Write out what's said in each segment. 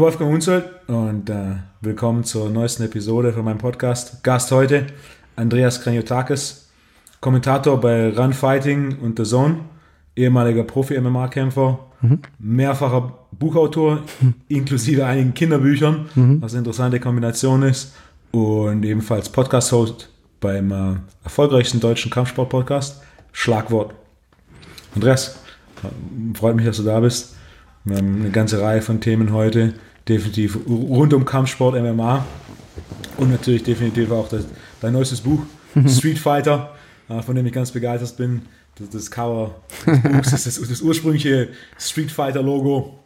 Wolfgang Unsold und willkommen zur neuesten Episode von meinem Podcast. Gast heute Andreas Kranjotakis, Kommentator bei Run Fighting und The Zone, ehemaliger Profi-MMA-Kämpfer, mehrfacher Buchautor, inklusive einigen Kinderbüchern, was eine interessante Kombination ist, und ebenfalls Podcast-Host beim erfolgreichsten deutschen Kampfsport-Podcast, Schlagwort. Andreas, freut mich, dass du da bist. Wir haben eine ganze Reihe von Themen heute, definitiv rund um Kampfsport, MMA und natürlich definitiv auch dein neuestes Buch, Street Fighter, von dem ich ganz begeistert bin. Das Cover des Buchs ist das ursprüngliche Street Fighter Logo.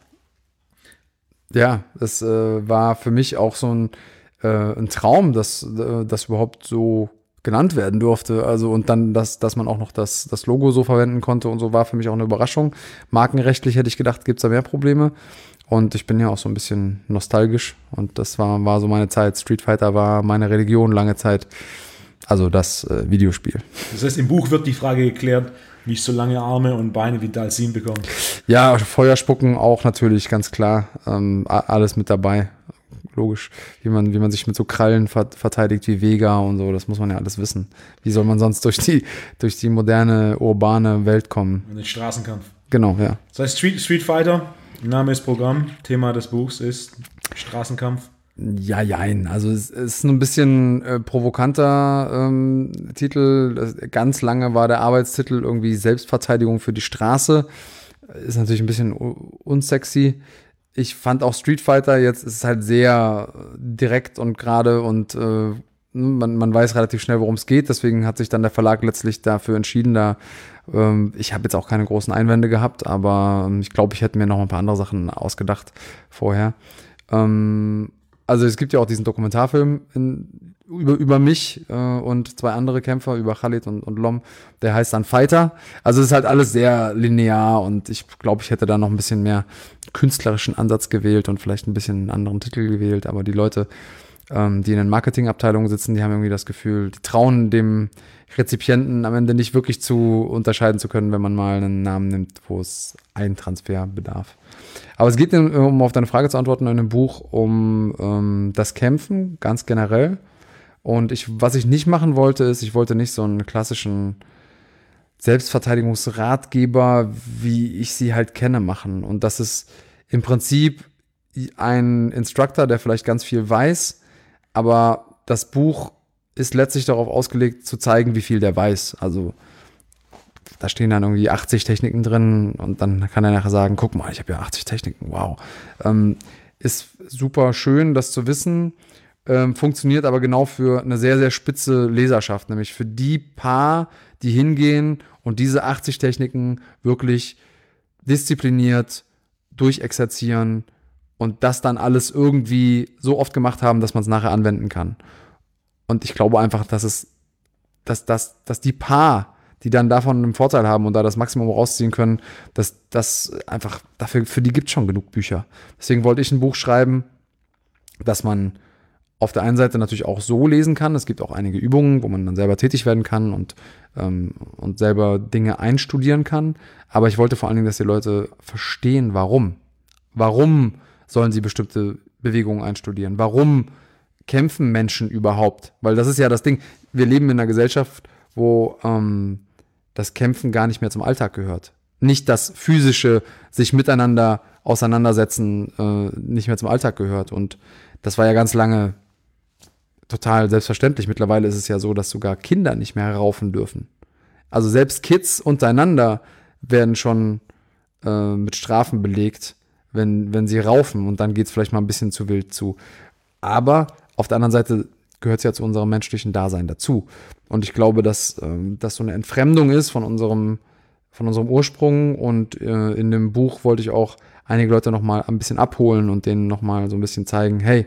Ja, das war für mich auch so ein Traum, dass das überhaupt so genannt werden durfte. Also und dann, dass man auch noch das Logo so verwenden konnte und so, war für mich auch eine Überraschung. Markenrechtlich hätte ich gedacht, gibt es da mehr Probleme. Und ich bin ja auch so ein bisschen nostalgisch und das war so meine Zeit. Street Fighter war meine Religion lange Zeit. Also das Videospiel. Das heißt, im Buch wird die Frage geklärt, wie ich so lange Arme und Beine wie Dalsim bekomme. Ja, Feuer spucken auch natürlich, ganz klar. Alles mit dabei. Logisch, wie man sich mit so Krallen verteidigt wie Vega und so, das muss man ja alles wissen. Wie soll man sonst durch die moderne, urbane Welt kommen? Und den Straßenkampf. Genau, ja. Das heißt Street Fighter, Name ist Programm, Thema des Buchs ist Straßenkampf. Ja, jein. Also es ist ein bisschen provokanter Titel. Ganz lange war der Arbeitstitel irgendwie Selbstverteidigung für die Straße. Ist natürlich ein bisschen unsexy. Ich fand auch Street Fighter, jetzt ist es halt sehr direkt und gerade und man weiß relativ schnell, worum es geht. Deswegen hat sich dann der Verlag letztlich dafür entschieden. Ich habe jetzt auch keine großen Einwände gehabt, aber ich glaube, ich hätte mir noch ein paar andere Sachen ausgedacht vorher. Also es gibt ja auch diesen Dokumentarfilm über mich und zwei andere Kämpfer, über Khalid und Lom, der heißt dann Fighter. Also es ist halt alles sehr linear und ich glaube, ich hätte da noch ein bisschen mehr künstlerischen Ansatz gewählt und vielleicht ein bisschen einen anderen Titel gewählt, aber die Leute, die in den Marketingabteilungen sitzen, die haben irgendwie das Gefühl, die trauen dem Rezipienten am Ende nicht wirklich zu unterscheiden zu können, wenn man mal einen Namen nimmt, wo es einen Transfer bedarf. Aber es geht, um auf deine Frage zu antworten, in dem Buch um das Kämpfen, ganz generell. Und was ich nicht machen wollte, ist, ich wollte nicht so einen klassischen Selbstverteidigungsratgeber, wie ich sie halt kenne, machen. Und das ist im Prinzip ein Instructor, der vielleicht ganz viel weiß, aber das Buch ist letztlich darauf ausgelegt, zu zeigen, wie viel der weiß. Also da stehen dann irgendwie 80 Techniken drin und dann kann er nachher sagen, guck mal, ich habe ja 80 Techniken, wow. Ist super schön, das zu wissen, funktioniert aber genau für eine sehr, sehr spitze Leserschaft, nämlich für die paar, die hingehen und diese 80 Techniken wirklich diszipliniert durchexerzieren und das dann alles irgendwie so oft gemacht haben, dass man es nachher anwenden kann. Und ich glaube einfach, dass die paar, die dann davon einen Vorteil haben und da das Maximum rausziehen können, dass das einfach, für die gibt es schon genug Bücher. Deswegen wollte ich ein Buch schreiben, das man auf der einen Seite natürlich auch so lesen kann. Es gibt auch einige Übungen, wo man dann selber tätig werden kann und selber Dinge einstudieren kann. Aber ich wollte vor allen Dingen, dass die Leute verstehen, warum. Warum sollen sie bestimmte Bewegungen einstudieren? Warum kämpfen Menschen überhaupt? Weil das ist ja das Ding. Wir leben in einer Gesellschaft, wo das Kämpfen gar nicht mehr zum Alltag gehört. Nicht das physische sich miteinander auseinandersetzen nicht mehr zum Alltag gehört. Und das war ja ganz lange total selbstverständlich. Mittlerweile ist es ja so, dass sogar Kinder nicht mehr raufen dürfen. Also selbst Kids untereinander werden schon mit Strafen belegt, wenn sie raufen. Und dann geht es vielleicht mal ein bisschen zu wild zu. Aber auf der anderen Seite gehört es ja zu unserem menschlichen Dasein dazu. Und ich glaube, dass das so eine Entfremdung ist von unserem Ursprung. Und in dem Buch wollte ich auch einige Leute nochmal ein bisschen abholen und denen nochmal so ein bisschen zeigen, hey,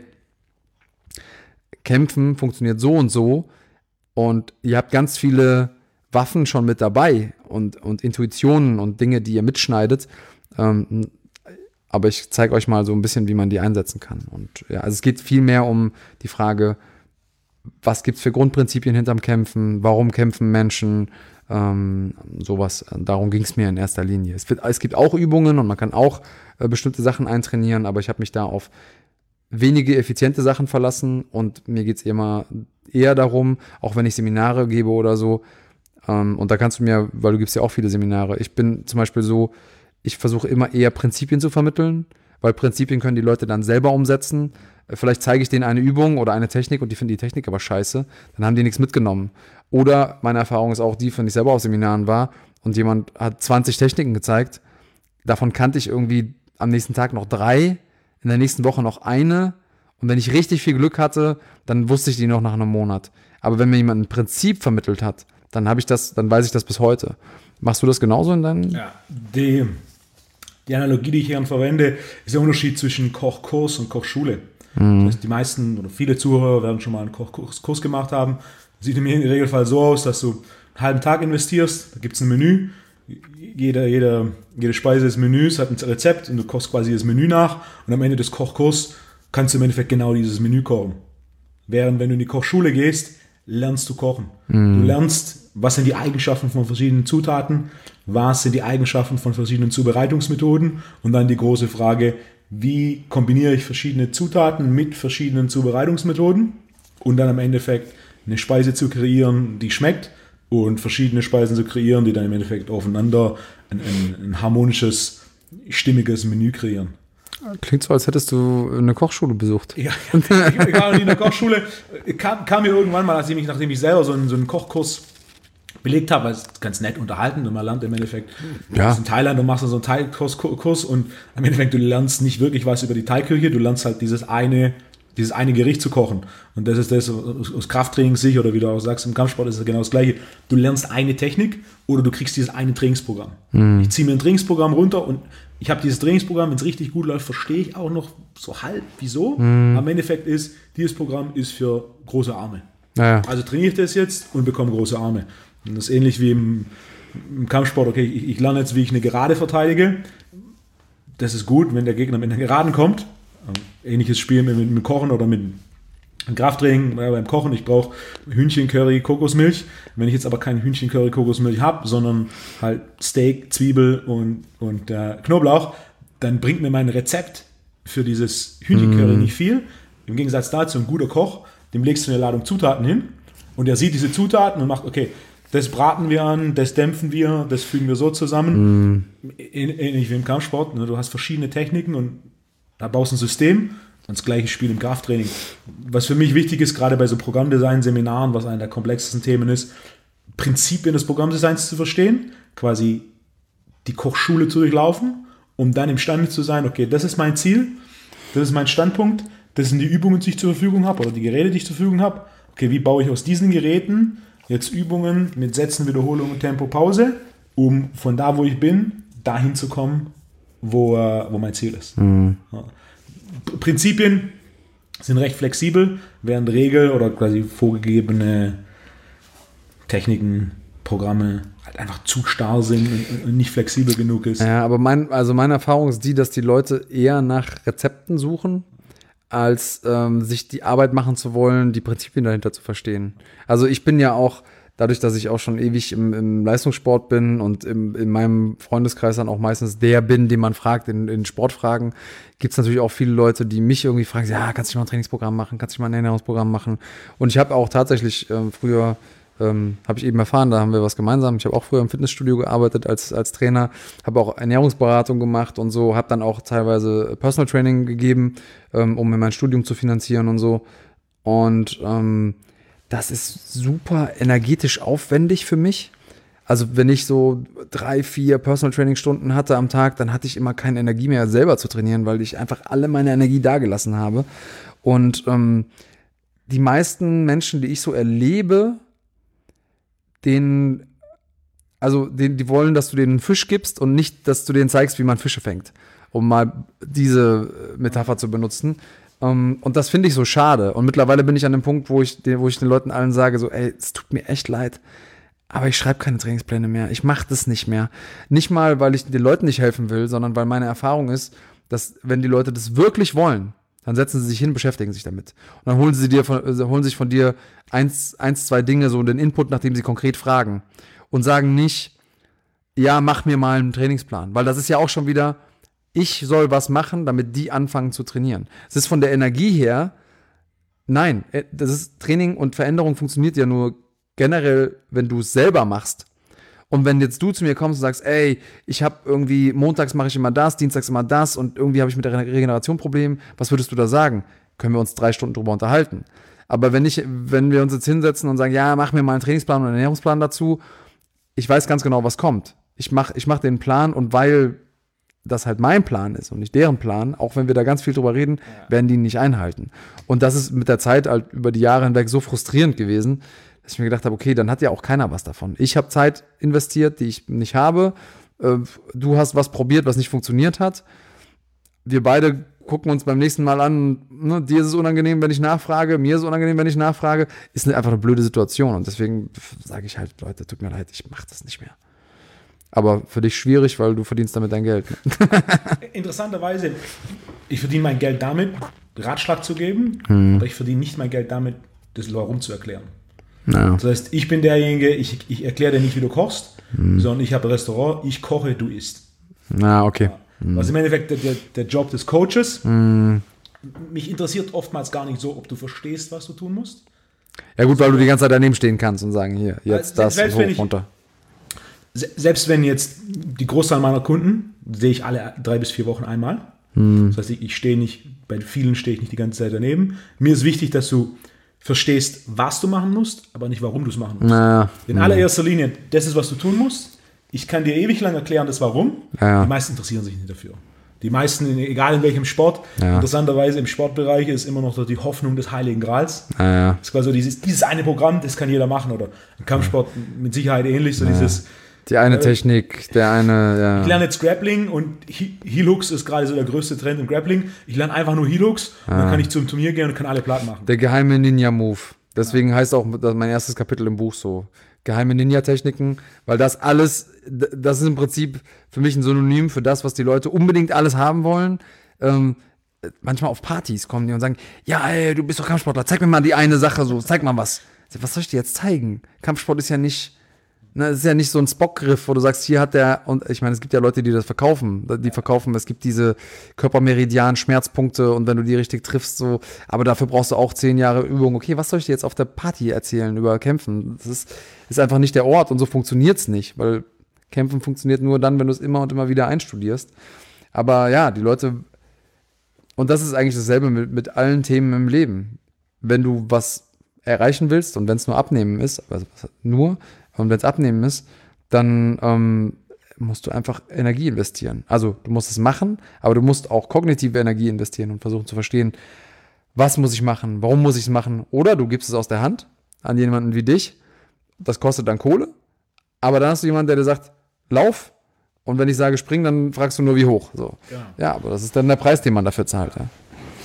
Kämpfen funktioniert so und so und ihr habt ganz viele Waffen schon mit dabei und Intuitionen und Dinge, die ihr mitschneidet. Aber ich zeige euch mal so ein bisschen, wie man die einsetzen kann. Und ja, also es geht viel mehr um die Frage, was gibt es für Grundprinzipien hinterm Kämpfen, warum kämpfen Menschen, sowas. Darum ging es mir in erster Linie. Es gibt auch Übungen und man kann auch bestimmte Sachen eintrainieren, aber ich habe mich da auf wenige effiziente Sachen verlassen und mir geht es immer eher darum, auch wenn ich Seminare gebe oder so, und da kannst du mir, weil du gibst ja auch viele Seminare, ich bin zum Beispiel so, ich versuche immer eher Prinzipien zu vermitteln, weil Prinzipien können die Leute dann selber umsetzen. Vielleicht zeige ich denen eine Übung oder eine Technik und die finden die Technik aber scheiße, dann haben die nichts mitgenommen. Oder meine Erfahrung ist auch die, wenn ich selber auf Seminaren war und jemand hat 20 Techniken gezeigt, davon kannte ich irgendwie am nächsten Tag noch 3, in der nächsten Woche noch eine und wenn ich richtig viel Glück hatte, dann wusste ich die noch nach einem Monat. Aber wenn mir jemand ein Prinzip vermittelt hat, dann weiß ich das bis heute. Machst du das genauso in deinen? Ja, die Analogie, die ich hier verwende, ist der Unterschied zwischen Kochkurs und Kochschule. Das heißt, die meisten oder viele Zuhörer werden schon mal einen Kochkurs gemacht haben. Das sieht im Regelfall so aus, dass du einen halben Tag investierst, da gibt es ein Menü, jede Speise des Menüs hat ein Rezept und du kochst quasi das Menü nach und am Ende des Kochkurs kannst du im Endeffekt genau dieses Menü kochen. Während wenn du in die Kochschule gehst, lernst du kochen. Du lernst, was sind die Eigenschaften von verschiedenen Zutaten, was sind die Eigenschaften von verschiedenen Zubereitungsmethoden und dann die große Frage, wie kombiniere ich verschiedene Zutaten mit verschiedenen Zubereitungsmethoden und dann im Endeffekt eine Speise zu kreieren, die schmeckt und verschiedene Speisen zu kreieren, die dann im Endeffekt aufeinander ein harmonisches, stimmiges Menü kreieren. Klingt so, als hättest du eine Kochschule besucht. Ja, ich war in der Kochschule, kam mir irgendwann mal, nachdem ich selber so einen Kochkurs belegt habe, weil es ganz nett unterhalten und man lernt im Endeffekt, du bist in Thailand und machst so einen Thai-Kurs und im Endeffekt, du lernst nicht wirklich was über die Thai-Küche, du lernst halt dieses eine Gericht zu kochen. Und das ist das aus Krafttrainingssicht oder wie du auch sagst, im Kampfsport ist es genau das Gleiche. Du lernst eine Technik oder du kriegst dieses eine Trainingsprogramm. Ich ziehe mir ein Trainingsprogramm runter und ich habe dieses Trainingsprogramm, wenn es richtig gut läuft, verstehe ich auch noch so halb, wieso. Am Endeffekt ist, dieses Programm ist für große Arme. Ja. Also trainiere ich das jetzt und bekomme große Arme. Und das ist ähnlich wie im Kampfsport. Okay, ich lerne jetzt, wie ich eine Gerade verteidige. Das ist gut, wenn der Gegner mit einer Geraden kommt. Ähnliches Spiel mit Kochen oder mit Krafttraining. Beim Kochen, ich brauche Hühnchencurry, Kokosmilch. Wenn ich jetzt aber kein Hühnchencurry, Kokosmilch habe, sondern halt Steak, Zwiebel und Knoblauch, dann bringt mir mein Rezept für dieses Hühnchencurry nicht viel. Im Gegensatz dazu, ein guter Koch, dem legst du eine Ladung Zutaten hin und der sieht diese Zutaten und macht, okay, das braten wir an, das dämpfen wir, das fügen wir so zusammen. Ähnlich wie im Kampfsport. Du hast verschiedene Techniken und da baust du ein System und das gleiche Spiel im Krafttraining. Was für mich wichtig ist, gerade bei so Programmdesign-Seminaren, was einer der komplexesten Themen ist, Prinzipien des Programmdesigns zu verstehen, quasi die Kochschule zu durchlaufen, um dann imstande zu sein, okay, das ist mein Ziel, das ist mein Standpunkt, das sind die Übungen, die ich zur Verfügung habe oder die Geräte, die ich zur Verfügung habe. Okay, wie baue ich aus diesen Geräten jetzt Übungen mit Sätzen, Wiederholungen, Tempo, Pause, um von da, wo ich bin, dahin zu kommen, wo mein Ziel ist. Ja. Prinzipien sind recht flexibel, während Regel oder quasi vorgegebene Techniken, Programme halt einfach zu starr sind und nicht flexibel genug ist. Ja, aber meine Erfahrung ist die, dass die Leute eher nach Rezepten suchen, als sich die Arbeit machen zu wollen, die Prinzipien dahinter zu verstehen. Also ich bin ja auch, dadurch, dass ich auch schon ewig im Leistungssport bin und in meinem Freundeskreis dann auch meistens der bin, den man fragt in Sportfragen, gibt es natürlich auch viele Leute, die mich irgendwie fragen, ja, kannst du mal ein Trainingsprogramm machen, kannst du mal ein Ernährungsprogramm machen? Und ich habe auch tatsächlich früher, habe ich eben erfahren, da haben wir was gemeinsam. Ich habe auch früher im Fitnessstudio gearbeitet als Trainer, habe auch Ernährungsberatung gemacht und so, habe dann auch teilweise Personal Training gegeben, um mir mein Studium zu finanzieren und so. Und das ist super energetisch aufwendig für mich. Also wenn ich so 3-4 Personal Training Stunden hatte am Tag, dann hatte ich immer keine Energie mehr selber zu trainieren, weil ich einfach alle meine Energie dagelassen habe. Und die meisten Menschen, die ich so erlebe, die wollen, dass du denen einen Fisch gibst und nicht, dass du denen zeigst, wie man Fische fängt, um mal diese Metapher zu benutzen. Und das finde ich so schade. Und mittlerweile bin ich an dem Punkt, wo ich den Leuten allen sage, so, ey, es tut mir echt leid, aber ich schreibe keine Trainingspläne mehr. Ich mache das nicht mehr. Nicht mal, weil ich den Leuten nicht helfen will, sondern weil meine Erfahrung ist, dass wenn die Leute das wirklich wollen, dann setzen sie sich hin, beschäftigen sich damit. Und dann holen sich von dir 2 Dinge, so den Input, nachdem sie konkret fragen. Und sagen nicht, ja, mach mir mal einen Trainingsplan. Weil das ist ja auch schon wieder, ich soll was machen, damit die anfangen zu trainieren. Es ist von der Energie her, nein, das ist Training und Veränderung funktioniert ja nur generell, wenn du es selber machst. Und wenn jetzt du zu mir kommst und sagst, ey, ich habe irgendwie, montags mache ich immer das, dienstags immer das und irgendwie habe ich mit der Regeneration Problem, was würdest du da sagen? Können wir uns 3 Stunden drüber unterhalten. Aber wenn wir uns jetzt hinsetzen und sagen, ja, mach mir mal einen Trainingsplan und einen Ernährungsplan dazu, ich weiß ganz genau, was kommt. Ich mach den Plan und weil das halt mein Plan ist und nicht deren Plan, auch wenn wir da ganz viel drüber reden, werden die ihn nicht einhalten. Und das ist mit der Zeit halt über die Jahre hinweg so frustrierend gewesen, dass ich mir gedacht habe, okay, dann hat ja auch keiner was davon. Ich habe Zeit investiert, die ich nicht habe. Du hast was probiert, was nicht funktioniert hat. Wir beide gucken uns beim nächsten Mal an, ne, dir ist es unangenehm, wenn ich nachfrage, mir ist es unangenehm, wenn ich nachfrage. Ist einfach eine blöde Situation. Und deswegen sage ich halt, Leute, tut mir leid, ich mache das nicht mehr. Aber für dich schwierig, weil du verdienst damit dein Geld. Interessanterweise, ich verdiene mein Geld damit, Ratschlag zu geben, aber ich verdiene nicht mein Geld damit, das Warum zu erklären. Naja. Das heißt, ich bin derjenige, ich erkläre dir nicht, wie du kochst, sondern ich habe ein Restaurant, ich koche, du isst. Na, okay. Ja. Also im Endeffekt der Job des Coaches. Mich interessiert oftmals gar nicht so, ob du verstehst, was du tun musst. Ja gut, weil du die ganze Zeit daneben stehen kannst und sagen, hier, jetzt das, hoch, runter. Selbst wenn jetzt die Großteil meiner Kunden, sehe ich alle 3 bis 4 Wochen einmal. Das heißt, ich stehe nicht, bei vielen stehe ich nicht die ganze Zeit daneben. Mir ist wichtig, dass du verstehst, was du machen musst, aber nicht, warum du es machen musst. Naja. In allererster Linie, das ist, was du tun musst. Ich kann dir ewig lang erklären, das Warum. Ja. Die meisten interessieren sich nicht dafür. Die meisten, egal in welchem Sport, interessanterweise im Sportbereich ist immer noch so die Hoffnung des Heiligen Grals. Ja. Das ist quasi so dieses eine Programm, das kann jeder machen. Oder im Kampfsport mit Sicherheit ähnlich, so dieses... Die eine Technik, der eine, Ich lerne jetzt Grappling und Heel-Hooks ist gerade so der größte Trend im Grappling. Ich lerne einfach nur Heel-Hooks und dann kann ich zum Turnier gehen und kann alle platt machen. Der geheime Ninja-Move. Deswegen heißt auch mein erstes Kapitel im Buch so. Geheime Ninja-Techniken, weil das ist im Prinzip für mich ein Synonym für das, was die Leute unbedingt alles haben wollen. Manchmal auf Partys kommen die und sagen, ja, ey, du bist doch Kampfsportler, zeig mir mal die eine Sache so, zeig mal was. Was soll ich dir jetzt zeigen? Kampfsport ist ja nicht... Es ist ja nicht so ein Spockgriff, wo du sagst, hier hat der, und ich meine, es gibt ja Leute, die das verkaufen. Es gibt diese Körpermeridian, Schmerzpunkte und wenn du die richtig triffst, so, aber dafür brauchst du auch 10 Jahre Übung. Okay, was soll ich dir jetzt auf der Party erzählen über Kämpfen? Das ist einfach nicht der Ort und so funktioniert's nicht, weil Kämpfen funktioniert nur dann, wenn du es immer und immer wieder einstudierst. Aber ja, die Leute, und das ist eigentlich dasselbe mit allen Themen im Leben. Wenn du was erreichen willst und wenn es nur abnehmen ist, und wenn es abnehmen ist, dann musst du einfach Energie investieren. Also du musst es machen, aber du musst auch kognitive Energie investieren und versuchen zu verstehen, was muss ich machen, warum muss ich es machen. Oder du gibst es aus der Hand an jemanden wie dich, das kostet dann Kohle, aber dann hast du jemanden, der dir sagt, lauf, und wenn ich sage spring, dann fragst du nur, wie hoch. So. Ja, aber das ist dann der Preis, den man dafür zahlt. Ja.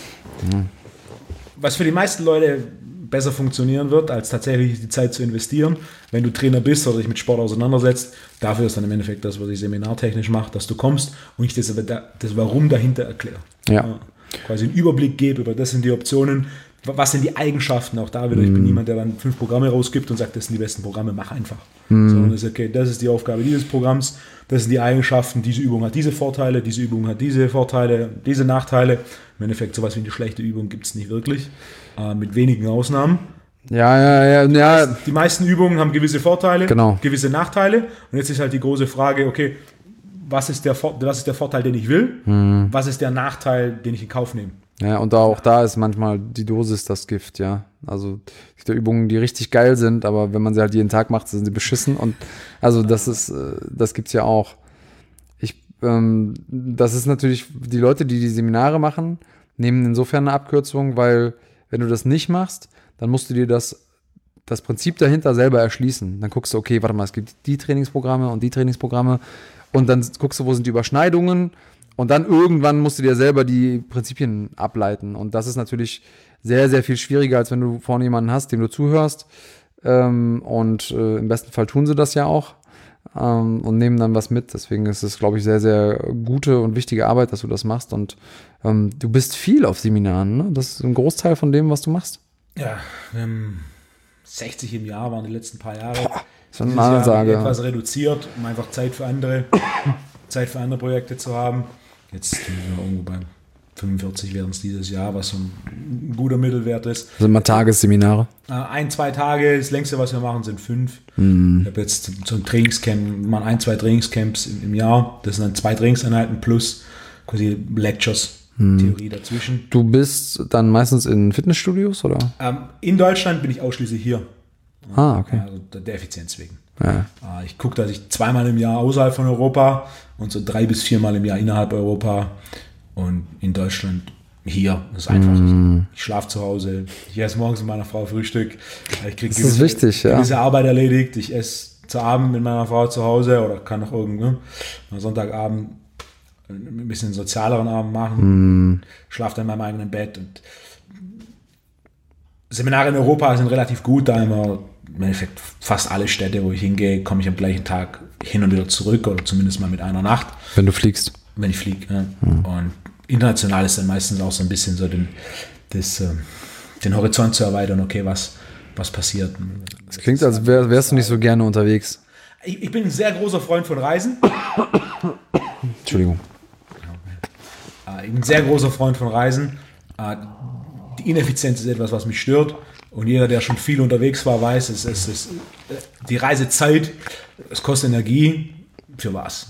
Was für die meisten Leute besser funktionieren wird, als tatsächlich die Zeit zu investieren, wenn du Trainer bist oder dich mit Sport auseinandersetzt. Dafür ist dann im Endeffekt das, was ich seminartechnisch mache, dass du kommst und ich das Warum dahinter erkläre. Ja. Quasi einen Überblick gebe über das sind die Optionen, was sind die Eigenschaften, auch da wieder, ich bin niemand, der dann 5 Programme rausgibt und sagt, das sind die besten Programme, mach einfach. Sondern das ist okay, das ist die Aufgabe dieses Programms, das sind die Eigenschaften, diese Übung hat diese Vorteile, diese Übung hat diese Vorteile, diese Nachteile. Im Endeffekt sowas wie eine schlechte Übung gibt es nicht wirklich, mit wenigen Ausnahmen. Ja. Die meisten Übungen haben gewisse Vorteile, genau, gewisse Nachteile und jetzt ist halt die große Frage, okay, was ist der Vorteil, den ich will? Was ist der Nachteil, den ich in Kauf nehme? Ja, und auch da ist manchmal die Dosis das Gift, ja. Also es gibt Übungen, die richtig geil sind, aber wenn man sie halt jeden Tag macht, sind sie beschissen. Und also das gibt's ja auch. Das ist natürlich, die Leute, die die Seminare machen, nehmen insofern eine Abkürzung, weil wenn du das nicht machst, dann musst du dir das Prinzip dahinter selber erschließen. Dann guckst du, okay, warte mal, es gibt die Trainingsprogramme und die Trainingsprogramme und dann guckst du, wo sind die Überschneidungen und dann irgendwann musst du dir selber die Prinzipien ableiten und das ist natürlich sehr, sehr viel schwieriger, als wenn du vorne jemanden hast, dem du zuhörst und im besten Fall tun sie das ja auch und nehmen dann was mit. Deswegen ist es, glaube ich, sehr, sehr gute und wichtige Arbeit, dass du das machst und du bist viel auf Seminaren, ne? Das ist ein Großteil von dem, was du machst. Ja, 60 im Jahr waren die letzten paar Jahre. Boah, das ist eine Ansage. Etwas reduziert, um einfach Zeit für andere Projekte zu haben. Jetzt sind wir irgendwo bei 45 wären es dieses Jahr, was so ein guter Mittelwert ist. Also immer Tagesseminare? 1-2 Tage, das längste, was wir machen, sind 5. Ich habe jetzt so ein Trainingscamp, wir machen 1-2 Trainingscamps im Jahr. Das sind dann 2 Trainingseinheiten plus quasi Lectures, Theorie dazwischen. Du bist dann meistens in Fitnessstudios, oder? In Deutschland bin ich ausschließlich hier. Okay. Also der Effizienz wegen. Ja. Ich gucke, dass ich 2-mal im Jahr außerhalb von Europa und so 3 bis 4-mal im Jahr innerhalb Europa und in Deutschland hier. Das ist einfach. Ich schlafe zu Hause, ich esse morgens mit meiner Frau Frühstück. Ich kriege gewisse Arbeit erledigt. Ich esse zu Abend mit meiner Frau zu Hause oder kann noch am Sonntagabend ein bisschen sozialeren Abend machen. Schlafe dann in meinem eigenen Bett. Und Seminare in Europa sind relativ gut, da immer im Endeffekt fast alle Städte, wo ich hingehe, komme ich am gleichen Tag hin und wieder zurück oder zumindest mal mit einer Nacht. Wenn du fliegst. Wenn ich fliege. Ja. Und international ist dann meistens auch so ein bisschen so den Horizont zu erweitern, okay, was passiert. Das klingt, als wärst du nicht so gerne unterwegs. Ich bin ein sehr großer Freund von Reisen. Entschuldigung. Ich bin ein sehr großer Freund von Reisen. Die Ineffizienz ist etwas, was mich stört. Und jeder, der schon viel unterwegs war, weiß, es die Reisezeit, es kostet Energie. Für was?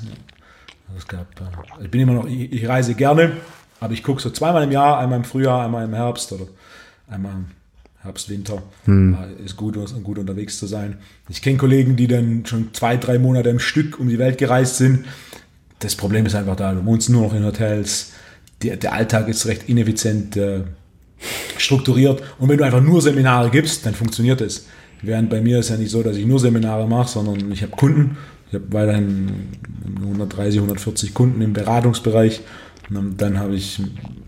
Ich reise gerne, aber ich gucke so 2-mal im Jahr, einmal im Frühjahr, einmal im Herbst oder einmal im Herbst, Winter. Ist gut unterwegs zu sein. Ich kenne Kollegen, die dann schon 2-3 Monate im Stück um die Welt gereist sind. Das Problem ist einfach da, du wohnst nur noch in Hotels. Der Alltag ist recht ineffizient strukturiert. Und wenn du einfach nur Seminare gibst, dann funktioniert es. Während bei mir ist ja nicht so, dass ich nur Seminare mache, sondern ich habe Kunden. Ich habe weiterhin 130, 140 Kunden im Beratungsbereich. Und dann habe ich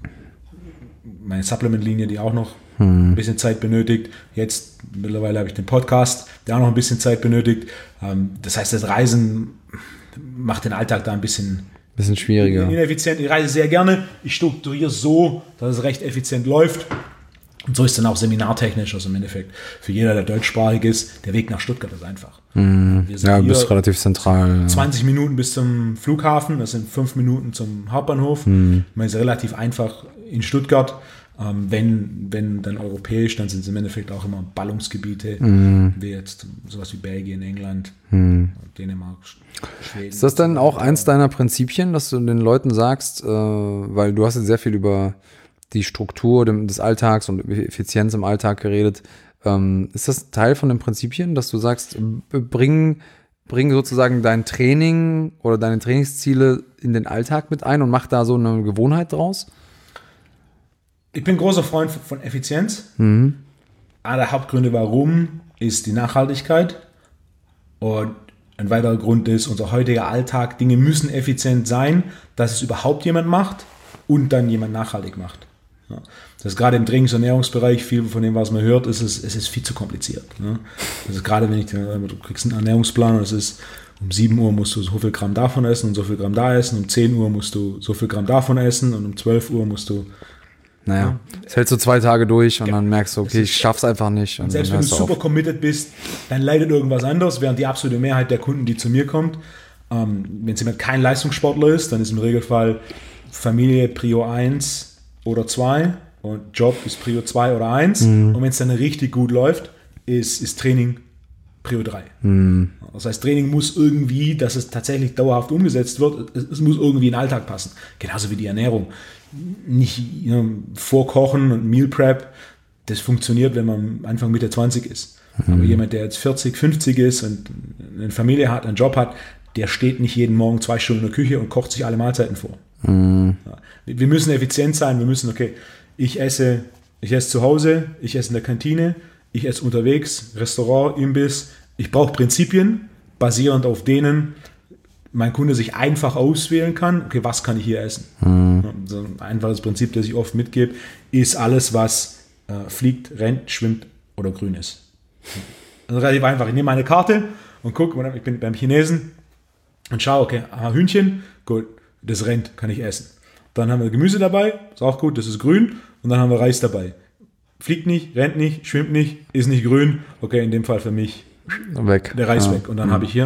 meine Supplement-Linie, die auch noch ein bisschen Zeit benötigt. Jetzt mittlerweile habe ich den Podcast, der auch noch ein bisschen Zeit benötigt. Das heißt, das Reisen macht den Alltag da ein bisschen schwieriger. Ineffizient. Ich reise sehr gerne. Ich strukturiere so, dass es recht effizient läuft. Und so ist dann auch seminartechnisch, also im Endeffekt für jeder, der deutschsprachig ist, der Weg nach Stuttgart ist einfach. Ja, du bist relativ zentral. 20 Minuten bis zum Flughafen, das sind 5 Minuten zum Hauptbahnhof. Man ist relativ einfach in Stuttgart. Wenn dann europäisch, dann sind es im Endeffekt auch immer Ballungsgebiete, wie jetzt sowas wie Belgien, England, Dänemark, Schweden. Ist das dann auch eins deiner Prinzipien, dass du den Leuten sagst, weil du hast jetzt sehr viel über die Struktur des Alltags und Effizienz im Alltag geredet. Ist das Teil von den Prinzipien, dass du sagst, bring sozusagen dein Training oder deine Trainingsziele in den Alltag mit ein und mach da so eine Gewohnheit draus? Ich bin großer Freund von Effizienz. Einer der Hauptgründe, warum, ist die Nachhaltigkeit. Und ein weiterer Grund ist unser heutiger Alltag. Dinge müssen effizient sein, dass es überhaupt jemand macht und dann jemand nachhaltig macht. Ja. Das ist gerade im Trainings- und Ernährungsbereich, viel von dem, was man hört, es ist viel zu kompliziert. Ne? Das ist gerade, wenn du kriegst einen Ernährungsplan und es ist, um 7 Uhr musst du so viel Gramm davon essen und so viel Gramm da essen, um 10 Uhr musst du so viel Gramm davon essen und um 12 Uhr musst du... Naja, das hältst du 2 Tage durch und dann merkst du, okay, ich schaff's einfach nicht. Und selbst wenn du super committed bist, dann leidet irgendwas anderes, während die absolute Mehrheit der Kunden, die zu mir kommt, wenn es jemand kein Leistungssportler ist, dann ist im Regelfall Familie Prio 1 oder 2 und Job ist Prio 2 oder 1. Und wenn es dann richtig gut läuft, ist Training Prio 3. Das heißt, Training muss irgendwie, dass es tatsächlich dauerhaft umgesetzt wird, es muss irgendwie in den Alltag passen. Genauso wie die Ernährung. Nicht vorkochen und Meal Prep, das funktioniert, wenn man Anfang Mitte 20 ist. Aber jemand, der jetzt 40, 50 ist und eine Familie hat, einen Job hat, der steht nicht jeden Morgen 2 Stunden in der Küche und kocht sich alle Mahlzeiten vor. Ja. Wir müssen effizient sein, wir müssen, okay, ich esse zu Hause, ich esse in der Kantine, ich esse unterwegs, Restaurant, Imbiss. Ich brauche Prinzipien, basierend auf denen mein Kunde sich einfach auswählen kann, okay, was kann ich hier essen? So ein einfaches Prinzip, das ich oft mitgebe, ist alles, was fliegt, rennt, schwimmt oder grün ist. Also relativ einfach. Ich nehme meine Karte und gucke, ich bin beim Chinesen und schaue, okay, Hühnchen, gut, das rennt, kann ich essen. Dann haben wir Gemüse dabei, ist auch gut, das ist grün. Und dann haben wir Reis dabei. Fliegt nicht, rennt nicht, schwimmt nicht, ist nicht grün. Okay, in dem Fall für mich weg. Der Reis weg. Und dann habe ich hier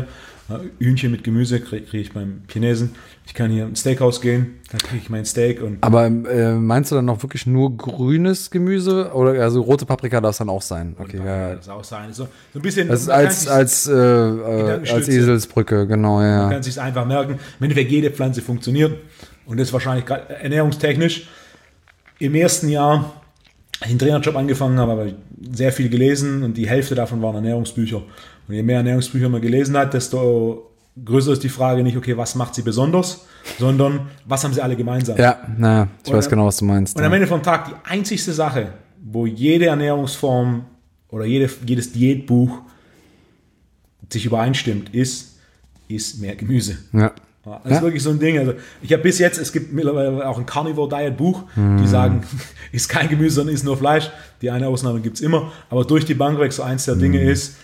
Hühnchen mit Gemüse kriege ich beim Chinesen. Ich kann hier ein Steakhouse gehen, da kriege ich mein Steak. Aber meinst du dann noch wirklich nur grünes Gemüse? Oder also rote Paprika darf es dann auch sein? Okay, ja. Das auch sein. So ein bisschen. Das ist als Eselsbrücke, genau, ja. Man kann sich einfach merken, im Endeffekt jede Pflanze funktioniert. Und das ist wahrscheinlich ernährungstechnisch. Im ersten Jahr, als ich einen Trainerjob angefangen habe, habe ich sehr viel gelesen und die Hälfte davon waren Ernährungsbücher. Und je mehr Ernährungsbücher man gelesen hat, desto größer ist die Frage nicht, okay, was macht sie besonders, sondern was haben sie alle gemeinsam. Ja, ich weiß genau, was du meinst. Und am Ende vom Tag, die einzigste Sache, wo jede Ernährungsform oder jedes Diätbuch sich übereinstimmt, ist mehr Gemüse. Ja. Das ist wirklich so ein Ding. Also ich habe bis jetzt, es gibt mittlerweile auch ein Carnivore Diet Buch, die sagen, ist kein Gemüse, sondern ist nur Fleisch. Die eine Ausnahme gibt es immer. Aber durch die Bank weg so eins der Dinge ist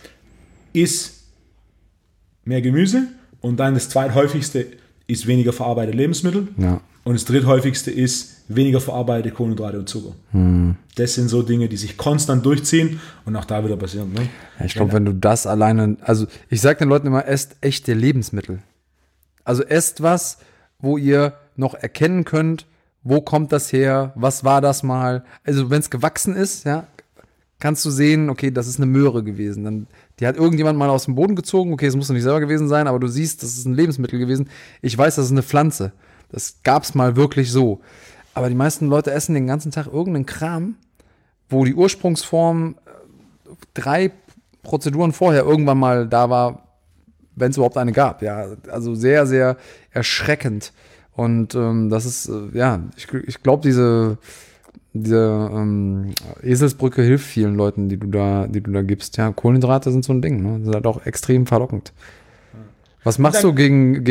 mehr Gemüse. Und dann das zweithäufigste ist weniger verarbeitete Lebensmittel. Ja. Und das dritthäufigste ist weniger verarbeitete Kohlenhydrate und Zucker. Das sind so Dinge, die sich konstant durchziehen und auch da wieder passieren. Ne? Ja, ich glaube, wenn du das alleine, also ich sage den Leuten immer, esst echte Lebensmittel. Also esst was, wo ihr noch erkennen könnt, wo kommt das her, was war das mal. Also wenn es gewachsen ist, ja, kannst du sehen, okay, das ist eine Möhre gewesen. Die hat irgendjemand mal aus dem Boden gezogen, okay, es muss nicht selber gewesen sein, aber du siehst, das ist ein Lebensmittel gewesen. Ich weiß, das ist eine Pflanze. Das gab es mal wirklich so. Aber die meisten Leute essen den ganzen Tag irgendeinen Kram, wo die Ursprungsform 3 Prozeduren vorher irgendwann mal da war, wenn es überhaupt eine gab. Ja, also sehr, sehr erschreckend. Und das ist, ich glaube, diese Eselsbrücke hilft vielen Leuten, die du da gibst. Ja, Kohlenhydrate sind so ein Ding, ne? Das ist halt auch extrem verlockend. Was machst du gegen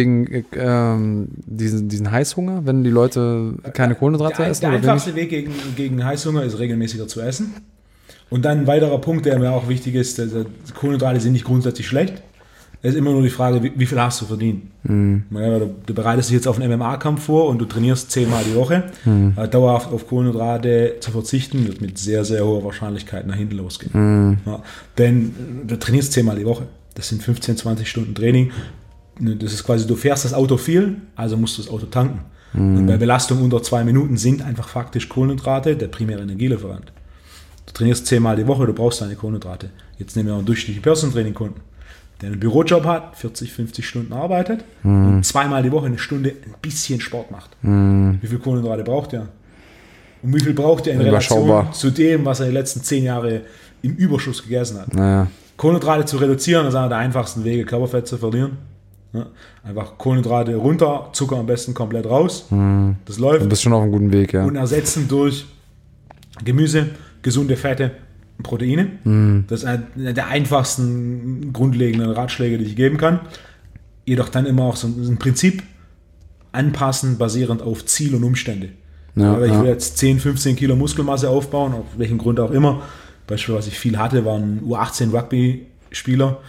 diesen Heißhunger, wenn die Leute keine Kohlenhydrate essen? Der einfachste Weg gegen Heißhunger ist regelmäßiger zu essen. Und dann ein weiterer Punkt, der mir auch wichtig ist, Kohlenhydrate sind nicht grundsätzlich schlecht. Es ist immer nur die Frage, wie viel hast du verdient? Du bereitest dich jetzt auf einen MMA-Kampf vor und du trainierst 10-mal die Woche. Dauerhaft auf Kohlenhydrate zu verzichten, wird mit sehr, sehr hoher Wahrscheinlichkeit nach hinten losgehen. Ja, denn du trainierst 10-mal die Woche. Das sind 15, 20 Stunden Training. Das ist quasi, du fährst das Auto viel, also musst du das Auto tanken. Und bei Belastung unter 2 Minuten sind einfach faktisch Kohlenhydrate der primäre Energielieferant. Du trainierst 10-mal die Woche, du brauchst deine Kohlenhydrate. Jetzt nehmen wir einen durchschnittlichen Personal Training Kunden, der einen Bürojob hat, 40, 50 Stunden arbeitet und 2-mal die Woche eine Stunde ein bisschen Sport macht. Wie viel Kohlenhydrate braucht er? Und wie viel braucht er in Relation zu dem, was er die letzten 10 Jahre im Überschuss gegessen hat? Naja. Kohlenhydrate zu reduzieren, das ist einer der einfachsten Wege, Körperfett zu verlieren. Ja, einfach Kohlenhydrate runter, Zucker am besten komplett raus. Das läuft. Du bist schon auf einem guten Weg, ja. Und ersetzen durch Gemüse, gesunde Fette, Proteine. Das ist einer der einfachsten grundlegenden Ratschläge, die ich geben kann. Jedoch dann immer auch so ein Prinzip anpassen, basierend auf Ziel und Umstände. Ja, ich will jetzt 10, 15 Kilo Muskelmasse aufbauen, auf welchen Grund auch immer. Beispielsweise, was ich viel hatte, waren U18 Rugby-Spieler.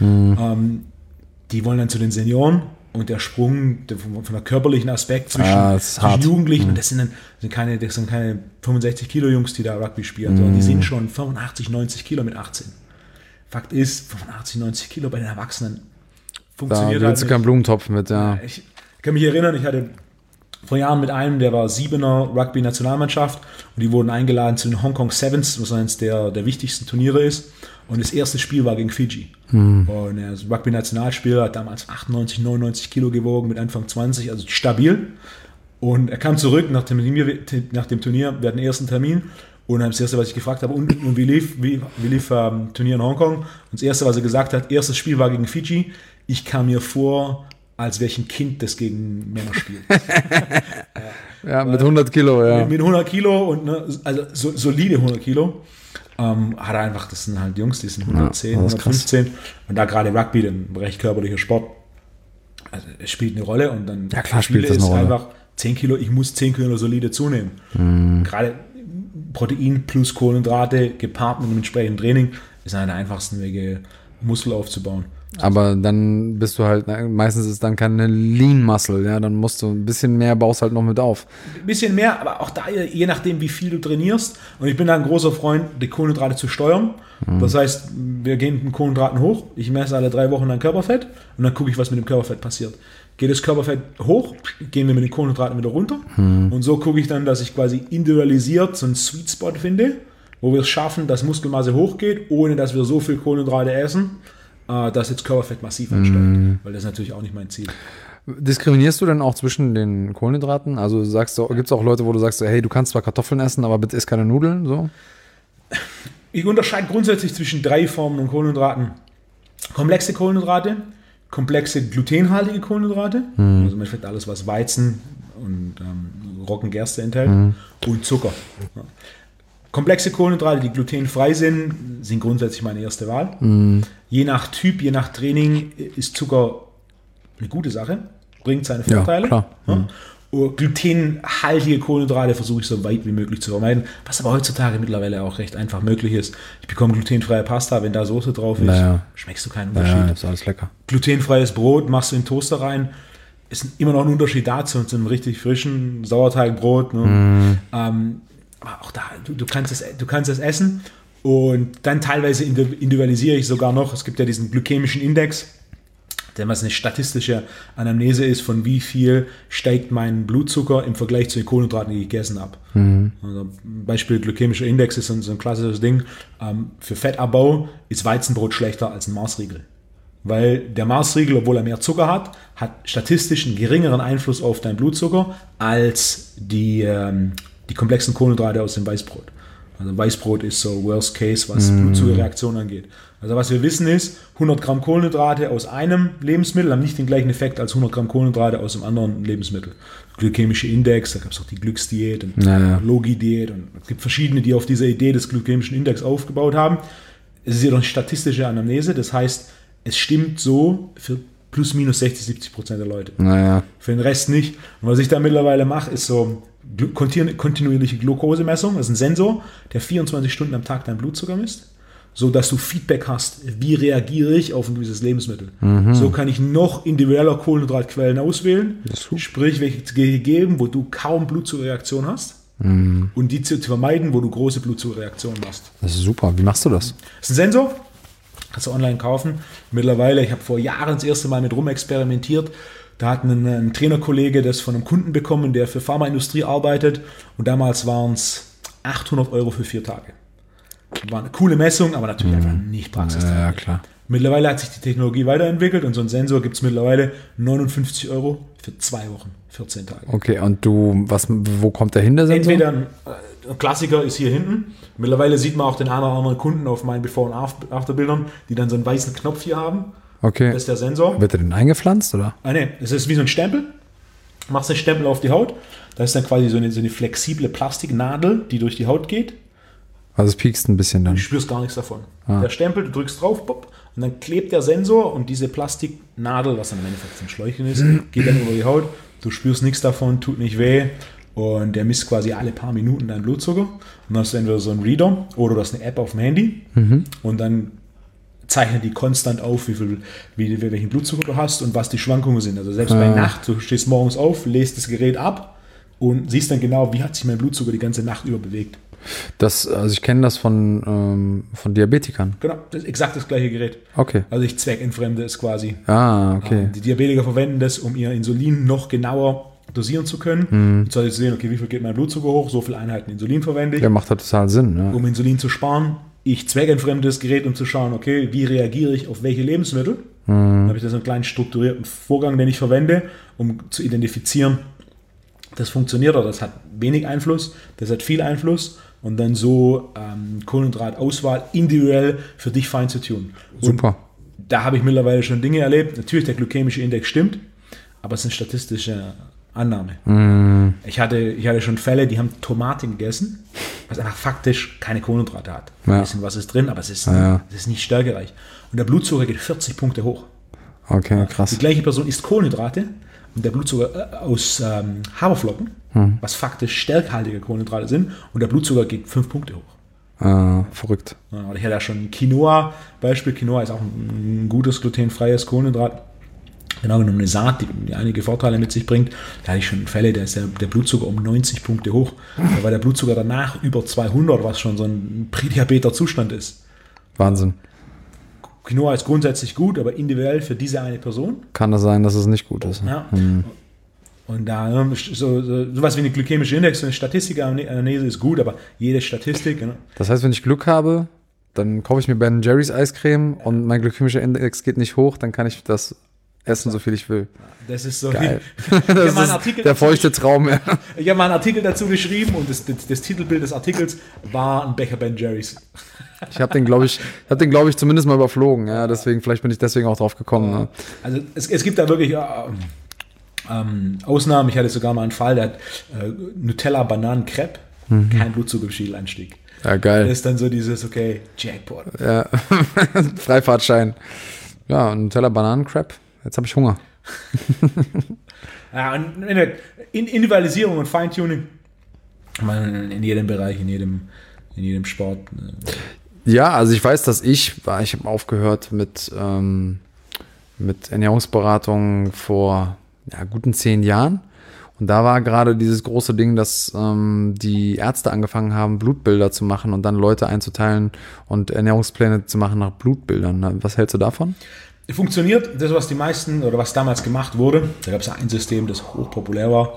Die wollen dann zu den Senioren und der Sprung von der körperlichen Aspekt zwischen Jugendlichen, und das sind keine 65 Kilo Jungs, die da Rugby spielen, sondern die sind schon 85, 90 Kilo mit 18. Fakt ist, 85, 90 Kilo bei den Erwachsenen funktioniert halt nicht. Da keinen Blumentopf mit, ja. Ich kann mich erinnern, ich hatte vor Jahren mit einem, der war 7er Rugby-Nationalmannschaft und die wurden eingeladen zu den Hong Kong Sevens, was eines der wichtigsten Turniere ist. Und das erste Spiel war gegen Fiji. Und er ist Rugby-Nationalspieler, hat damals 98, 99 Kilo gewogen, mit Anfang 20, also stabil. Und er kam zurück nach dem Turnier, wir hatten den ersten Termin. Und das erste, was ich gefragt habe, und wie lief Turnier in Hongkong? Und das erste, was er gesagt hat, erstes Spiel war gegen Fiji. Ich kam mir vor, als wäre ich ein Kind, das gegen Männer spielt. Ja, mit 100 Kilo, ja. Mit 100 Kilo und also solide 100 Kilo. Hat er einfach, das sind halt Jungs, die sind 110, 115. Und da gerade Rugby, ein recht körperlicher Sport, also es spielt eine Rolle. Und dann ja, klar spielt das eine Rolle. Einfach 10 Kilo, ich muss 10 Kilo solide zunehmen. Gerade Protein plus Kohlenhydrate gepaart mit einem entsprechenden Training ist einer der einfachsten Wege, Muskel aufzubauen. Aber dann bist du halt, meistens ist dann keine Lean Muscle, ja, dann musst du ein bisschen mehr, baust halt noch mit auf. Ein bisschen mehr, aber auch da, je nachdem, wie viel du trainierst. Und ich bin da ein großer Freund, die Kohlenhydrate zu steuern. Das heißt, wir gehen mit den Kohlenhydraten hoch. Ich messe alle 3 Wochen dein Körperfett und dann gucke ich, was mit dem Körperfett passiert. Geht das Körperfett hoch, gehen wir mit den Kohlenhydraten wieder runter. Und so gucke ich dann, dass ich quasi individualisiert so einen Sweet Spot finde, wo wir es schaffen, dass Muskelmasse hochgeht, ohne dass wir so viel Kohlenhydrate essen, dass jetzt Körperfett massiv ansteigt. Weil das ist natürlich auch nicht mein Ziel. Diskriminierst du denn auch zwischen den Kohlenhydraten? Also gibt es auch Leute, wo du sagst, hey, du kannst zwar Kartoffeln essen, aber bitte isst keine Nudeln, so? Ich unterscheide grundsätzlich zwischen 3 Formen von Kohlenhydraten. Komplexe Kohlenhydrate, komplexe glutenhaltige Kohlenhydrate, also im Endeffekt alles, was Weizen und Roggengerste enthält, und Zucker. Ja. Komplexe Kohlenhydrate, die glutenfrei sind grundsätzlich meine erste Wahl. Je nach Typ, je nach Training ist Zucker eine gute Sache, bringt seine Vorteile. Ja, klar. Ja. Glutenhaltige Kohlenhydrate versuche ich so weit wie möglich zu vermeiden, was aber heutzutage mittlerweile auch recht einfach möglich ist. Ich bekomme glutenfreie Pasta, wenn da Soße drauf ist, schmeckst du keinen Unterschied. Ja, ist alles lecker. Glutenfreies Brot machst du in den Toaster rein, ist immer noch ein Unterschied dazu zu einem richtig frischen Sauerteigbrot. Ne? Aber auch da, du kannst es essen und dann teilweise individualisiere ich sogar noch. Es gibt ja diesen glykämischen Index, der was eine statistische Anamnese ist, von wie viel steigt mein Blutzucker im Vergleich zu den Kohlenhydraten, die ich gegessen habe. Also Beispiel glykämischer Index ist so ein klassisches Ding. Für Fettabbau ist Weizenbrot schlechter als ein Marsriegel. Weil der Marsriegel, obwohl er mehr Zucker hat statistisch einen geringeren Einfluss auf deinen Blutzucker als die komplexen Kohlenhydrate aus dem Weißbrot. Also Weißbrot ist so Worst Case, was Blutzuckerreaktionen angeht. Also was wir wissen ist, 100 Gramm Kohlenhydrate aus einem Lebensmittel haben nicht den gleichen Effekt als 100 Gramm Kohlenhydrate aus einem anderen Lebensmittel. Glykämische Index, da gab es auch die Glücksdiät und Logi-Diät und es gibt verschiedene, die auf dieser Idee des glykämischen Index aufgebaut haben. Es ist jedoch eine statistische Anamnese, das heißt, es stimmt so für plus minus 60-70% der Leute. Für den Rest nicht. Und was ich da mittlerweile mache, ist so kontinuierliche Glukosemessung. Das ist ein Sensor, der 24 Stunden am Tag deinen Blutzucker misst, so dass du Feedback hast, wie reagiere ich auf ein gewisses Lebensmittel. So kann ich noch individueller Kohlenhydratquellen auswählen, sprich welche gegeben, wo du kaum Blutzuckerreaktion hast und die zu vermeiden, wo du große Blutzuckerreaktionen hast. Das ist super. Wie machst du das? Das ist ein Sensor, kannst du online kaufen. Mittlerweile, ich habe vor Jahren das erste Mal mit rumexperimentiert. Da hat ein Trainerkollege das von einem Kunden bekommen, der für Pharmaindustrie arbeitet. Und damals waren es 800 € für 4 Tage. War eine coole Messung, aber natürlich einfach nicht praxistauglich. Ja, klar. Mittlerweile hat sich die Technologie weiterentwickelt und so ein Sensor gibt es mittlerweile 59 € für 2 Wochen, 14 Tage. Okay, und wo kommt der hin, der Sensor? Entweder ein Klassiker ist hier hinten. Mittlerweile sieht man auch den einen oder anderen Kunden auf meinen Before- und After-Bildern, die dann so einen weißen Knopf hier haben. Okay. Das ist der Sensor. Wird der denn eingepflanzt, oder? Nee, es ist wie so ein Stempel. Du machst den Stempel auf die Haut. Da ist dann quasi so eine flexible Plastiknadel, die durch die Haut geht. Also es piekst ein bisschen dann. Du spürst gar nichts davon. Der Stempel, du drückst drauf, pop, und dann klebt der Sensor und diese Plastiknadel, was dann im Endeffekt zum Schläuchen ist, geht dann über die Haut. Du spürst nichts davon, tut nicht weh. Und der misst quasi alle paar Minuten deinen Blutzucker. Und dann hast du entweder so einen Reader oder du hast eine App auf dem Handy. Und dann zeichnet die konstant auf, welchen Blutzucker du hast und was die Schwankungen sind. Also selbst bei Nacht, du stehst morgens auf, lässt das Gerät ab und siehst dann genau, wie hat sich mein Blutzucker die ganze Nacht über bewegt. Also ich kenne das von Diabetikern. Genau, das ist exakt das gleiche Gerät. Okay. Also ich zweckentfremde es quasi. Okay. Die Diabetiker verwenden das, um ihr Insulin noch genauer dosieren zu können. Und zwar zu sehen, okay, wie viel geht mein Blutzucker hoch, so viele Einheiten Insulin verwende ich. Ja, macht halt total Sinn. Ja. Um Insulin zu sparen. Ich zweckentfremde das Gerät, um zu schauen, okay, wie reagiere ich auf welche Lebensmittel. Dann habe ich da so einen kleinen strukturierten Vorgang, den ich verwende, um zu identifizieren, das funktioniert oder das hat wenig Einfluss, das hat viel Einfluss und dann so Kohlenhydratauswahl individuell für dich fein zu tun. Super. Und da habe ich mittlerweile schon Dinge erlebt. Natürlich, der glykämische Index stimmt, aber es ist eine statistische Annahme. Ich hatte schon Fälle, die haben Tomaten gegessen, was einfach faktisch keine Kohlenhydrate hat. Ein bisschen was ist drin, aber es ist nicht stärkereich. Und der Blutzucker geht 40 Punkte hoch. Okay, krass. Die gleiche Person isst Kohlenhydrate und der Blutzucker aus Haferflocken, was faktisch stärkhaltige Kohlenhydrate sind, und der Blutzucker geht 5 Punkte hoch. Verrückt. Ja, ich hatte ja schon Quinoa, Beispiel. Quinoa ist auch ein gutes glutenfreies Kohlenhydrat. Genau genommen eine Saat, die einige Vorteile mit sich bringt. Da hatte ich schon Fälle, da ist der Blutzucker um 90 Punkte hoch. Da war der Blutzucker danach über 200, was schon so ein Prädiabeter-Zustand ist. Wahnsinn. Quinoa ist grundsätzlich gut, aber individuell für diese eine Person. Kann das sein, dass es nicht gut ist. Ja. Und da sowas wie eine glykämische Index, eine Statistik-Analyse ist gut, aber jede Statistik. Das heißt, wenn ich Glück habe, dann kaufe ich mir Ben Jerry's Eiscreme und mein glykämischer Index geht nicht hoch, dann kann ich das essen, so viel ich will. Das ist so. Geil. Das ist der feuchte Traum. Ja. Ich habe mal einen Artikel dazu geschrieben und das Titelbild des Artikels war ein Becher Ben Jerry's. Ich habe den, glaube ich, zumindest mal überflogen. Ja, deswegen, vielleicht bin ich deswegen auch drauf gekommen. Ne? Also es gibt da wirklich Ausnahmen. Ich hatte sogar mal einen Fall, der hat Nutella-Bananen-Crepe, kein Blutzuckerspiegelanstieg. Ja, geil. Das ist dann so dieses, okay, Jackpot. Ja, Freifahrtschein. Ja, Nutella-Bananen-Crepe. Jetzt habe ich Hunger. Ja, und Individualisierung und Feintuning in jedem Bereich, in jedem Sport. Ja, also ich weiß, dass ich habe aufgehört mit Ernährungsberatung vor guten 10 Jahren. Und da war gerade dieses große Ding, dass die Ärzte angefangen haben, Blutbilder zu machen und dann Leute einzuteilen und Ernährungspläne zu machen nach Blutbildern. Was hältst du davon? Funktioniert, das was die meisten oder was damals gemacht wurde, da gab es ein System, das hochpopulär war.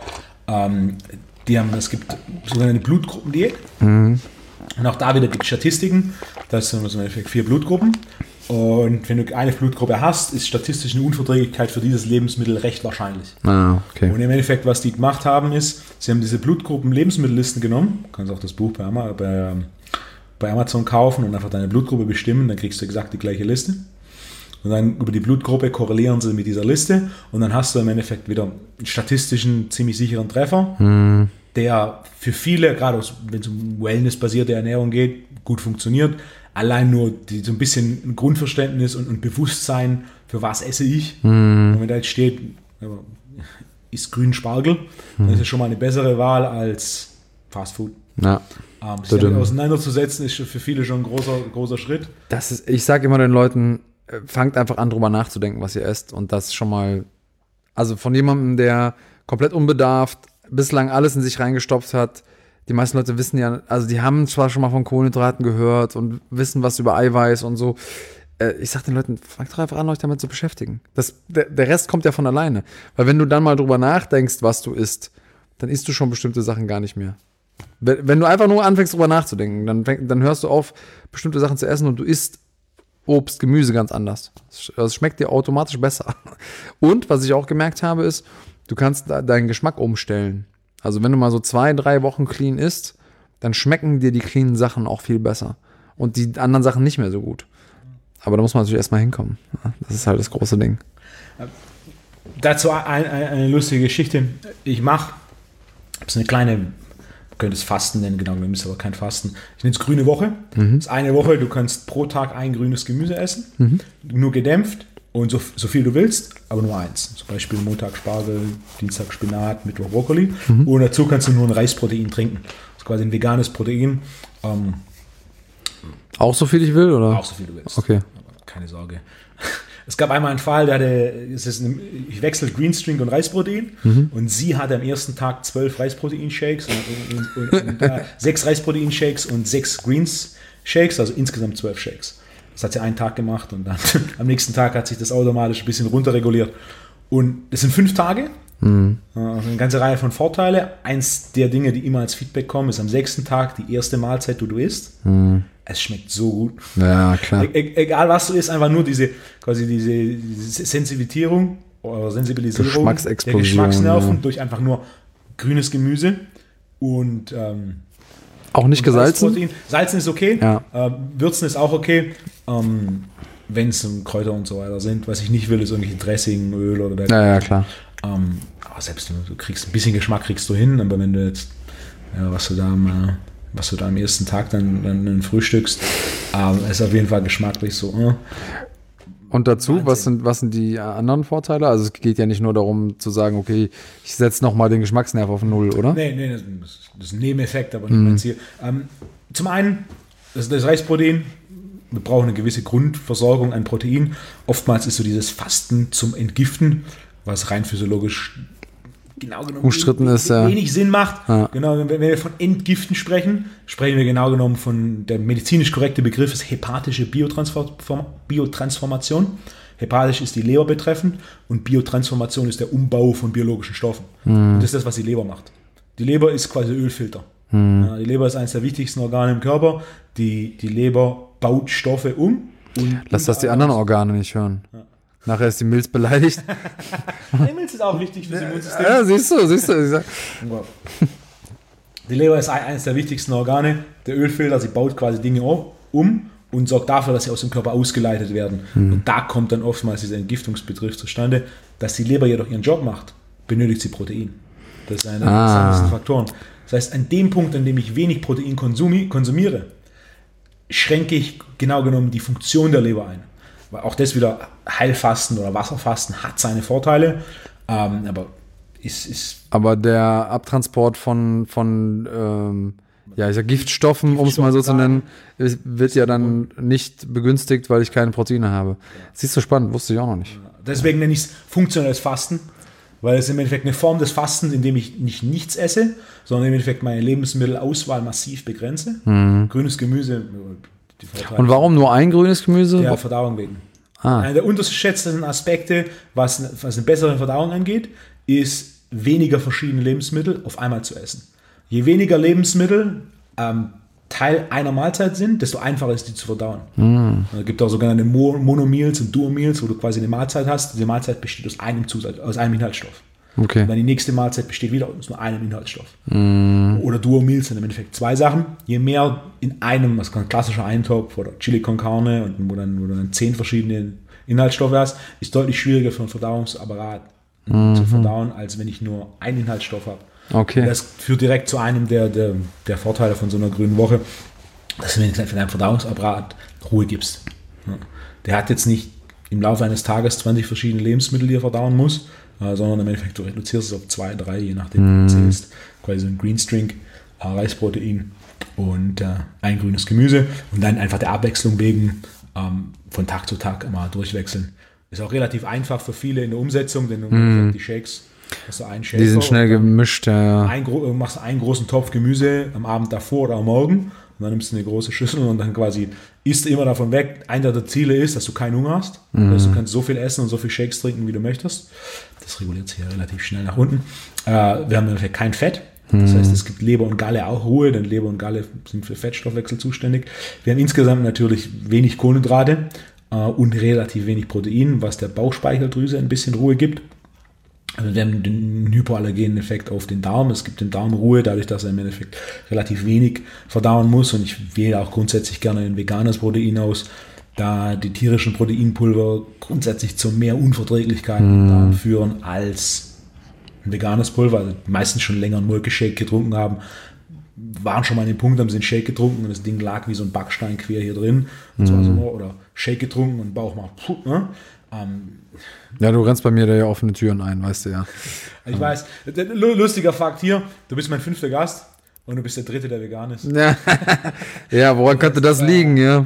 Es gibt sogenannte Blutgruppendiät. Und auch da wieder gibt es Statistiken. Das sind im Endeffekt 4 Blutgruppen. Und wenn du eine Blutgruppe hast, ist statistisch eine Unverträglichkeit für dieses Lebensmittel recht wahrscheinlich. Okay. Und im Endeffekt, was die gemacht haben, ist, sie haben diese Blutgruppen-Lebensmittellisten genommen. Du kannst auch das Buch bei Amazon kaufen und einfach deine Blutgruppe bestimmen, dann kriegst du exakt die gleiche Liste. Und dann über die Blutgruppe korrelieren sie mit dieser Liste und dann hast du im Endeffekt wieder einen statistischen, ziemlich sicheren Treffer, der für viele, gerade wenn es um wellnessbasierte Ernährung geht, gut funktioniert. Allein nur so ein bisschen ein Grundverständnis und Bewusstsein, für was esse ich. Und wenn da jetzt steht, isst grünen Spargel, dann ist das schon mal eine bessere Wahl als Fast Food. Ja. Sich damit auseinanderzusetzen, ist für viele schon ein großer Schritt. Ich sage immer den Leuten, fangt einfach an, drüber nachzudenken, was ihr esst. Und das schon mal, also von jemandem, der komplett unbedarft bislang alles in sich reingestopft hat. Die meisten Leute wissen ja, also die haben zwar schon mal von Kohlenhydraten gehört und wissen was über Eiweiß und so. Ich sag den Leuten, fangt doch einfach an, euch damit zu beschäftigen. Der Rest kommt ja von alleine. Weil wenn du dann mal drüber nachdenkst, was du isst, dann isst du schon bestimmte Sachen gar nicht mehr. Wenn du einfach nur anfängst, drüber nachzudenken, dann hörst du auf, bestimmte Sachen zu essen und du isst Obst, Gemüse ganz anders. Es schmeckt dir automatisch besser. Und was ich auch gemerkt habe, ist, du kannst deinen Geschmack umstellen. Also wenn du mal so 2-3 Wochen clean isst, dann schmecken dir die cleanen Sachen auch viel besser. Und die anderen Sachen nicht mehr so gut. Aber da muss man natürlich erstmal hinkommen. Das ist halt das große Ding. Dazu eine lustige Geschichte. Ich mache so eine kleine, du könntest Fasten nennen, genau, wir müssen aber kein Fasten. Ich nenne es grüne Woche. Das ist eine Woche, du kannst pro Tag ein grünes Gemüse essen, nur gedämpft und so viel du willst, aber nur eins. Zum Beispiel Montag Spargel, Dienstag Spinat, Mittwoch Brokkoli. Und dazu kannst du nur ein Reisprotein trinken. Das ist quasi ein veganes Protein. Auch so viel ich will, oder? Auch so viel du willst. Okay. Keine Sorge. Es gab einmal einen Fall, ich wechsle Greenstring und Reisprotein und sie hatte am ersten Tag 12 Reisprotein-Shakes und 6 Reisprotein-Shakes und 6 Greens-Shakes, also insgesamt 12 Shakes. Das hat sie einen Tag gemacht und dann am nächsten Tag hat sich das automatisch ein bisschen runterreguliert. Und das sind 5 Tage, also eine ganze Reihe von Vorteile. Eins der Dinge, die immer als Feedback kommen, ist am 6. Tag die erste Mahlzeit, die du isst. Es schmeckt so gut. Ja, klar. Egal was du isst, einfach nur diese Sensibilisierung oder Sensibilisierung der Geschmacksnerven durch einfach nur grünes Gemüse und auch nicht gesalzen? Protein. Salzen ist okay, ja. Würzen ist auch okay, wenn es Kräuter und so weiter sind. Was ich nicht will, ist irgendwelche Dressing, Öl oder dergleichen. Ja, klar. Aber selbst du kriegst ein bisschen Geschmack kriegst du hin, aber wenn du jetzt was du da am ersten Tag dann frühstückst, ist auf jeden Fall geschmacklich so. Und dazu, was sind die anderen Vorteile? Also es geht ja nicht nur darum zu sagen, okay, ich setze nochmal den Geschmacksnerv auf 0, oder? Nee, das ist ein Nebeneffekt, aber nicht mein Ziel. Zum einen, das Reisprotein. Wir brauchen eine gewisse Grundversorgung an Protein. Oftmals ist so dieses Fasten zum Entgiften, was rein physiologisch genau genommen umstritten ist, wenig Sinn macht. Ja. Genau, wenn wir von Entgiften sprechen, sprechen wir genau genommen von, der medizinisch korrekte Begriff ist hepatische Biotransformation. Hepatisch ist die Leber betreffend und Biotransformation ist der Umbau von biologischen Stoffen. Und das ist das, was die Leber macht. Die Leber ist quasi Ölfilter. Ja, die Leber ist eines der wichtigsten Organe im Körper. Die Leber baut Stoffe um. Lass das die anderen Organe nicht hören. Ja. Nachher ist die Milz beleidigt. Die Milz ist auch wichtig fürs Immunsystem. Ja, siehst du. Die Leber ist eines der wichtigsten Organe. Der Ölfilter, sie baut quasi Dinge um und sorgt dafür, dass sie aus dem Körper ausgeleitet werden. Und da kommt dann oftmals dieser Entgiftungsbegriff zustande. Dass die Leber jedoch ihren Job macht, benötigt sie Protein. Das ist einer der wichtigsten Faktoren. Das heißt, an dem Punkt, an dem ich wenig Protein konsumiere, schränke ich genau genommen die Funktion der Leber ein. Weil auch das wieder Heilfasten oder Wasserfasten hat seine Vorteile, aber Aber der Abtransport von Giftstoffen, um es mal so zu nennen, wird ja dann nicht begünstigt, weil ich keine Proteine habe. Siehst du, spannend, wusste ich auch noch nicht. Deswegen nenne ich es funktionelles Fasten, weil es im Endeffekt eine Form des Fastens, in dem ich nicht nichts esse, sondern im Endeffekt meine Lebensmittelauswahl massiv begrenze. Grünes Gemüse. Und warum nur ein grünes Gemüse? Der Verdauung wegen. Einer der unterschätzten Aspekte, was eine bessere Verdauung angeht, ist weniger verschiedene Lebensmittel auf einmal zu essen. Je weniger Lebensmittel Teil einer Mahlzeit sind, desto einfacher ist die zu verdauen. Es gibt auch sogenannte Monomeals und Duomeals, wo du quasi eine Mahlzeit hast. Diese Mahlzeit besteht aus einem Inhaltsstoff. Okay. Und dann die nächste Mahlzeit besteht wieder aus nur einem Inhaltsstoff. Oder Duo-Meals sind im Endeffekt 2 Sachen. Je mehr in einem, was kann ein klassischer Eintopf oder Chili con Carne, und wo du dann 10 verschiedene Inhaltsstoffe hast, ist deutlich schwieriger für einen Verdauungsapparat zu verdauen, als wenn ich nur einen Inhaltsstoff habe. Okay. Und das führt direkt zu einem der Vorteile von so einer grünen Woche, dass du für deinen Verdauungsapparat Ruhe gibst. Der hat jetzt nicht im Laufe eines Tages 20 verschiedene Lebensmittel, die er verdauen muss, sondern im Endeffekt du reduzierst es auf 2, 3, je nachdem, wie du zählst. Quasi so ein Greenstring, Reisprotein und ein grünes Gemüse und dann einfach der Abwechslung wegen von Tag zu Tag immer durchwechseln. Ist auch relativ einfach für viele in der Umsetzung, denn die Shakes, hast du einen Shake. Die sind schnell gemischt, ja. Machst einen großen Topf Gemüse am Abend davor oder am Morgen und dann nimmst du eine große Schüssel und dann quasi isst immer davon weg. Einer der Ziele ist, dass du keinen Hunger hast. Also du kannst so viel essen und so viel Shakes trinken, wie du möchtest. Das reguliert sich ja relativ schnell nach unten. Wir haben im Endeffekt kein Fett. Das heißt, es gibt Leber und Galle auch Ruhe, denn Leber und Galle sind für Fettstoffwechsel zuständig. Wir haben insgesamt natürlich wenig Kohlenhydrate und relativ wenig Protein, was der Bauchspeicheldrüse ein bisschen Ruhe gibt. Also wir haben den hypoallergenen Effekt auf den Darm. Es gibt dem Darm Ruhe, dadurch, dass er im Endeffekt relativ wenig verdauen muss. Und ich wähle auch grundsätzlich gerne ein veganes Protein aus, da die tierischen Proteinpulver grundsätzlich zu mehr Unverträglichkeiten im Darm führen als ein veganes Pulver. Also die meisten schon länger einen Molkeshake getrunken haben, waren schon mal an dem Punkt, haben sie einen Shake getrunken und das Ding lag wie so ein Backstein quer hier drin. Oder Shake getrunken und Bauch macht ne? Ja, du rennst bei mir da ja offene Türen ein, weißt du ja. Ich weiß. Lustiger Fakt hier, du bist mein 5. Gast und du bist der 3., der vegan ist. Ja, woran könnte das liegen, ja?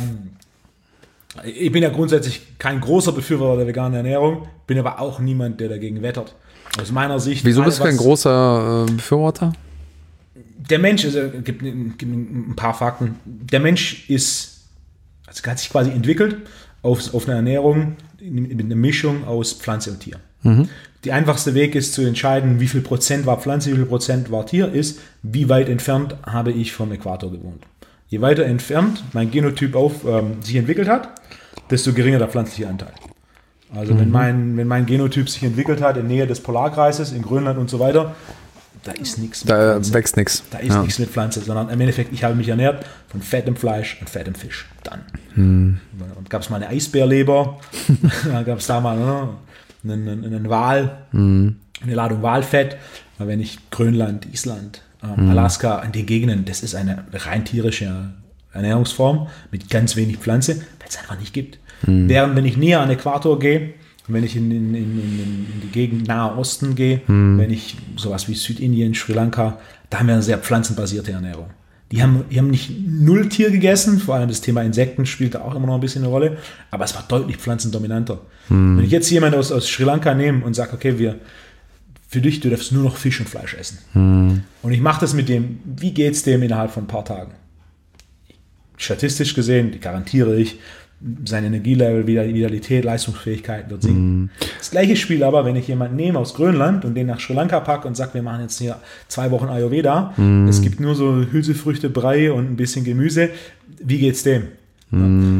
Ich bin ja grundsätzlich kein großer Befürworter der veganen Ernährung, bin aber auch niemand, der dagegen wettert. Aus meiner Sicht... Wieso bist du kein großer Befürworter? Der Mensch, gibt ein paar Fakten, der Mensch hat sich quasi entwickelt auf eine Ernährung mit einer Mischung aus Pflanze und Tier. Der einfachste Weg ist zu entscheiden, wie viel Prozent war Pflanze, wie viel Prozent war Tier, ist, wie weit entfernt habe ich vom Äquator gewohnt. Je weiter entfernt mein Genotyp sich entwickelt hat, desto geringer der pflanzliche Anteil. Also wenn mein Genotyp sich entwickelt hat in Nähe des Polarkreises, in Grönland und so weiter, da ist nichts mit Pflanze. Da wächst nichts. Da ist nichts mit Pflanze, sondern im Endeffekt, ich habe mich ernährt von fettem Fleisch und fettem Fisch. Dann. Und gab es mal eine Eisbärleber, dann gab es da mal einen Wal, eine Ladung Walfett. Aber wenn ich Grönland, Island, Alaska, an den Gegenden, das ist eine rein tierische Ernährungsform mit ganz wenig Pflanze, weil es einfach nicht gibt. Während wenn ich näher an den Äquator gehe, wenn ich in die Gegend Nahe Osten gehe, wenn ich sowas wie Südindien, Sri Lanka, da haben wir eine sehr pflanzenbasierte Ernährung. Die haben nicht null Tier gegessen, vor allem das Thema Insekten spielt da auch immer noch ein bisschen eine Rolle, aber es war deutlich pflanzendominanter. Wenn ich jetzt jemanden aus Sri Lanka nehme und sage, okay, für dich, du darfst nur noch Fisch und Fleisch essen. Und ich mache das mit dem, wie geht es dem innerhalb von ein paar Tagen? Statistisch gesehen, garantiere ich, sein Energielevel, Vitalität, Leistungsfähigkeit wird sinken. Das gleiche Spiel aber, wenn ich jemanden nehme aus Grönland und den nach Sri Lanka packe und sage, wir machen jetzt hier 2 Wochen Ayurveda, es gibt nur so Hülsefrüchte, Brei und ein bisschen Gemüse, wie geht's dem? Ja.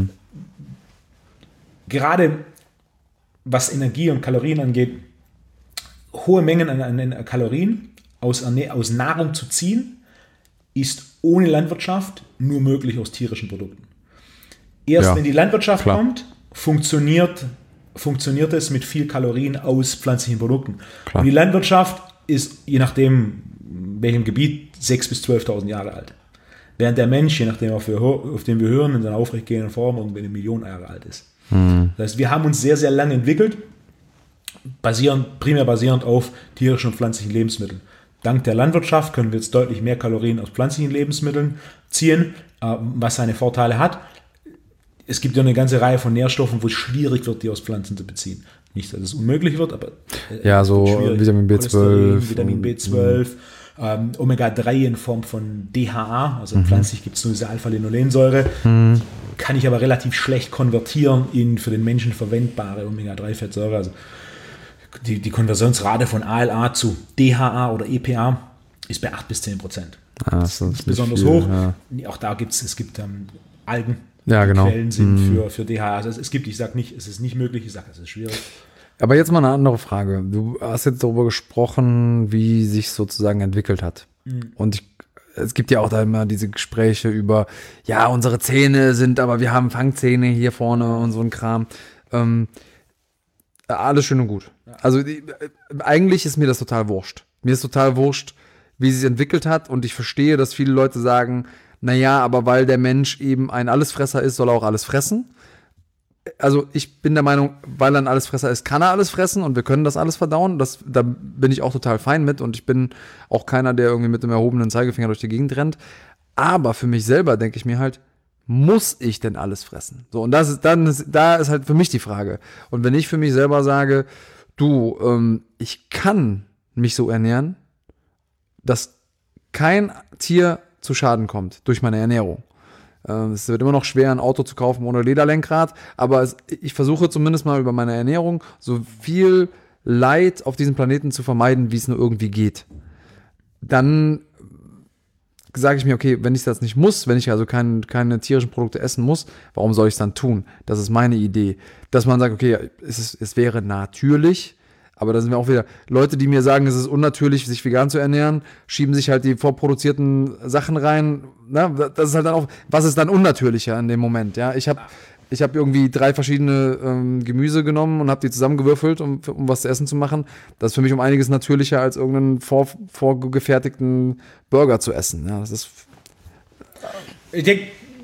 Gerade was Energie und Kalorien angeht, hohe Mengen an Kalorien aus Nahrung zu ziehen, ist ohne Landwirtschaft nur möglich aus tierischen Produkten. Erst wenn die Landwirtschaft kommt, funktioniert es mit viel Kalorien aus pflanzlichen Produkten. Und die Landwirtschaft ist, je nachdem, welchem Gebiet, 6.000 bis 12.000 Jahre alt. Während der Mensch, je nachdem, auf den wir hören, in seiner aufrechtgehenden Form irgendwie 1 Million Jahre alt ist. Das heißt, wir haben uns sehr, sehr lange entwickelt, primär basierend auf tierischen und pflanzlichen Lebensmitteln. Dank der Landwirtschaft können wir jetzt deutlich mehr Kalorien aus pflanzlichen Lebensmitteln ziehen, was seine Vorteile hat. Es gibt ja eine ganze Reihe von Nährstoffen, wo es schwierig wird, die aus Pflanzen zu beziehen. Nicht, dass es unmöglich wird, aber ja, so Vitamin B12. Vitamin B12, Omega-3 in Form von DHA, also pflanzlich gibt es nur diese Alpha-Linolensäure, kann ich aber relativ schlecht konvertieren in für den Menschen verwendbare Omega-3-Fettsäure. Also die Konversionsrate von ALA zu DHA oder EPA ist bei 8 bis 10%. Das ist nicht besonders viel, hoch. Ja. Auch da gibt es Algen. Quellen sind für DHA. Also ich sage nicht, es ist nicht möglich, ich sage, es ist schwierig. Aber jetzt mal eine andere Frage. Du hast jetzt darüber gesprochen, wie sich sozusagen entwickelt hat. Und es gibt ja auch da immer diese Gespräche über, ja, unsere Zähne sind, aber wir haben Fangzähne hier vorne und so ein Kram. Alles schön und gut. Also eigentlich ist mir das total wurscht. Mir ist total wurscht, wie sie es entwickelt hat. Und ich verstehe, dass viele Leute sagen, naja, aber weil der Mensch eben ein Allesfresser ist, soll er auch alles fressen. Also ich bin der Meinung, weil er ein Allesfresser ist, kann er alles fressen und wir können das alles verdauen. Da bin ich auch total fein mit und ich bin auch keiner, der irgendwie mit dem erhobenen Zeigefinger durch die Gegend rennt. Aber für mich selber denke ich mir halt, muss ich denn alles fressen? So, und da ist halt für mich die Frage. Und wenn ich für mich selber sage, ich kann mich so ernähren, dass kein Tier zu Schaden kommt durch meine Ernährung. Es wird immer noch schwer, ein Auto zu kaufen ohne Lederlenkrad, aber ich versuche zumindest mal über meine Ernährung so viel Leid auf diesem Planeten zu vermeiden, wie es nur irgendwie geht. Dann sage ich mir, okay, wenn ich das nicht muss, wenn ich also keine tierischen Produkte essen muss, warum soll ich es dann tun? Das ist meine Idee. Dass man sagt, okay, es wäre natürlich, aber da sind wir auch wieder Leute, die mir sagen, es ist unnatürlich, sich vegan zu ernähren, schieben sich halt die vorproduzierten Sachen rein. Na, das ist halt dann auch, was ist dann unnatürlicher in dem Moment? Ja, ich habe irgendwie 3 verschiedene Gemüse genommen und habe die zusammengewürfelt, um was zu essen zu machen. Das ist für mich um einiges natürlicher, als irgendeinen vorgefertigten Burger zu essen. Ja, das ist. Ich denke,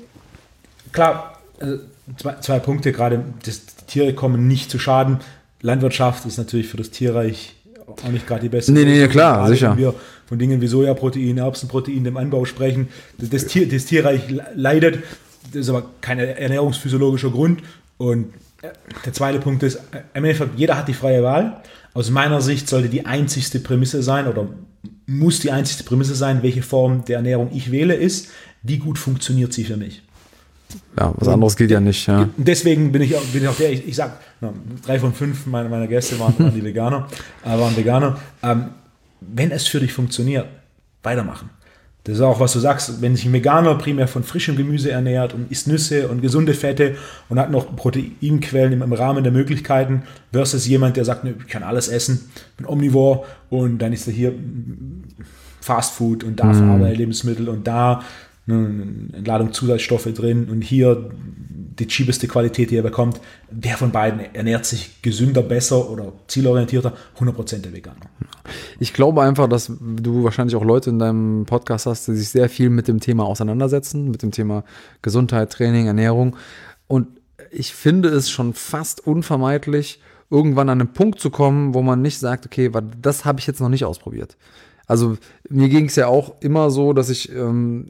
klar, also zwei Punkte gerade. Die Tiere kommen nicht zu Schaden. Landwirtschaft ist natürlich für das Tierreich auch nicht gerade die beste. Nee, klar, gerade sicher. wenn wir von Dingen wie Sojaprotein, Erbsenprotein, dem Anbau sprechen. Das Tierreich leidet. Das ist aber kein ernährungsphysiologischer Grund. Und der zweite Punkt ist, im Endeffekt, jeder hat die freie Wahl. Aus meiner Sicht sollte die einzigste Prämisse sein oder muss die einzigste Prämisse sein, welche Form der Ernährung ich wähle, ist, wie gut funktioniert sie für mich. Ja, was anderes geht ja nicht. Ja. Deswegen bin ich auch der, ich sage, 3 von 5 meiner Gäste waren die Veganer, waren Veganer. Wenn es für dich funktioniert, weitermachen. Das ist auch, was du sagst, wenn sich ein Veganer primär von frischem Gemüse ernährt und isst Nüsse und gesunde Fette und hat noch Proteinquellen im Rahmen der Möglichkeiten, versus jemand, der sagt, ich kann alles essen, bin Omnivore und dann ist da hier Fastfood und da verarbeitete Lebensmittel und da eine Ladung Zusatzstoffe drin und hier die cheapeste Qualität, die er bekommt. Wer von beiden ernährt sich gesünder, besser oder zielorientierter? 100% der Veganer. Ich glaube einfach, dass du wahrscheinlich auch Leute in deinem Podcast hast, die sich sehr viel mit dem Thema auseinandersetzen, mit dem Thema Gesundheit, Training, Ernährung. Und ich finde es schon fast unvermeidlich, irgendwann an einen Punkt zu kommen, wo man nicht sagt, okay, das habe ich jetzt noch nicht ausprobiert. Also mir ging es ja auch immer so, dass ich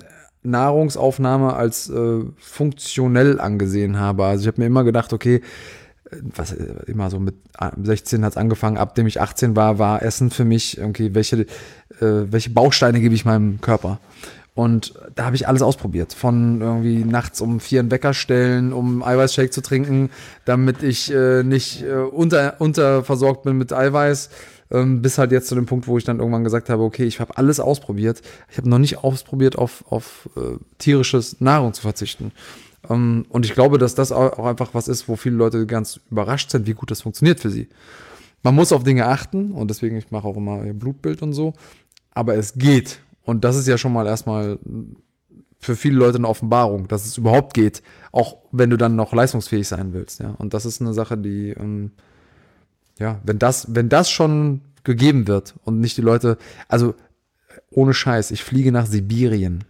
Nahrungsaufnahme als funktionell angesehen habe. Also ich habe mir immer gedacht, okay, was immer so mit 16 hat es angefangen, ab dem ich 18 war Essen für mich, okay, welche Bausteine gebe ich meinem Körper? Und da habe ich alles ausprobiert. Von irgendwie nachts um 4 einen Wecker stellen, um Eiweißshake zu trinken, damit ich nicht unterversorgt bin mit Eiweiß, bis halt jetzt zu dem Punkt, wo ich dann irgendwann gesagt habe, okay, ich habe alles ausprobiert. Ich habe noch nicht ausprobiert, auf tierisches Nahrung zu verzichten. Und ich glaube, dass das auch einfach was ist, wo viele Leute ganz überrascht sind, wie gut das funktioniert für sie. Man muss auf Dinge achten und deswegen, ich mache auch immer Blutbild und so, aber es geht. Und das ist ja schon mal erstmal für viele Leute eine Offenbarung, dass es überhaupt geht, auch wenn du dann noch leistungsfähig sein willst. Ja? Und das ist eine Sache, die, wenn das schon gegeben wird und nicht die Leute, also ohne Scheiß, ich fliege nach Sibirien,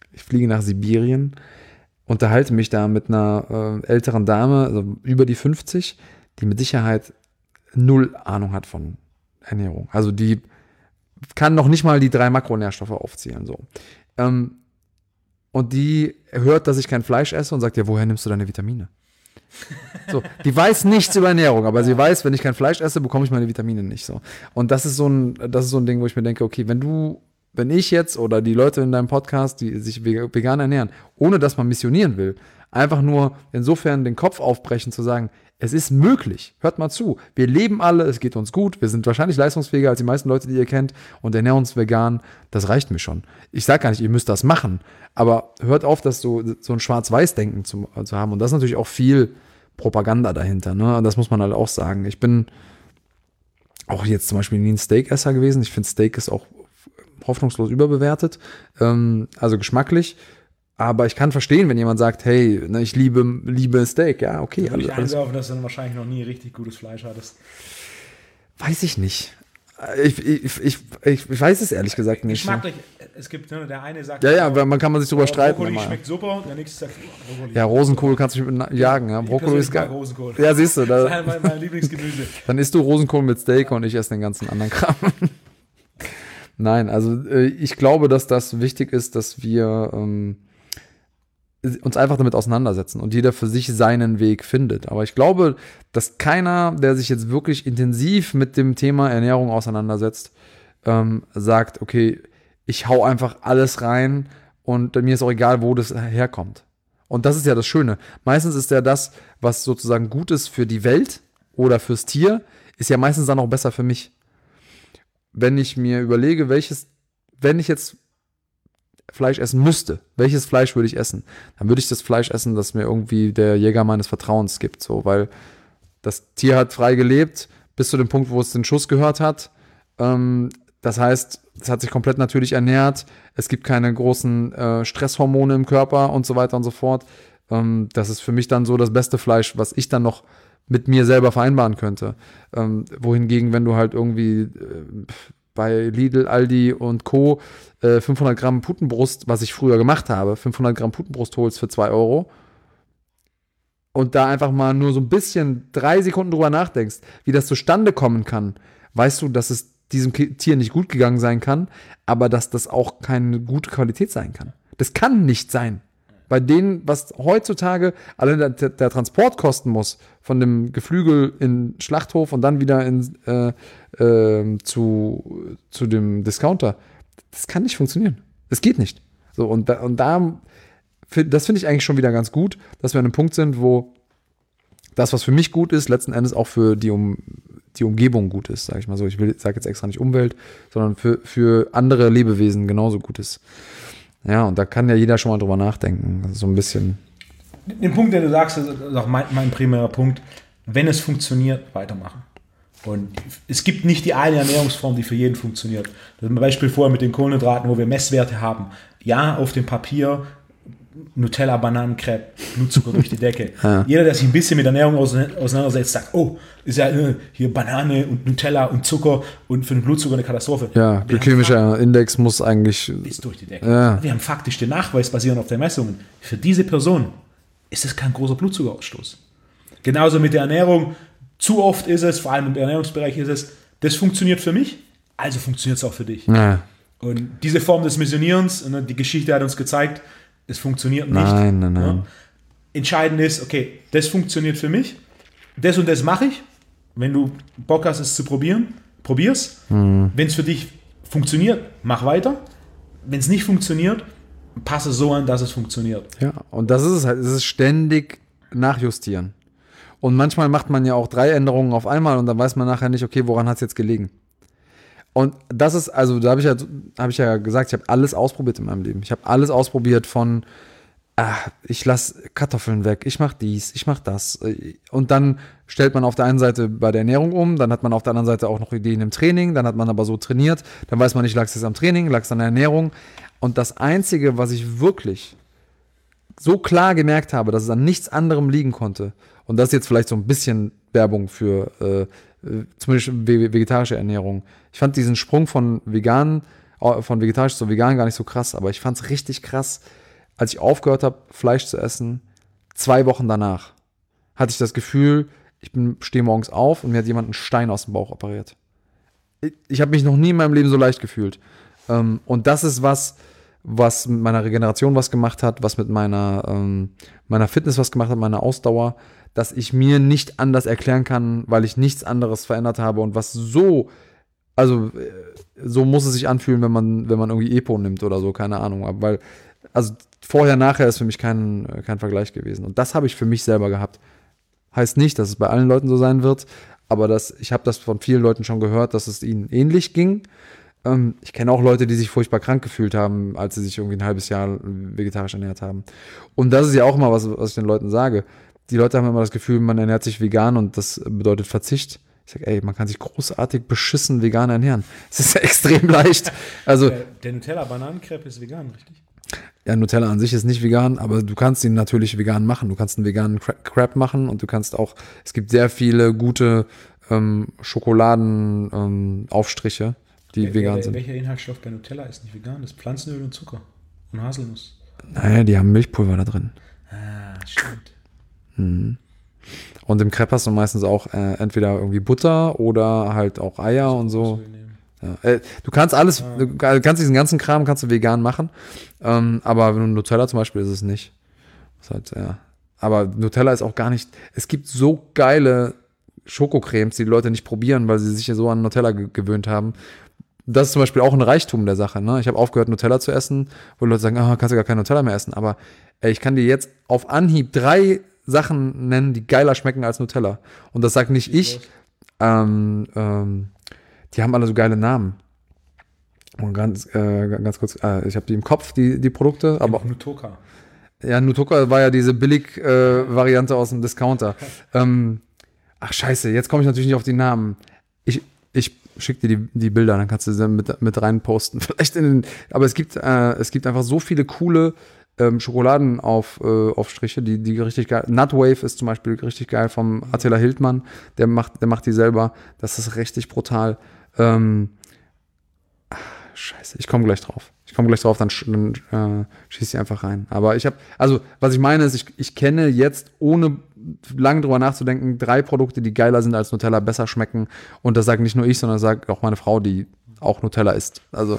unterhalte mich da mit einer älteren Dame, also über die 50, die mit Sicherheit 0 Ahnung hat von Ernährung. Also die kann noch nicht mal die 3 Makronährstoffe aufzählen. So. Und die hört, dass ich kein Fleisch esse und sagt, ja, woher nimmst du deine Vitamine? So, die weiß nichts über Ernährung, aber sie weiß, wenn ich kein Fleisch esse, bekomme ich meine Vitamine nicht. So. Und das ist so ein Ding, wo ich mir denke, okay, wenn ich jetzt oder die Leute in deinem Podcast, die sich vegan ernähren, ohne dass man missionieren will, einfach nur insofern den Kopf aufbrechen, zu sagen, es ist möglich, hört mal zu, wir leben alle, es geht uns gut, wir sind wahrscheinlich leistungsfähiger als die meisten Leute, die ihr kennt und ernähren uns vegan, das reicht mir schon. Ich sage gar nicht, ihr müsst das machen, aber hört auf, dass so ein Schwarz-Weiß-Denken zu haben und das ist natürlich auch viel Propaganda dahinter, ne? Und das muss man halt auch sagen. Ich bin auch jetzt zum Beispiel nie ein Steakesser gewesen, ich finde Steak ist auch hoffnungslos überbewertet, also geschmacklich. Aber ich kann verstehen, wenn jemand sagt, hey, ich liebe Steak. Ja, okay. Würde ich einwerfen, dass du dann wahrscheinlich noch nie richtig gutes Fleisch hattest. Weiß ich nicht. Ich weiß es ehrlich gesagt nicht. Geschmacklich, es gibt, ne, der eine sagt... Ja, man kann sich drüber streiten. Brokkoli schmeckt super, der nächste sagt, Brokkoli. Ja, Rosenkohl kannst du mit jagen. Ja. Brokkoli ist geil. Rosenkohl. Ja, siehst du. Das ist mein Lieblingsgemüse. Dann isst du Rosenkohl mit Steak und ich esse den ganzen anderen Kram. Nein, also ich glaube, dass das wichtig ist, dass wir uns einfach damit auseinandersetzen und jeder für sich seinen Weg findet. Aber ich glaube, dass keiner, der sich jetzt wirklich intensiv mit dem Thema Ernährung auseinandersetzt, sagt, okay, ich hau einfach alles rein und mir ist auch egal, wo das herkommt. Und das ist ja das Schöne. Meistens ist ja das, was sozusagen gut ist für die Welt oder fürs Tier, ist ja meistens dann auch besser für mich. Wenn ich mir überlege, wenn ich jetzt Fleisch essen müsste, welches Fleisch würde ich essen? Dann würde ich das Fleisch essen, das mir irgendwie der Jäger meines Vertrauens gibt, so, weil das Tier hat frei gelebt, bis zu dem Punkt, wo es den Schuss gehört hat. Das heißt, es hat sich komplett natürlich ernährt, es gibt keine großen Stresshormone im Körper und so weiter und so fort. Das ist für mich dann so das beste Fleisch, was ich dann noch mit mir selber vereinbaren könnte. Wohingegen, wenn du halt irgendwie bei Lidl, Aldi und Co. 500 Gramm Putenbrust, was ich früher gemacht habe, 500 Gramm Putenbrust holst für 2 Euro und da einfach mal nur so ein bisschen 3 Sekunden drüber nachdenkst, wie das zustande kommen kann, weißt du, dass es diesem Tier nicht gut gegangen sein kann, aber dass das auch keine gute Qualität sein kann. Das kann nicht sein. Bei denen, was heutzutage allein der Transport kosten muss, von dem Geflügel in den Schlachthof und dann wieder zu dem Discounter, das kann nicht funktionieren. Es geht nicht. So, und das finde ich eigentlich schon wieder ganz gut, dass wir an einem Punkt sind, wo das, was für mich gut ist, letzten Endes auch für die Umgebung gut ist, sage ich mal so. Ich sage jetzt extra nicht Umwelt, sondern für andere Lebewesen genauso gut ist. Ja, und da kann ja jeder schon mal drüber nachdenken. So ein bisschen. Den Punkt, den du sagst, ist auch mein primärer Punkt. Wenn es funktioniert, weitermachen. Und es gibt nicht die eine Ernährungsform, die für jeden funktioniert. Das ist ein Beispiel vorher mit den Kohlenhydraten, wo wir Messwerte haben. Ja, auf dem Papier Nutella, Bananencrepe, Blutzucker durch die Decke. Ja. Jeder, der sich ein bisschen mit Ernährung auseinandersetzt, sagt, oh, ist ja hier Banane und Nutella und Zucker und für den Blutzucker eine Katastrophe. Ja, glykämischer Index muss eigentlich... Ist durch die Decke. Ja. Wir haben faktisch den Nachweis basierend auf den Messungen. Für diese Person ist es kein großer Blutzuckerausstoß. Genauso mit der Ernährung. Zu oft ist es, vor allem im Ernährungsbereich ist es, das funktioniert für mich, also funktioniert es auch für dich. Ja. Und diese Form des Missionierens, die Geschichte hat uns gezeigt, es funktioniert nicht. Nein. Ja? Entscheidend ist, okay, das funktioniert für mich, das und das mache ich. Wenn du Bock hast, es zu probieren, probier's. Wenn es für dich funktioniert, mach weiter. Wenn es nicht funktioniert, passe es so an, dass es funktioniert. Ja, und das ist es halt. Es ist ständig nachjustieren. Und manchmal macht man ja auch 3 Änderungen auf einmal und dann weiß man nachher nicht, okay, woran hat es jetzt gelegen. Und das ist, also da habe ich ja gesagt, ich habe alles ausprobiert in meinem Leben. Ich habe alles ausprobiert von, ich lasse Kartoffeln weg, ich mache dies, ich mache das. Und dann stellt man auf der einen Seite bei der Ernährung um, dann hat man auf der anderen Seite auch noch Ideen im Training, dann hat man aber so trainiert, dann weiß man nicht, lag es jetzt am Training, lag es an der Ernährung. Und das Einzige, was ich wirklich so klar gemerkt habe, dass es an nichts anderem liegen konnte, und das ist jetzt vielleicht so ein bisschen Werbung für zumindest vegetarische Ernährung. Ich fand diesen Sprung von vegetarisch zu vegan gar nicht so krass, aber ich fand es richtig krass, als ich aufgehört habe, Fleisch zu essen, 2 Wochen danach hatte ich das Gefühl, ich stehe morgens auf und mir hat jemand einen Stein aus dem Bauch operiert. Ich habe mich noch nie in meinem Leben so leicht gefühlt. Und das ist was mit meiner Regeneration was gemacht hat, was mit meiner Fitness was gemacht hat, meiner Ausdauer, dass ich mir nicht anders erklären kann, weil ich nichts anderes verändert habe und was so muss es sich anfühlen, wenn man irgendwie Epo nimmt oder so, keine Ahnung. Weil, also vorher, nachher ist für mich kein Vergleich gewesen. Und das habe ich für mich selber gehabt. Heißt nicht, dass es bei allen Leuten so sein wird, aber ich habe das von vielen Leuten schon gehört, dass es ihnen ähnlich ging. Ich kenne auch Leute, die sich furchtbar krank gefühlt haben, als sie sich irgendwie ein halbes Jahr vegetarisch ernährt haben. Und das ist ja auch immer was ich den Leuten sage. Die Leute haben immer das Gefühl, man ernährt sich vegan und das bedeutet Verzicht. Ich sage, man kann sich großartig beschissen vegan ernähren. Es ist ja extrem leicht. Also, der Nutella-Bananencrepe ist vegan, richtig? Ja, Nutella an sich ist nicht vegan, aber du kannst ihn natürlich vegan machen. Du kannst einen veganen Crepe machen und du kannst auch, es gibt sehr viele gute Schokoladenaufstriche, die vegan sind. Welcher Inhaltsstoff bei Nutella ist nicht vegan? Das ist Pflanzenöl und Zucker und Haselnuss. Naja, die haben Milchpulver da drin. Stimmt. Und im Crepe hast du meistens auch entweder irgendwie Butter oder halt auch Eier und so. Ja. Du kannst alles, du kannst diesen ganzen Kram kannst du vegan machen, aber Nutella zum Beispiel ist es nicht. Ist halt, ja. Aber Nutella ist auch gar nicht, es gibt so geile Schokocremes, die Leute nicht probieren, weil sie sich ja so an Nutella gewöhnt haben. Das ist zum Beispiel auch ein Reichtum der Sache. Ne? Ich habe aufgehört, Nutella zu essen, wo Leute sagen, kannst du gar kein Nutella mehr essen. Aber ich kann dir jetzt auf Anhieb 3 Sachen nennen, die geiler schmecken als Nutella. Und das sagt nicht ich. Die haben alle so geile Namen. Und ganz kurz, ich habe die im Kopf, die Produkte. Aber auch Nutoka. Ja, Nutoka war ja diese Billig-Variante aus dem Discounter. Ach scheiße, jetzt komme ich natürlich nicht auf die Namen. Ich schicke dir die Bilder, dann kannst du sie mit rein posten. Vielleicht aber es gibt einfach so viele coole Schokoladenaufstriche, die richtig geil. Nutwave ist zum Beispiel richtig geil vom Attila Hildmann. Der macht die selber. Das ist richtig brutal. Scheiße, ich komme gleich drauf. Dann schieß ich einfach rein. Aber was ich meine ist, ich kenne jetzt, ohne lange drüber nachzudenken, 3 Produkte, die geiler sind als Nutella, besser schmecken. Und das sagt nicht nur ich, sondern das sagt auch meine Frau, die auch Nutella isst. Also,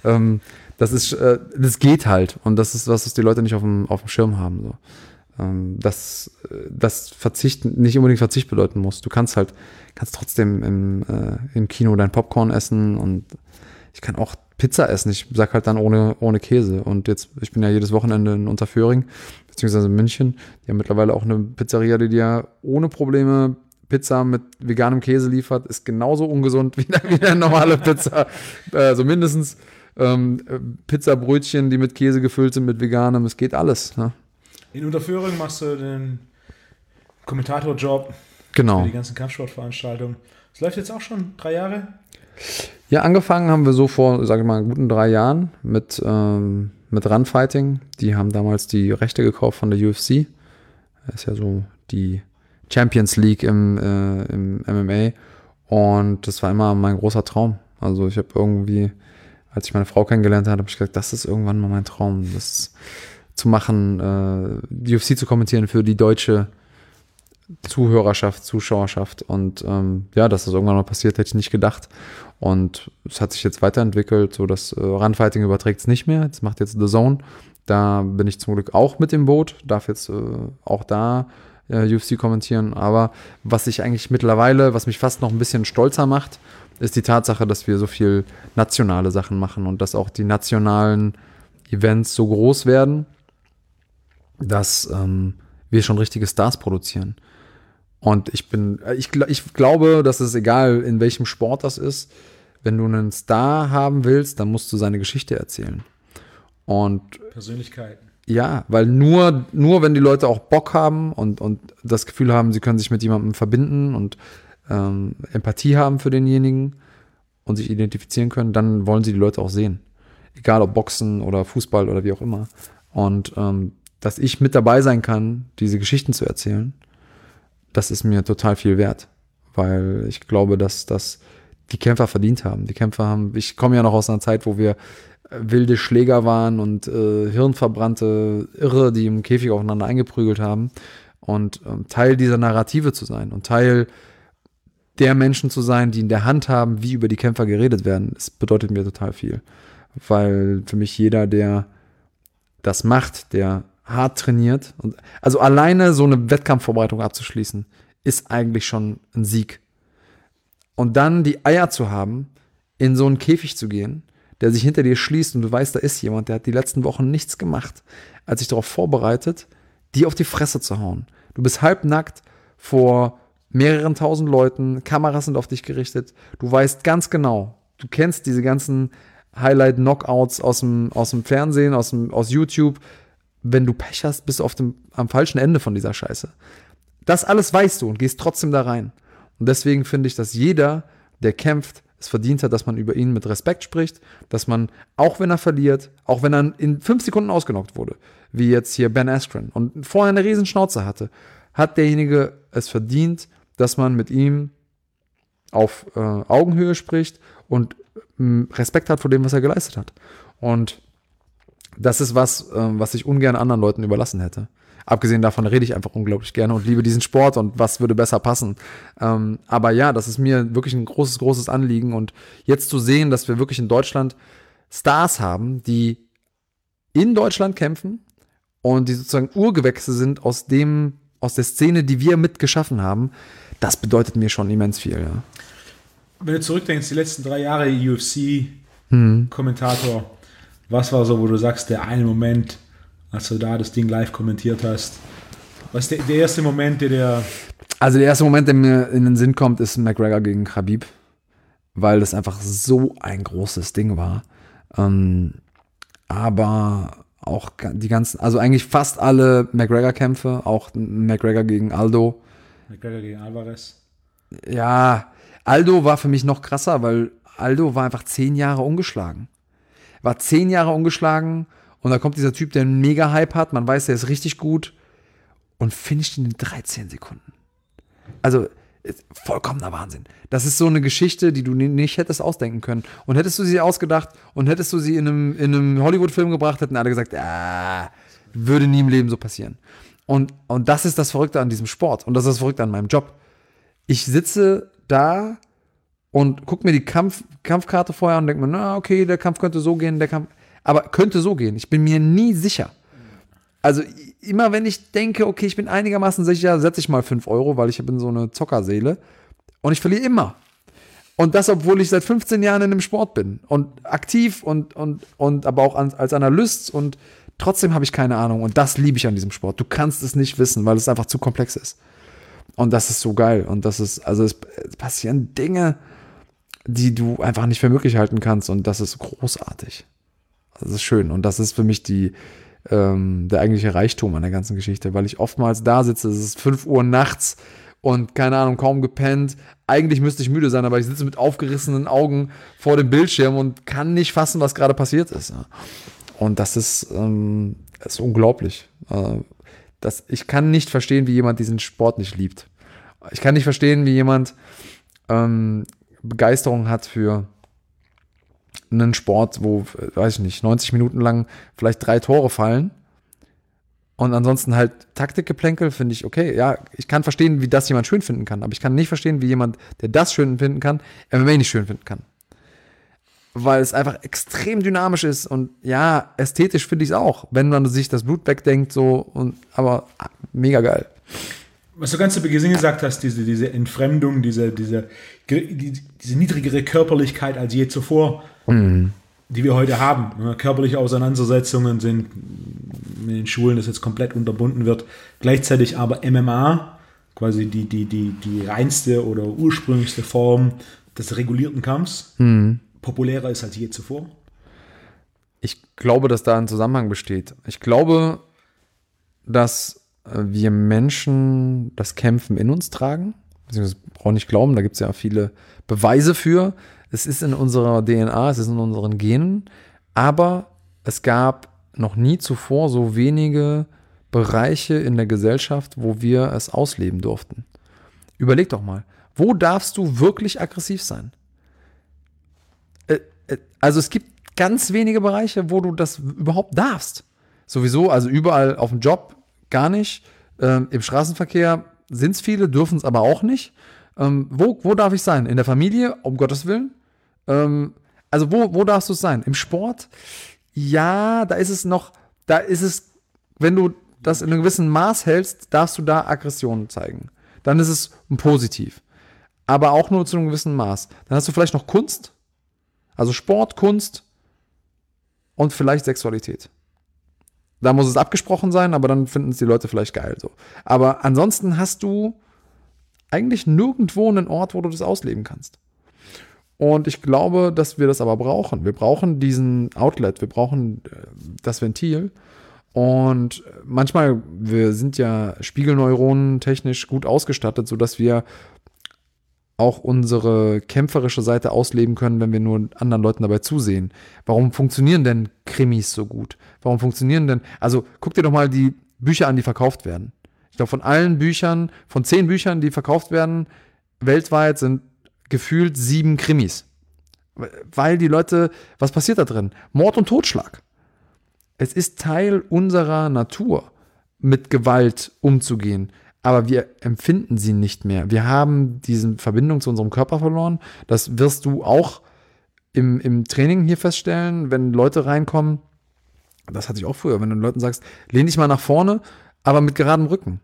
das geht halt. Und das ist was die Leute nicht auf dem Schirm haben. So. Dass Verzicht nicht unbedingt Verzicht bedeuten muss. Du kannst trotzdem im Kino dein Popcorn essen und ich kann auch Pizza essen. Ich sag halt dann ohne Käse. Und jetzt, ich bin ja jedes Wochenende in Unterföhring, beziehungsweise in München. Die haben mittlerweile auch eine Pizzeria, die dir ohne Probleme Pizza mit veganem Käse liefert. Ist genauso ungesund wie eine normale Pizza. So mindestens Pizzabrötchen, die mit Käse gefüllt sind, mit veganem. Es geht alles. Ne? In Unterföhring machst du den Kommentatorjob. Genau. Für die ganzen Kampfsportveranstaltungen. Das läuft jetzt auch schon 3 Jahre? Ja, angefangen haben wir so vor, sage ich mal, guten 3 Jahren mit Runfighting. Die haben damals die Rechte gekauft von der UFC. Das ist ja so die Champions League im MMA. Und das war immer mein großer Traum. Also ich habe irgendwie, als ich meine Frau kennengelernt habe, habe ich gesagt, das ist irgendwann mal mein Traum, das zu machen, die UFC zu kommentieren für die deutsche Zuschauerschaft. Und dass das irgendwann mal passiert, hätte ich nicht gedacht. Und es hat sich jetzt weiterentwickelt, so dass Runfighting überträgt es nicht mehr. Das macht jetzt The Zone. Da bin ich zum Glück auch mit im Boot, darf jetzt auch da UFC kommentieren. Aber was ich eigentlich mittlerweile, was mich fast noch ein bisschen stolzer macht, ist die Tatsache, dass wir so viel nationale Sachen machen und dass auch die nationalen Events so groß werden, dass wir schon richtige Stars produzieren. Und ich glaube, dass es egal, in welchem Sport das ist, wenn du einen Star haben willst, dann musst du seine Geschichte erzählen. Und Persönlichkeiten. ja, weil nur wenn die Leute auch Bock haben und das Gefühl haben, sie können sich mit jemandem verbinden und Empathie haben für denjenigen und sich identifizieren können, dann wollen sie die Leute auch sehen. Egal ob Boxen oder Fußball oder wie auch immer. Und dass ich mit dabei sein kann, diese Geschichten zu erzählen, das ist mir total viel wert. Weil ich glaube, dass das die Kämpfer verdient haben. Ich komme ja noch aus einer Zeit, wo wir wilde Schläger waren und hirnverbrannte Irre, die im Käfig aufeinander eingeprügelt haben. Und Teil dieser Narrative zu sein und Teil der Menschen zu sein, die in der Hand haben, wie über die Kämpfer geredet werden, das bedeutet mir total viel. Weil für mich jeder, der das macht, der hart trainiert, und also alleine so eine Wettkampfvorbereitung abzuschließen, ist eigentlich schon ein Sieg. Und dann die Eier zu haben, in so einen Käfig zu gehen, der sich hinter dir schließt und du weißt, da ist jemand, der hat die letzten Wochen nichts gemacht, als sich darauf vorbereitet, die auf die Fresse zu hauen. Du bist halbnackt vor mehreren tausend Leuten, Kameras sind auf dich gerichtet, du weißt ganz genau, du kennst diese ganzen Highlight-Knockouts aus dem Fernsehen, aus YouTube. Wenn du Pech hast, bist du am falschen Ende von dieser Scheiße. Das alles weißt du und gehst trotzdem da rein. Und deswegen finde ich, dass jeder, der kämpft, es verdient hat, dass man über ihn mit Respekt spricht, dass man, auch wenn er verliert, auch wenn er in 5 Sekunden ausgenockt wurde, wie jetzt hier Ben Askren und vorher eine riesen Schnauze hatte, hat derjenige es verdient, dass man mit ihm auf Augenhöhe spricht und Respekt hat vor dem, was er geleistet hat. Und das ist was ich ungern anderen Leuten überlassen hätte. Abgesehen davon rede ich einfach unglaublich gerne und liebe diesen Sport und was würde besser passen. Aber ja, das ist mir wirklich ein großes, großes Anliegen. Und jetzt zu sehen, dass wir wirklich in Deutschland Stars haben, die in Deutschland kämpfen und die sozusagen Urgewächse sind aus der Szene, die wir mitgeschaffen haben, das bedeutet mir schon immens viel. Ja. Wenn du zurückdenkst, die letzten 3 Jahre UFC-Kommentator, was war so, wo du sagst, der eine Moment, als du da das Ding live kommentiert hast? Was ist der erste Moment, Also der erste Moment, der mir in den Sinn kommt, ist McGregor gegen Khabib, weil das einfach so ein großes Ding war. Aber auch die ganzen, also eigentlich fast alle McGregor-Kämpfe, auch McGregor gegen Aldo. McGregor gegen Alvarez. Ja, Aldo war für mich noch krasser, weil Aldo war einfach 10 Jahre ungeschlagen. War 10 Jahre ungeschlagen und da kommt dieser Typ, der einen Mega-Hype hat, man weiß, der ist richtig gut und finisht ihn in 13 Sekunden. Also, vollkommener Wahnsinn. Das ist so eine Geschichte, die du nicht hättest ausdenken können. Und hättest du sie ausgedacht und hättest du sie in einem Hollywood-Film gebracht, hätten alle gesagt, würde nie im Leben so passieren. Und das ist das Verrückte an diesem Sport und das ist das Verrückte an meinem Job. Ich sitze da und gucke mir die Kampfkarte vorher und denke mir, na okay, der Kampf könnte so gehen, aber könnte so gehen. Ich bin mir nie sicher. Also immer wenn ich denke, okay, ich bin einigermaßen sicher, setze ich mal 5 Euro, weil ich bin so eine Zockerseele und ich verliere immer. Und das, obwohl ich seit 15 Jahren in dem Sport bin und aktiv und aber auch als Analyst und trotzdem habe ich keine Ahnung und das liebe ich an diesem Sport. Du kannst es nicht wissen, weil es einfach zu komplex ist. Und das ist so geil und es passieren Dinge, die du einfach nicht für möglich halten kannst und das ist großartig. Das ist schön und das ist für mich der eigentliche Reichtum an der ganzen Geschichte, weil ich oftmals da sitze, es ist 5 Uhr nachts und keine Ahnung, kaum gepennt. Eigentlich müsste ich müde sein, aber ich sitze mit aufgerissenen Augen vor dem Bildschirm und kann nicht fassen, was gerade passiert ist. Und das ist unglaublich. Ich kann nicht verstehen, wie jemand diesen Sport nicht liebt. Ich kann nicht verstehen, wie jemand Begeisterung hat für einen Sport, wo, weiß ich nicht, 90 Minuten lang vielleicht 3 Tore fallen und ansonsten halt Taktikgeplänkel, finde ich okay. Ja, ich kann verstehen, wie das jemand schön finden kann, aber ich kann nicht verstehen, wie jemand, der das schön finden kann, MMA nicht schön finden kann. weil es einfach extrem dynamisch ist und ja, ästhetisch finde ich es auch, wenn man sich das Blut wegdenkt, so, aber mega geil. Was du ganz zu Beginn gesagt hast, diese Entfremdung, diese niedrigere Körperlichkeit als je zuvor, die wir heute haben. Körperliche Auseinandersetzungen sind in den Schulen, das jetzt komplett unterbunden wird. Gleichzeitig aber MMA, quasi die reinste oder ursprünglichste Form des regulierten Kampfs, populärer ist als je zuvor. Ich glaube, dass da ein Zusammenhang besteht. Ich glaube, dass wir Menschen das Kämpfen in uns tragen. Beziehungsweise brauche nicht glauben, da gibt es ja viele Beweise für. Es ist in unserer DNA, es ist in unseren Genen, aber es gab noch nie zuvor so wenige Bereiche in der Gesellschaft, wo wir es ausleben durften. Überleg doch mal, wo darfst du wirklich aggressiv sein? Also es gibt ganz wenige Bereiche, wo du das überhaupt darfst. Sowieso, also überall auf dem Job gar nicht. Im Straßenverkehr sind es viele, dürfen es aber auch nicht. Wo darf ich sein? In der Familie, um Gottes Willen. Also wo darfst du es sein? Im Sport? Ja, da ist es, wenn du das in einem gewissen Maß hältst, darfst du da Aggressionen zeigen. Dann ist es positiv. Aber auch nur zu einem gewissen Maß. Dann hast du vielleicht noch Kunst, also Sport, Kunst und vielleicht Sexualität. Da muss es abgesprochen sein, aber dann finden es die Leute vielleicht geil. So. Aber ansonsten hast du eigentlich nirgendwo einen Ort, wo du das ausleben kannst. Und ich glaube, dass wir das aber brauchen. Wir brauchen diesen Outlet, wir brauchen das Ventil. Und manchmal, wir sind ja Spiegelneuronen technisch gut ausgestattet, sodass wir auch unsere kämpferische Seite ausleben können, wenn wir nur anderen Leuten dabei zusehen. Warum funktionieren denn Krimis so gut? Warum funktionieren denn, also guck dir doch mal die Bücher an, die verkauft werden. Ich glaube, von allen Büchern, von 10 Büchern, die verkauft werden, weltweit sind gefühlt 7 Krimis. Weil die Leute, was passiert da drin? Mord und Totschlag. Es ist Teil unserer Natur, mit Gewalt umzugehen. Aber wir empfinden sie nicht mehr. Wir haben diese Verbindung zu unserem Körper verloren. Das wirst du auch im Training hier feststellen, wenn Leute reinkommen. Das hatte ich auch früher, wenn du den Leuten sagst, lehn dich mal nach vorne, aber mit geradem Rücken.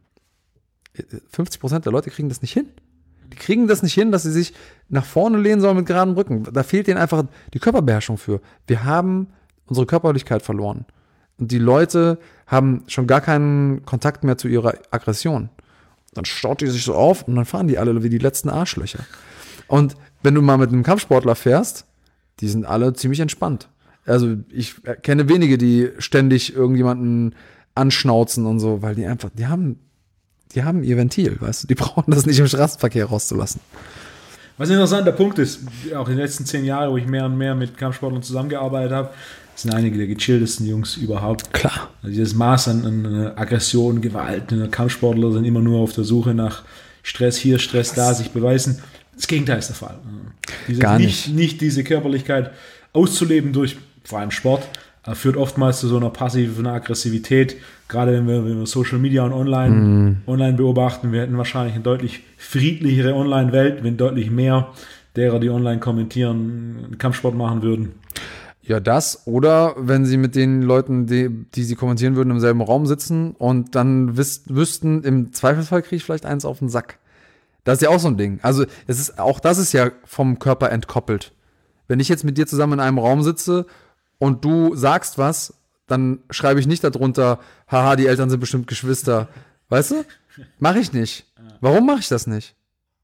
50% der Leute kriegen das nicht hin. Die kriegen das nicht hin, dass sie sich nach vorne lehnen sollen mit geradem Rücken. Da fehlt ihnen einfach die Körperbeherrschung für. Wir haben unsere Körperlichkeit verloren. Und die Leute haben schon gar keinen Kontakt mehr zu ihrer Aggression. Dann staut die sich so auf und dann fahren die alle wie die letzten Arschlöcher. Und wenn du mal mit einem Kampfsportler fährst, die sind alle ziemlich entspannt. Also ich kenne wenige, die ständig irgendjemanden anschnauzen und so, weil die einfach, die haben ihr Ventil, weißt du, die brauchen das nicht im Straßenverkehr rauszulassen. Was ein interessanter Punkt ist, auch in den letzten 10 Jahren, wo ich mehr und mehr mit Kampfsportlern zusammengearbeitet habe, sind einige der gechilltesten Jungs überhaupt. Klar. Also dieses Maß an Aggression, Gewalt, Kampfsportler sind immer nur auf der Suche nach Stress hier, Stress da, sich beweisen. Das Gegenteil ist der Fall. Gar nicht. Nicht diese Körperlichkeit auszuleben durch vor allem Sport, führt oftmals zu so einer passiven Aggressivität. Gerade wenn wir Social Media und online beobachten, wir hätten wahrscheinlich eine deutlich friedlichere Online-Welt, wenn deutlich mehr derer, die online kommentieren, Kampfsport machen würden. Ja, das oder wenn sie mit den Leuten, die sie kommentieren würden, im selben Raum sitzen und dann wüssten, im Zweifelsfall kriege ich vielleicht eins auf den Sack. Das ist ja auch so ein Ding. Also das ist ja vom Körper entkoppelt. Wenn ich jetzt mit dir zusammen in einem Raum sitze und du sagst was, dann schreibe ich nicht darunter, haha, die Eltern sind bestimmt Geschwister. Weißt du? Mache ich nicht. Warum mache ich das nicht?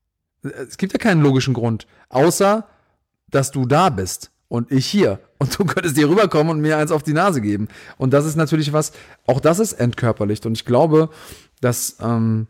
Es gibt ja keinen logischen Grund, außer, dass du da bist und ich hier. Und du könntest hier rüberkommen und mir eins auf die Nase geben. Und das ist natürlich was, auch das ist entkörperlicht. Und ich glaube, dass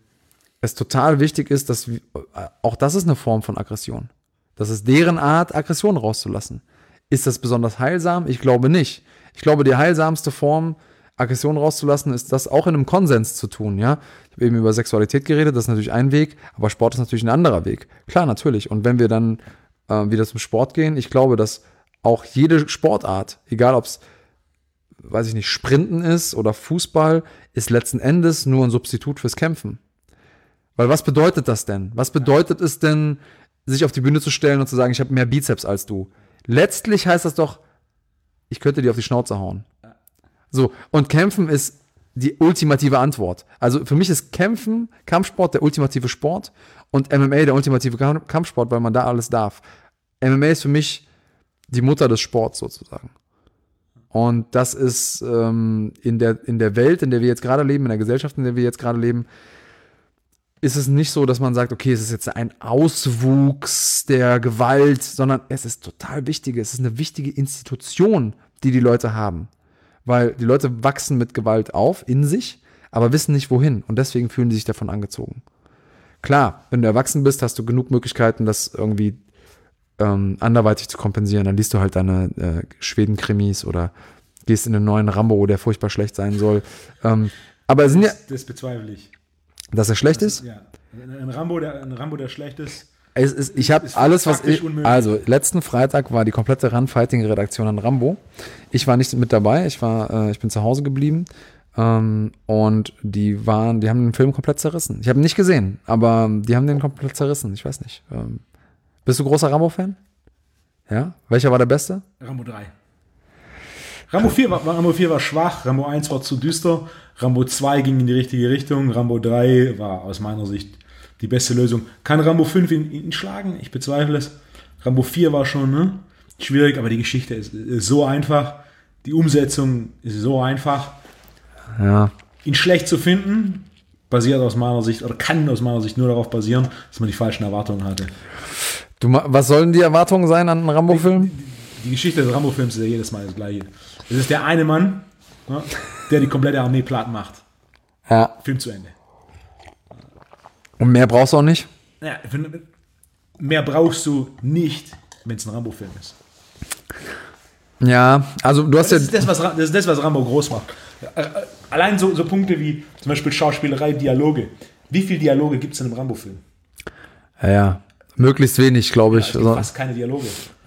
es total wichtig ist, dass auch das ist eine Form von Aggression. Das ist deren Art, Aggression rauszulassen. Ist das besonders heilsam? Ich glaube nicht. Ich glaube, die heilsamste Form, Aggression rauszulassen, ist das auch in einem Konsens zu tun. Ja? Ich habe eben über Sexualität geredet, das ist natürlich ein Weg, aber Sport ist natürlich ein anderer Weg. Klar, natürlich. Und wenn wir dann wieder zum Sport gehen, ich glaube, dass auch jede Sportart, egal ob es, weiß ich nicht, Sprinten ist oder Fußball, ist letzten Endes nur ein Substitut fürs Kämpfen. Weil was bedeutet das denn? Was bedeutet es denn, sich auf die Bühne zu stellen und zu sagen, ich habe mehr Bizeps als du? letztlich heißt das doch, ich könnte dir auf die Schnauze hauen. So, und Kämpfen ist die ultimative Antwort. Also für mich ist Kämpfen, Kampfsport der ultimative Sport und MMA der ultimative Kampfsport, weil man da alles darf. MMA ist für mich die Mutter des Sports sozusagen. Und das ist in der Welt, in der wir jetzt gerade leben, in der Gesellschaft, in der wir jetzt gerade leben, ist es nicht so, dass man sagt, okay, es ist jetzt ein Auswuchs der Gewalt, sondern es ist total wichtig. Es ist eine wichtige Institution, die Leute haben. Weil die Leute wachsen mit Gewalt auf, in sich, aber wissen nicht wohin. Und deswegen fühlen sie sich davon angezogen. Klar, wenn du erwachsen bist, hast du genug Möglichkeiten, das irgendwie anderweitig zu kompensieren. Dann liest du halt deine Schweden-Krimis oder gehst in einen neuen Rambo, der furchtbar schlecht sein soll. Aber es sind ja... Das bezweifle ich. Dass er schlecht ist? Ja. Ein Rambo, der schlecht ist. Ich habe alles, was ich. Also, letzten Freitag war die komplette Run-Fighting-Redaktion an Rambo. Ich war nicht mit dabei, ich bin zu Hause geblieben. Und die haben den Film komplett zerrissen. Ich habe ihn nicht gesehen, aber die haben den komplett zerrissen. Ich weiß nicht. Bist du großer Rambo-Fan? Ja? Welcher war der beste? Rambo 3. Rambo 4 war schwach, Rambo 1 war zu düster, Rambo 2 ging in die richtige Richtung, Rambo 3 war aus meiner Sicht die beste Lösung. Kann Rambo 5 ihn schlagen? Ich bezweifle es. Rambo 4 war schon schwierig, aber die Geschichte ist so einfach, die Umsetzung ist so einfach. Ja. Ihn schlecht zu finden, basiert aus meiner Sicht, oder kann aus meiner Sicht nur darauf basieren, dass man die falschen Erwartungen hatte. Was sollen die Erwartungen sein an einen Rambo-Film? Die Geschichte des Rambo-Films ist ja jedes Mal das Gleiche. Es ist der eine Mann, der die komplette Armee platt macht. Ja. Film zu Ende. Und mehr brauchst du auch nicht? Ja, mehr brauchst du nicht, wenn es ein Rambo-Film ist. Ja, also du hast das ist das, was Rambo groß macht. Allein so Punkte wie zum Beispiel Schauspielerei, Dialoge. Wie viele Dialoge gibt es in einem Rambo-Film? Ja, möglichst wenig, glaube ich. Es gibt fast keine Dialoge.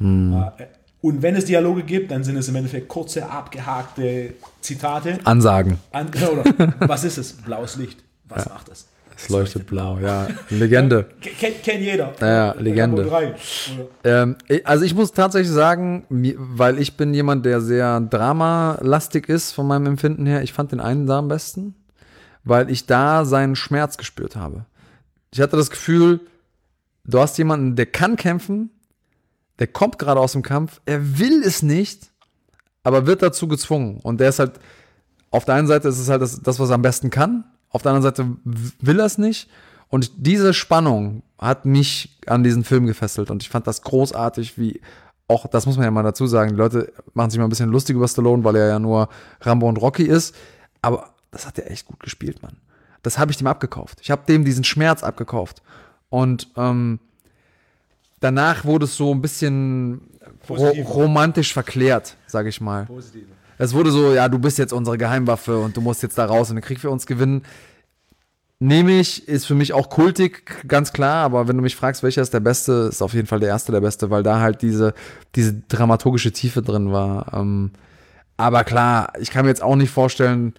Und wenn es Dialoge gibt, dann sind es im Endeffekt kurze, abgehakte Zitate. Ansagen. Oder was ist es? Blaues Licht. Was macht das? Es leuchtet blau, ja. Legende. Kennt jeder. Ja, Legende. Also ich muss tatsächlich sagen, weil ich bin jemand, der sehr dramalastig ist von meinem Empfinden her, ich fand den einen da am besten, weil ich da seinen Schmerz gespürt habe. Ich hatte das Gefühl, du hast jemanden, der kann kämpfen, der kommt gerade aus dem Kampf, er will es nicht, aber wird dazu gezwungen. Und der ist halt, auf der einen Seite ist es halt das, was er am besten kann, auf der anderen Seite will er es nicht. Und diese Spannung hat mich an diesen Film gefesselt. Und ich fand das großartig, wie auch, das muss man ja mal dazu sagen, die Leute machen sich mal ein bisschen lustig über Stallone, weil er ja nur Rambo und Rocky ist. Aber das hat er echt gut gespielt, Mann. Das habe ich dem abgekauft. Ich habe dem diesen Schmerz abgekauft. Und danach wurde es so ein bisschen romantisch verklärt, sage ich mal. Positiv. Es wurde so, ja, du bist jetzt unsere Geheimwaffe und du musst jetzt da raus und den Krieg für uns gewinnen. Nehme ich, ist für mich auch kultig, ganz klar, aber wenn du mich fragst, welcher ist der Beste, ist auf jeden Fall der erste der Beste, weil da halt diese dramaturgische Tiefe drin war. Aber klar, ich kann mir jetzt auch nicht vorstellen,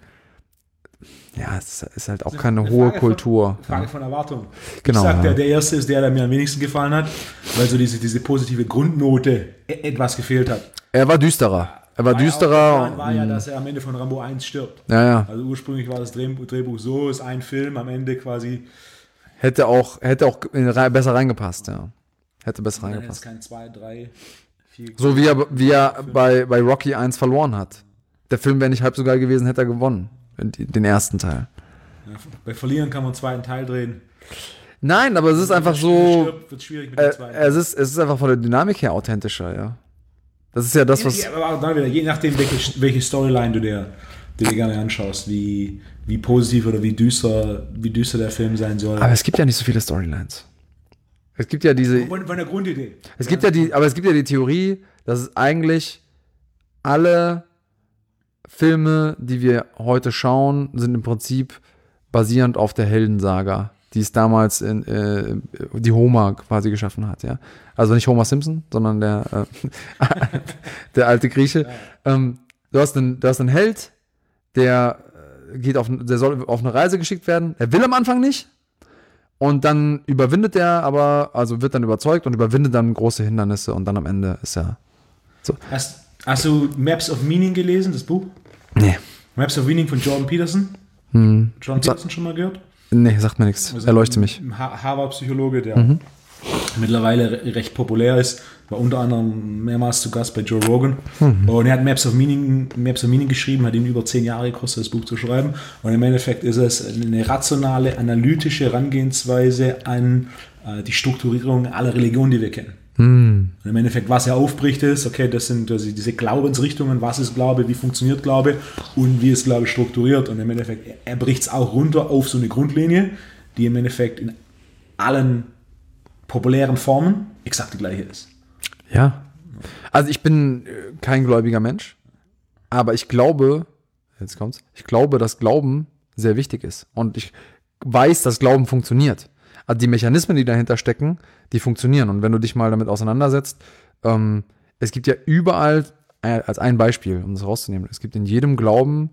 ja, es ist halt auch keine hohe Kultur. Frage von Erwartung. Genau. Ich sag, der erste ist der mir am wenigsten gefallen hat, weil so diese positive Grundnote etwas gefehlt hat. Er war düsterer. War ja, dass er am Ende von Rambo 1 stirbt. Ja. Also ursprünglich war das Drehbuch so, ist ein Film, am Ende quasi. Hätte auch besser reingepasst, ja. Hätte besser reingepasst. Kein 2, 3, 4. So wie er bei Rocky 1 verloren hat. Der Film wäre nicht halb so geil gewesen, hätte er gewonnen. Den ersten Teil. Ja, bei Verlieren kann man einen zweiten Teil drehen. Nein, aber es ist einfach so. Wird schwierig mit dem zweiten. Es ist einfach von der Dynamik her authentischer, ja. Das ist ja das, was. Ja, aber auch dann wieder, je nachdem, welche Storyline du dir gerne anschaust, wie positiv oder wie düster der Film sein soll. Aber es gibt ja nicht so viele Storylines. Es gibt ja diese. Von der Grundidee. Es gibt ja die Theorie, dass es eigentlich alle Filme, die wir heute schauen, sind im Prinzip basierend auf der Heldensaga, die es damals die Homer quasi geschaffen hat, ja. Also nicht Homer Simpson, sondern der alte Grieche. Du hast einen Held, der soll auf eine Reise geschickt werden. Er will am Anfang nicht. Und dann überwindet er aber, also wird dann überzeugt und überwindet dann große Hindernisse und dann am Ende ist er So. Hast du Maps of Meaning gelesen, das Buch? Nee. Maps of Meaning von Jordan Peterson? Jordan Peterson schon mal gehört? Nee, sagt mir nichts. Also Erleuchte mich. Ein Harvard-Psychologe, der mittlerweile recht populär ist, war unter anderem mehrmals zu Gast bei Joe Rogan. Und er hat Maps of Meaning geschrieben, hat ihm über 10 Jahre gekostet, das Buch zu schreiben. Und im Endeffekt ist es eine rationale, analytische Herangehensweise an die Strukturierung aller Religionen, die wir kennen. Und im Endeffekt, was er aufbricht, ist, okay, das sind also diese Glaubensrichtungen, was ist Glaube, wie funktioniert Glaube und wie ist Glaube strukturiert. Und im Endeffekt, er bricht es auch runter auf so eine Grundlinie, die im Endeffekt in allen populären Formen exakt die gleiche ist. Ja. Also ich bin kein gläubiger Mensch, aber ich glaube, jetzt kommt's, ich glaube, dass Glauben sehr wichtig ist. Und ich weiß, dass Glauben funktioniert. Also die Mechanismen, die dahinter stecken, die funktionieren. Und wenn du dich mal damit auseinandersetzt, es gibt ja überall, als ein Beispiel, um das rauszunehmen, es gibt in jedem Glauben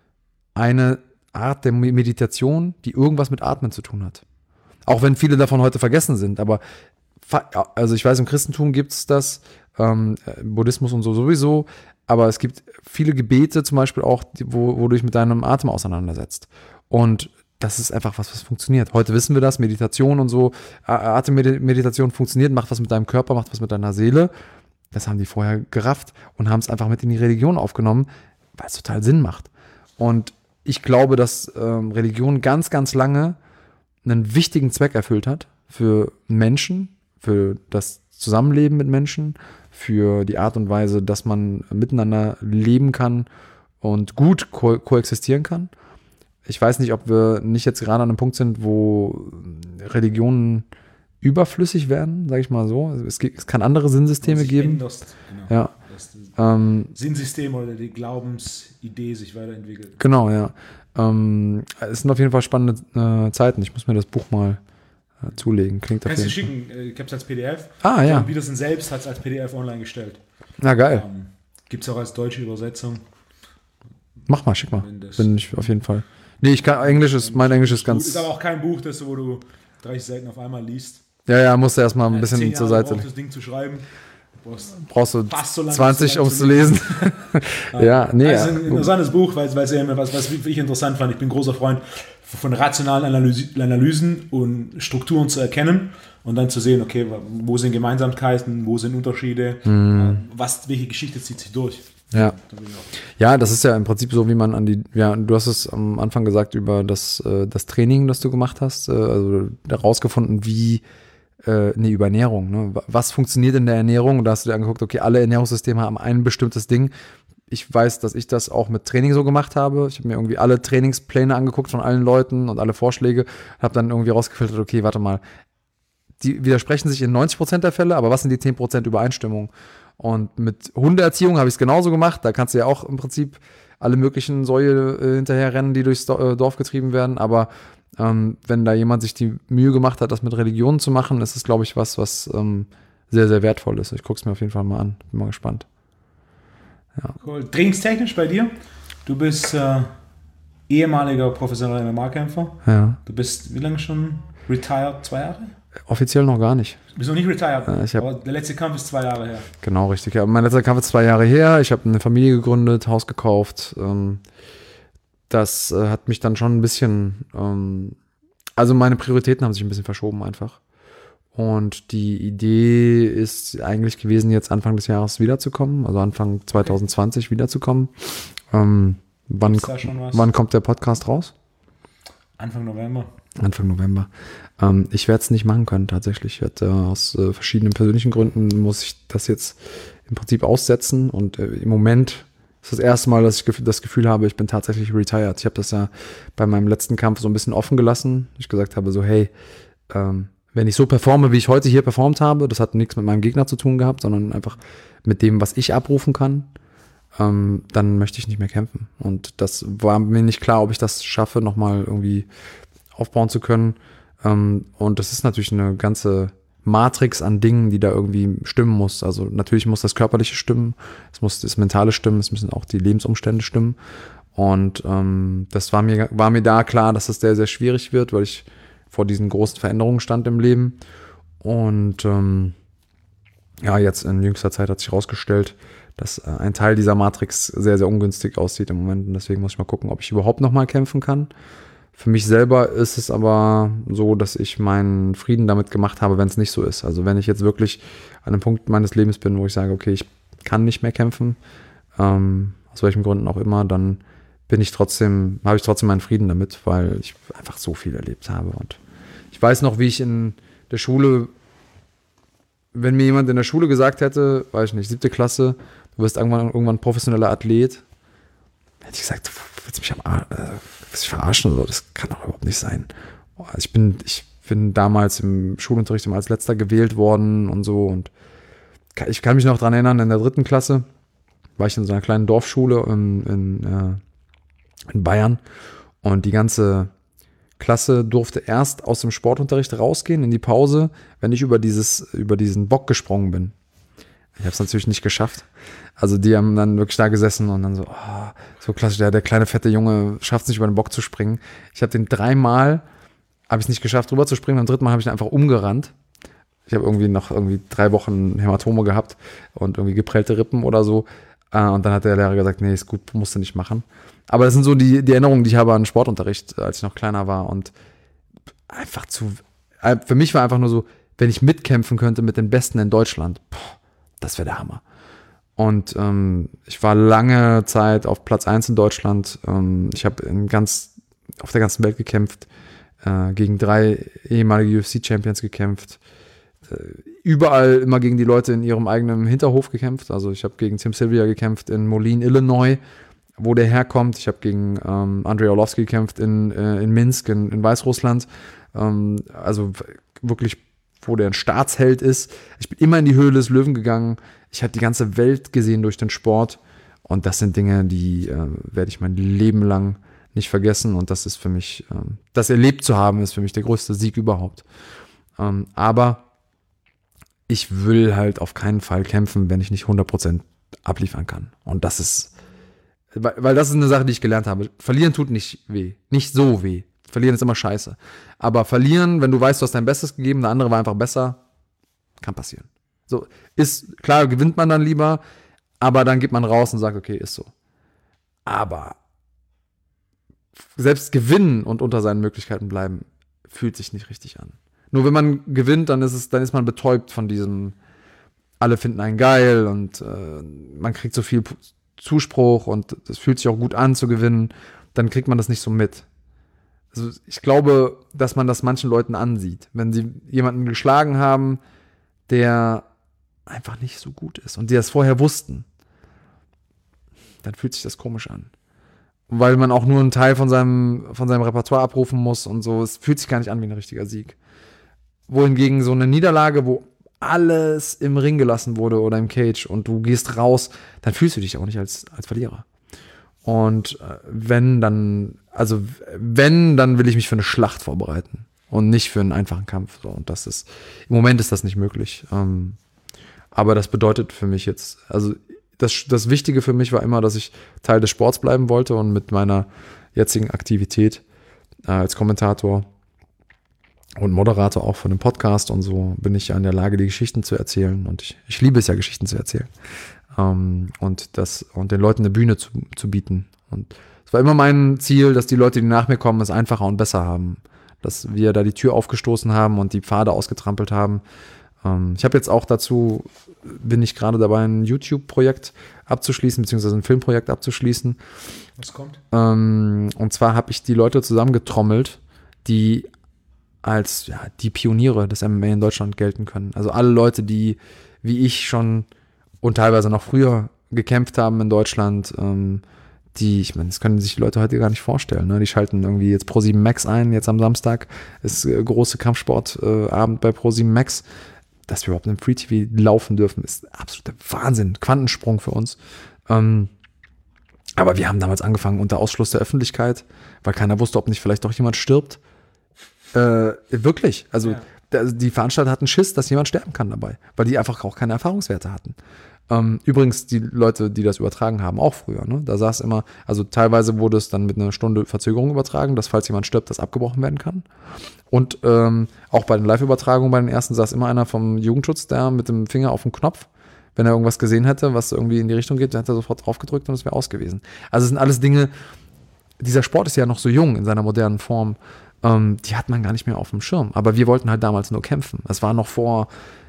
eine Art der Meditation, die irgendwas mit Atmen zu tun hat. Auch wenn viele davon heute vergessen sind, aber also ich weiß, im Christentum gibt es das, Buddhismus und so sowieso, aber es gibt viele Gebete zum Beispiel auch, wo du dich mit deinem Atem auseinandersetzt. Und das ist einfach was funktioniert. Heute wissen wir das, Meditation und so, Atemmeditation funktioniert, macht was mit deinem Körper, macht was mit deiner Seele. Das haben die vorher gerafft und haben es einfach mit in die Religion aufgenommen, weil es total Sinn macht. Und ich glaube, dass Religion ganz, ganz lange einen wichtigen Zweck erfüllt hat für Menschen, für das Zusammenleben mit Menschen, für die Art und Weise, dass man miteinander leben kann und gut koexistieren kann. Ich weiß nicht, ob wir nicht jetzt gerade an einem Punkt sind, wo Religionen überflüssig werden, sage ich mal so. Es kann andere Sinnsysteme geben. Genau. Ja. Sinnsystem oder die Glaubensidee sich weiterentwickelt. Genau, ja. Es sind auf jeden Fall spannende Zeiten. Ich muss mir das Buch mal zulegen. Klingt auf jeden Fall. Kannst du schicken, ich habe es als PDF. Ja. Peterson selbst hat es als PDF online gestellt. Na, geil. Gibt es auch als deutsche Übersetzung. Mach mal, schick mal. Bin ich auf jeden Fall. Nee, mein Englisch ist ganz... Ist aber auch kein Buch, wo du 30 Seiten auf einmal liest. Ja, musst du erstmal ein bisschen zur Seite. Das Ding zu schreiben. Brauchst du so 20, um es zu lesen. Ja, nee. Das ist ein interessantes Buch, weil was ich interessant fand. Ich bin großer Freund von rationalen Analysen und Strukturen zu erkennen und dann zu sehen, okay, wo sind Gemeinsamkeiten, wo sind Unterschiede, welche Geschichte zieht sich durch. Ja, das ist ja im Prinzip so, wie man du hast es am Anfang gesagt über das Training, das du gemacht hast, also herausgefunden, über Ernährung, ne? Was funktioniert in der Ernährung? Und da hast du dir angeguckt, okay, alle Ernährungssysteme haben ein bestimmtes Ding. Ich weiß, dass ich das auch mit Training so gemacht habe. Ich habe mir irgendwie alle Trainingspläne angeguckt von allen Leuten und alle Vorschläge, habe dann irgendwie rausgefiltert, okay, warte mal, die widersprechen sich in 90% der Fälle, aber was sind die 10% Übereinstimmung? Und mit Hundeerziehung habe ich es genauso gemacht. Da kannst du ja auch im Prinzip alle möglichen Säue hinterher rennen, die durchs Dorf getrieben werden. Aber wenn da jemand sich die Mühe gemacht hat, das mit Religionen zu machen, ist es, glaube ich, was sehr, sehr wertvoll ist. Ich gucke es mir auf jeden Fall mal an. Bin mal gespannt. Ja. Cool. Trainingstechnisch bei dir? Du bist ehemaliger professioneller MMA-Kämpfer. Ja. Du bist wie lange schon retired? 2 Jahre? Offiziell noch gar nicht. Du bist noch nicht retired, aber der letzte Kampf ist 2 Jahre her. Genau, richtig. Ja. Mein letzter Kampf ist 2 Jahre her. Ich habe eine Familie gegründet, Haus gekauft. Das hat mich dann schon ein bisschen, also meine Prioritäten haben sich ein bisschen verschoben einfach. Und die Idee ist eigentlich gewesen, jetzt Anfang des Jahres wiederzukommen, also Anfang 2020 wiederzukommen. Wann kommt der Podcast raus? Anfang November. Ich werde es nicht machen können tatsächlich. Ich werde aus verschiedenen persönlichen Gründen muss ich das jetzt im Prinzip aussetzen und im Moment ist das erste Mal, dass ich das Gefühl habe, ich bin tatsächlich retired. Ich habe das ja bei meinem letzten Kampf so ein bisschen offen gelassen. Ich gesagt habe so, hey, wenn ich so performe, wie ich heute hier performt habe, das hat nichts mit meinem Gegner zu tun gehabt, sondern einfach mit dem, was ich abrufen kann, dann möchte ich nicht mehr kämpfen. Und das war mir nicht klar, ob ich das schaffe, nochmal irgendwie aufbauen zu können. Und das ist natürlich eine ganze Matrix an Dingen, die da irgendwie stimmen muss. Also natürlich muss das Körperliche stimmen, es muss das Mentale stimmen, es müssen auch die Lebensumstände stimmen. Und das war mir da klar, dass das sehr, sehr schwierig wird, weil ich vor diesen großen Veränderungen stand im Leben. Und ja, jetzt in jüngster Zeit hat sich herausgestellt, dass ein Teil dieser Matrix sehr, sehr ungünstig aussieht im Moment. Und deswegen muss ich mal gucken, ob ich überhaupt nochmal kämpfen kann. Für mich selber ist es aber so, dass ich meinen Frieden damit gemacht habe, wenn es nicht so ist. Also wenn ich jetzt wirklich an einem Punkt meines Lebens bin, wo ich sage, okay, ich kann nicht mehr kämpfen, aus welchen Gründen auch immer, dann habe ich trotzdem meinen Frieden damit, weil ich einfach so viel erlebt habe. Und ich weiß noch, wie ich in der Schule, wenn mir jemand in der Schule gesagt hätte, weiß ich nicht, 7. Klasse, du wirst irgendwann professioneller Athlet, hätte ich gesagt, willst du mich verarschen oder so? Das kann doch überhaupt nicht sein. Also ich bin damals im Schulunterricht immer als Letzter gewählt worden und so. Und ich kann mich noch daran erinnern, in der 3. Klasse war ich in so einer kleinen Dorfschule in Bayern. Und die ganze Klasse durfte erst aus dem Sportunterricht rausgehen in die Pause, wenn ich über diesen Bock gesprungen bin. Ich habe es natürlich nicht geschafft. Also die haben dann wirklich da gesessen und dann so klassisch, der kleine fette Junge schafft es nicht über den Bock zu springen. Ich habe den 3-mal, habe ich es nicht geschafft, rüber zu springen. Beim 3. Mal habe ich ihn einfach umgerannt. Ich habe noch 3 Wochen Hämatome gehabt und irgendwie geprellte Rippen oder so. Und dann hat der Lehrer gesagt, nee, ist gut, musst du nicht machen. Aber das sind so die Erinnerungen, die ich habe an Sportunterricht, als ich noch kleiner war. Und einfach für mich war einfach nur so, wenn ich mitkämpfen könnte mit den Besten in Deutschland, das wäre der Hammer. Und ich war lange Zeit auf Platz 1 in Deutschland. Ich habe auf der ganzen Welt gekämpft, gegen 3 ehemalige UFC-Champions gekämpft, überall immer gegen die Leute in ihrem eigenen Hinterhof gekämpft. Also ich habe gegen Tim Sylvia gekämpft in Moline, Illinois, wo der herkommt. Ich habe gegen Andrei Arlovski gekämpft in Minsk, in Weißrussland. Also wirklich, wo der ein Staatsheld ist. Ich bin immer in die Höhle des Löwen gegangen. Ich habe die ganze Welt gesehen durch den Sport. Und das sind Dinge, die werde ich mein Leben lang nicht vergessen. Und das ist für mich, das erlebt zu haben, ist für mich der größte Sieg überhaupt. Aber ich will halt auf keinen Fall kämpfen, wenn ich nicht 100% abliefern kann. Und das ist, weil das ist eine Sache, die ich gelernt habe. Verlieren tut nicht weh. Nicht so weh. Verlieren ist immer scheiße. Aber verlieren, wenn du weißt, du hast dein Bestes gegeben, der andere war einfach besser, kann passieren. So, ist, klar, gewinnt man dann lieber, aber dann geht man raus und sagt, okay, ist so. Aber selbst gewinnen und unter seinen Möglichkeiten bleiben, fühlt sich nicht richtig an. Nur wenn man gewinnt, dann ist man betäubt von diesem, alle finden einen geil und man kriegt so viel Zuspruch und es fühlt sich auch gut an zu gewinnen, dann kriegt man das nicht so mit. Also ich glaube, dass man das manchen Leuten ansieht, wenn sie jemanden geschlagen haben, der einfach nicht so gut ist und die das vorher wussten, dann fühlt sich das komisch an. Weil man auch nur einen Teil von seinem Repertoire abrufen muss und so, es fühlt sich gar nicht an wie ein richtiger Sieg. Wohingegen so eine Niederlage, wo alles im Ring gelassen wurde oder im Cage und du gehst raus, dann fühlst du dich auch nicht als Verlierer. Und wenn, dann will ich mich für eine Schlacht vorbereiten und nicht für einen einfachen Kampf. So. Und im Moment ist das nicht möglich. Aber das bedeutet für mich jetzt, also das Wichtige für mich war immer, dass ich Teil des Sports bleiben wollte und mit meiner jetzigen Aktivität als Kommentator und Moderator auch von dem Podcast und so bin ich ja in der Lage, die Geschichten zu erzählen. Und ich liebe es ja, Geschichten zu erzählen. Und den Leuten eine Bühne zu bieten. Und es war immer mein Ziel, dass die Leute, die nach mir kommen, es einfacher und besser haben. Dass wir da die Tür aufgestoßen haben und die Pfade ausgetrampelt haben. Ich habe jetzt auch bin ich gerade dabei, ein YouTube-Projekt abzuschließen, beziehungsweise ein Filmprojekt abzuschließen. Was kommt? Und zwar habe ich die Leute zusammengetrommelt, die als die Pioniere des MMA in Deutschland gelten können. Also alle Leute, die wie ich schon und teilweise noch früher gekämpft haben in Deutschland, ich meine, das können sich die Leute heute gar nicht vorstellen. Ne? Die schalten irgendwie jetzt Pro7 Max ein, jetzt am Samstag ist große Kampfsportabend bei Pro7 Max. Dass wir überhaupt im Free TV laufen dürfen, ist absoluter Wahnsinn, Quantensprung für uns. Aber wir haben damals angefangen unter Ausschluss der Öffentlichkeit, weil keiner wusste, ob nicht vielleicht doch jemand stirbt. Wirklich, also die Veranstalter hatten Schiss, dass jemand sterben kann dabei, weil die einfach auch keine Erfahrungswerte hatten. Übrigens, die Leute, die das übertragen haben, auch früher. Ne? Da saß immer, also teilweise wurde es dann mit einer Stunde Verzögerung übertragen, dass falls jemand stirbt, das abgebrochen werden kann. Und auch bei den Live-Übertragungen, bei den ersten, saß immer einer vom Jugendschutz da mit dem Finger auf dem Knopf. Wenn er irgendwas gesehen hätte, was irgendwie in die Richtung geht, dann hat er sofort drauf gedrückt und es wäre aus gewesen. Also es sind alles Dinge, dieser Sport ist ja noch so jung in seiner modernen Form, die hat man gar nicht mehr auf dem Schirm. Aber wir wollten halt damals nur kämpfen. Es war noch vor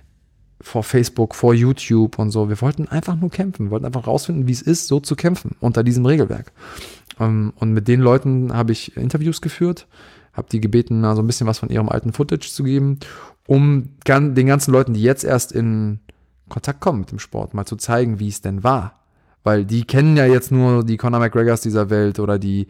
Facebook, vor YouTube und so. Wir wollten einfach nur kämpfen. Wir wollten einfach rausfinden, wie es ist, so zu kämpfen unter diesem Regelwerk. Und mit den Leuten habe ich Interviews geführt, habe die gebeten, mal so ein bisschen was von ihrem alten Footage zu geben, um den ganzen Leuten, die jetzt erst in Kontakt kommen mit dem Sport, mal zu zeigen, wie es denn war. Weil die kennen ja jetzt nur die Conor McGregors dieser Welt oder die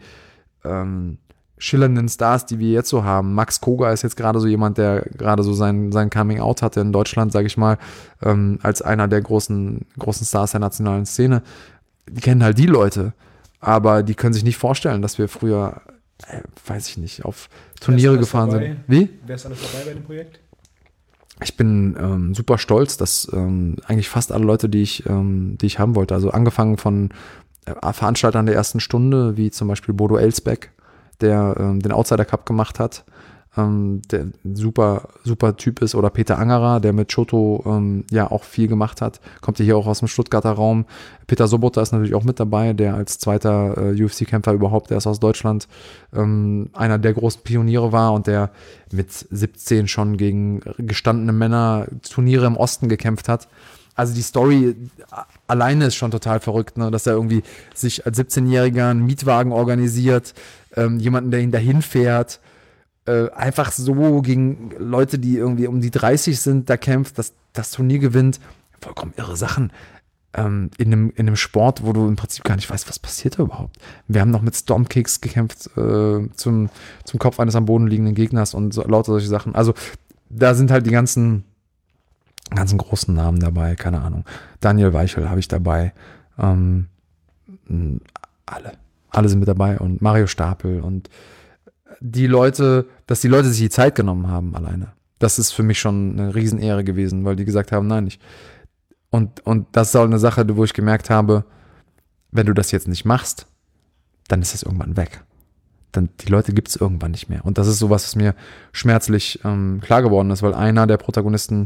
schillernden Stars, die wir jetzt so haben. Max Koga ist jetzt gerade so jemand, der gerade so sein Coming-out hatte in Deutschland, sage ich mal, als einer der großen Stars der nationalen Szene. Die kennen halt die Leute, aber die können sich nicht vorstellen, dass wir früher, weiß ich nicht, auf Turniere gefahren sind. Wie? Wer ist alles dabei bei dem Projekt? Ich bin super stolz, dass eigentlich fast alle Leute, die ich haben wollte, also angefangen von Veranstaltern der ersten Stunde, wie zum Beispiel Bodo Elsbeck, der den Outsider Cup gemacht hat, der ein super Typ ist, oder Peter Angerer, der mit Choto ja auch viel gemacht hat, kommt ja hier auch aus dem Stuttgarter Raum. Peter Sobotta ist natürlich auch mit dabei, der als zweiter UFC-Kämpfer überhaupt, der ist aus Deutschland, einer der großen Pioniere war und der mit 17 schon gegen gestandene Männer Turniere im Osten gekämpft hat. Also die Story alleine ist schon total verrückt, ne? Dass er irgendwie sich als 17-Jähriger einen Mietwagen organisiert, jemanden, der ihn dahin fährt, einfach so gegen Leute, die irgendwie um die 30 sind, da kämpft, das Turnier gewinnt. Vollkommen irre Sachen. In einem Sport, wo du im Prinzip gar nicht weißt, was passiert da überhaupt. Wir haben noch mit Stompkicks gekämpft zum Kopf eines am Boden liegenden Gegners und so, lauter solche Sachen. Also da sind halt die ganzen großen Namen dabei, keine Ahnung. Daniel Weichel habe ich dabei. Alle sind mit dabei und Mario Stapel und die Leute, dass die Leute sich die Zeit genommen haben alleine. Das ist für mich schon eine Riesenehre gewesen, weil die gesagt haben, nein, nicht. Und das ist auch eine Sache, wo ich gemerkt habe, wenn du das jetzt nicht machst, dann ist es irgendwann weg. Dann die Leute gibt es irgendwann nicht mehr. Und das ist sowas, was mir schmerzlich klar geworden ist, weil einer der Protagonisten,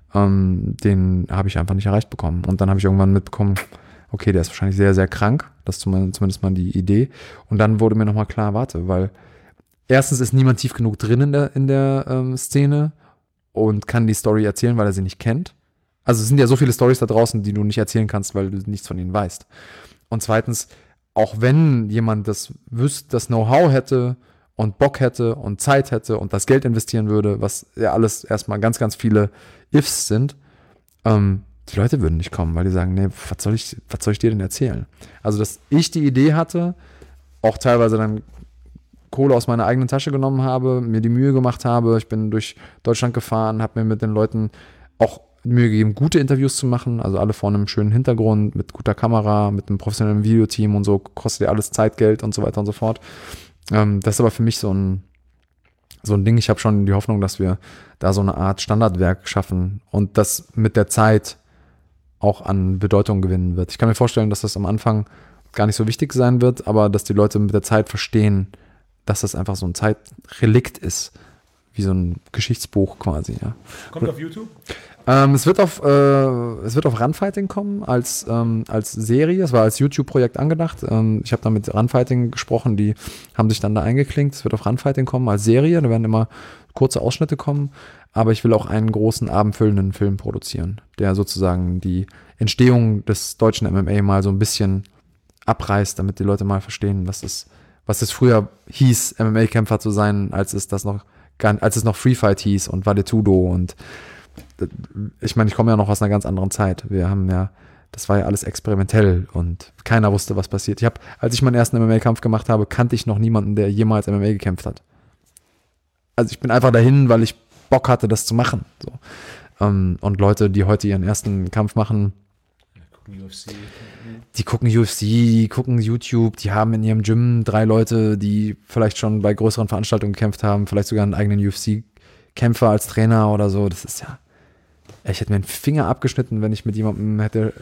den habe ich einfach nicht erreicht bekommen. Und dann habe ich irgendwann mitbekommen, okay, der ist wahrscheinlich sehr, sehr krank. Das ist zumindest mal die Idee. Und dann wurde mir nochmal klar, warte, weil erstens ist niemand tief genug drin in der Szene und kann die Story erzählen, weil er sie nicht kennt. Also es sind ja so viele Storys da draußen, die du nicht erzählen kannst, weil du nichts von ihnen weißt. Und zweitens, auch wenn jemand das Know-how hätte und Bock hätte und Zeit hätte und das Geld investieren würde, was ja alles erstmal ganz, ganz viele Ifs sind, die Leute würden nicht kommen, weil die sagen, nee, was soll ich dir denn erzählen? Also, dass ich die Idee hatte, auch teilweise dann Kohle aus meiner eigenen Tasche genommen habe, mir die Mühe gemacht habe, ich bin durch Deutschland gefahren, habe mir mit den Leuten auch Mühe gegeben, gute Interviews zu machen, also alle vor einem schönen Hintergrund, mit guter Kamera, mit einem professionellen Videoteam und so, kostet ja alles Zeit, Geld und so weiter und so fort. Das ist aber für mich so ein Ding, ich habe schon die Hoffnung, dass wir da so eine Art Standardwerk schaffen und das mit der Zeit auch an Bedeutung gewinnen wird. Ich kann mir vorstellen, dass das am Anfang gar nicht so wichtig sein wird, aber dass die Leute mit der Zeit verstehen, dass das einfach so ein Zeitrelikt ist, wie so ein Geschichtsbuch quasi. Ja. Kommt auf YouTube? Es wird auf Runfighting kommen als Serie. Es war als YouTube-Projekt angedacht. Ich habe da mit Runfighting gesprochen, die haben sich dann da eingeklinkt. Es wird auf Runfighting kommen als Serie. Da werden immer kurze Ausschnitte kommen. Aber ich will auch einen großen, abendfüllenden Film produzieren, der sozusagen die Entstehung des deutschen MMA mal so ein bisschen abreißt, damit die Leute mal verstehen, was es früher hieß, MMA-Kämpfer zu sein, als es noch Free Fight hieß und Vale-Tudo und ich meine, ich komme ja noch aus einer ganz anderen Zeit. Das war ja alles experimentell und keiner wusste, was passiert. Als ich meinen ersten MMA-Kampf gemacht habe, kannte ich noch niemanden, der jemals MMA gekämpft hat. Also ich bin einfach dahin, weil ich Bock hatte, das zu machen. So. Und Leute, die heute ihren ersten Kampf machen, die gucken UFC, die gucken YouTube, die haben in ihrem Gym 3 Leute, die vielleicht schon bei größeren Veranstaltungen gekämpft haben, vielleicht sogar einen eigenen UFC-Kämpfer als Trainer oder so. Das ist ja, ich hätte mir einen Finger abgeschnitten, wenn ich mit jemandem hätte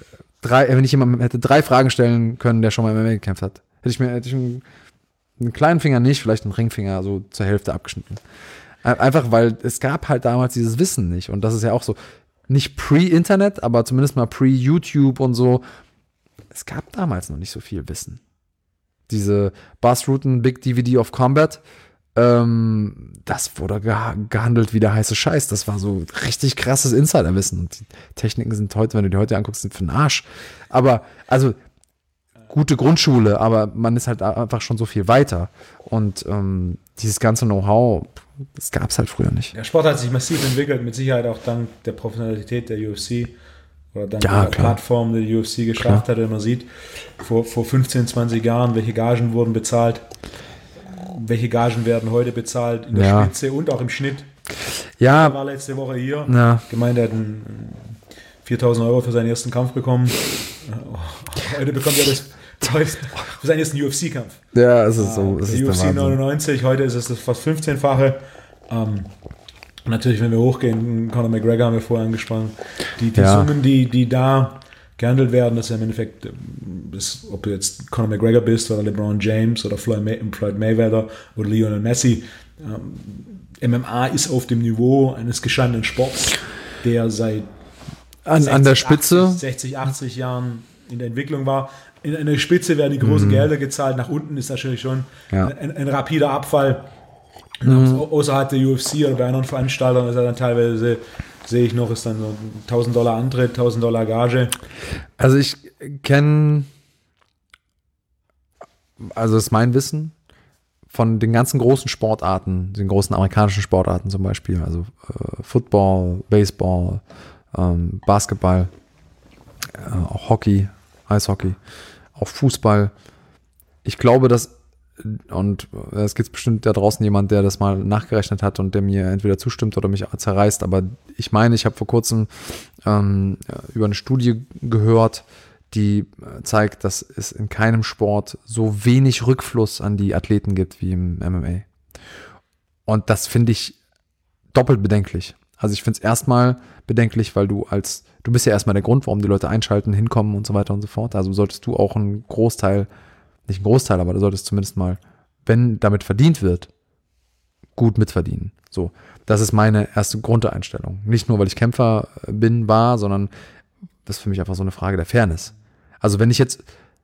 wenn ich jemandem hätte 3 Fragen stellen können, der schon mal MMA gekämpft hat, hätte ich einen kleinen Finger nicht, vielleicht einen Ringfinger so zur Hälfte abgeschnitten. Einfach, weil es gab halt damals dieses Wissen nicht. Und das ist ja auch so, nicht pre-Internet, aber zumindest mal pre-YouTube und so. Es gab damals noch nicht so viel Wissen. Diese Bas Rutten Big DVD of Combat, das wurde gehandelt wie der heiße Scheiß. Das war so richtig krasses Insiderwissen. Und die Techniken sind heute, wenn du die heute anguckst, sind für den Arsch. Aber, also, gute Grundschule, aber man ist halt einfach schon so viel weiter. Und dieses ganze Know-how, das gab es halt früher nicht. Der Sport hat sich massiv entwickelt, mit Sicherheit auch dank der Professionalität der UFC oder dank Ja, der klar. Plattform, die UFC geschafft hat. Und man sieht, vor 15, 20 Jahren, welche Gagen wurden bezahlt, welche Gagen werden heute bezahlt in der Ja. Spitze und auch im Schnitt. Ja, Er war letzte Woche hier, Ja. gemeint, er hat 4.000 Euro für seinen ersten Kampf bekommen. Heute bekommt er das für seinen ersten UFC-Kampf. ja, es ist so. Es ist Der der UFC Wahnsinn. 99, heute ist es das fast 15-fache. Natürlich, wenn wir hochgehen, Conor McGregor haben wir vorher angesprochen, die Ja. Summen, die da gehandelt werden, das ist ja im Endeffekt, ob du jetzt Conor McGregor bist oder LeBron James oder Floyd Mayweather oder Lionel Messi, MMA ist auf dem Niveau eines gestandenen Sports, der seit An der Spitze. 60, 80 Jahren in der Entwicklung war. In der Spitze werden die großen Gelder gezahlt, nach unten ist natürlich schon Ja. ein rapider Abfall. Außerhalb der UFC oder bei anderen Veranstaltern ist er dann teilweise, sehe ich noch, ist dann so $1.000 Antritt, $1.000 Gage. Also ich kenne, also das ist mein Wissen, von den ganzen großen Sportarten, den großen amerikanischen Sportarten zum Beispiel, also Football, Baseball, Basketball, auch Hockey, Eishockey, auch Fußball. Ich glaube, dass, und es gibt bestimmt da draußen jemand, der das mal nachgerechnet hat und der mir entweder zustimmt oder mich zerreißt, aber ich meine, ich habe vor kurzem über eine Studie gehört, die zeigt, dass es in keinem Sport so wenig Rückfluss an die Athleten gibt wie im MMA. Und das finde ich doppelt bedenklich. Also ich finde es erstmal bedenklich, weil du bist ja erstmal der Grund, warum die Leute einschalten, hinkommen und so weiter und so fort. Also solltest du auch einen Großteil, nicht einen Großteil, aber du solltest zumindest mal, wenn damit verdient wird, gut mitverdienen. So, das ist meine erste Grundeinstellung. Nicht nur, weil ich Kämpfer war, sondern das ist für mich einfach so eine Frage der Fairness. Also wenn jetzt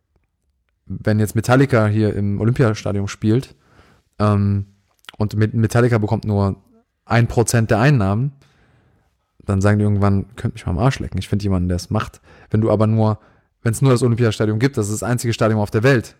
Metallica hier im Olympiastadion spielt und Metallica bekommt nur 1% der Einnahmen, dann sagen die irgendwann, könnt mich mal am Arsch lecken. Ich finde jemanden, der es macht. Wenn es nur das Olympiastadion gibt, das ist das einzige Stadion auf der Welt.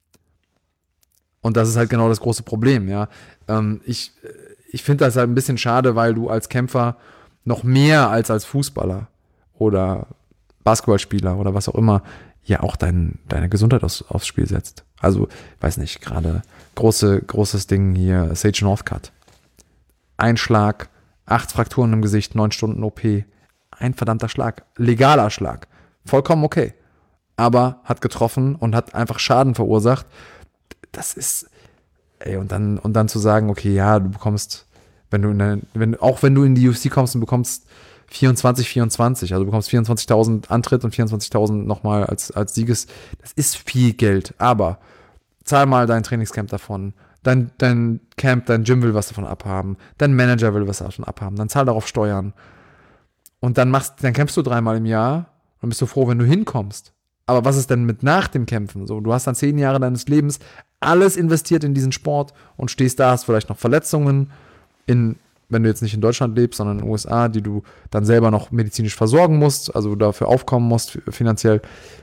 Und das ist halt genau das große Problem, ja. Ich finde das halt ein bisschen schade, weil du als Kämpfer noch mehr als Fußballer oder Basketballspieler oder was auch immer, ja auch deine Gesundheit aufs Spiel setzt. Also, weiß nicht, gerade großes Ding hier, Sage Northcutt. Ein Schlag, 8 Frakturen im Gesicht, 9 Stunden OP. Ein verdammter Schlag. Legaler Schlag. Vollkommen okay. Aber hat getroffen und hat einfach Schaden verursacht. Das ist, und dann zu sagen, okay, ja, du bekommst, wenn du in die UFC kommst und bekommst 24, also du bekommst 24.000 Antritt und 24.000 nochmal als Sieges, das ist viel Geld, aber zahl mal dein Trainingscamp davon, dein Camp, dein Gym will was davon abhaben, dein Manager will was davon abhaben, dann zahl darauf Steuern und dann kämpfst du 3-mal im Jahr und bist du froh, wenn du hinkommst. Aber was ist denn mit nach dem Kämpfen? So, du hast dann 10 Jahre deines Lebens alles investiert in diesen Sport und stehst da, hast vielleicht noch Verletzungen wenn du jetzt nicht in Deutschland lebst, sondern in den USA, die du dann selber noch medizinisch versorgen musst, also dafür aufkommen musst finanziell.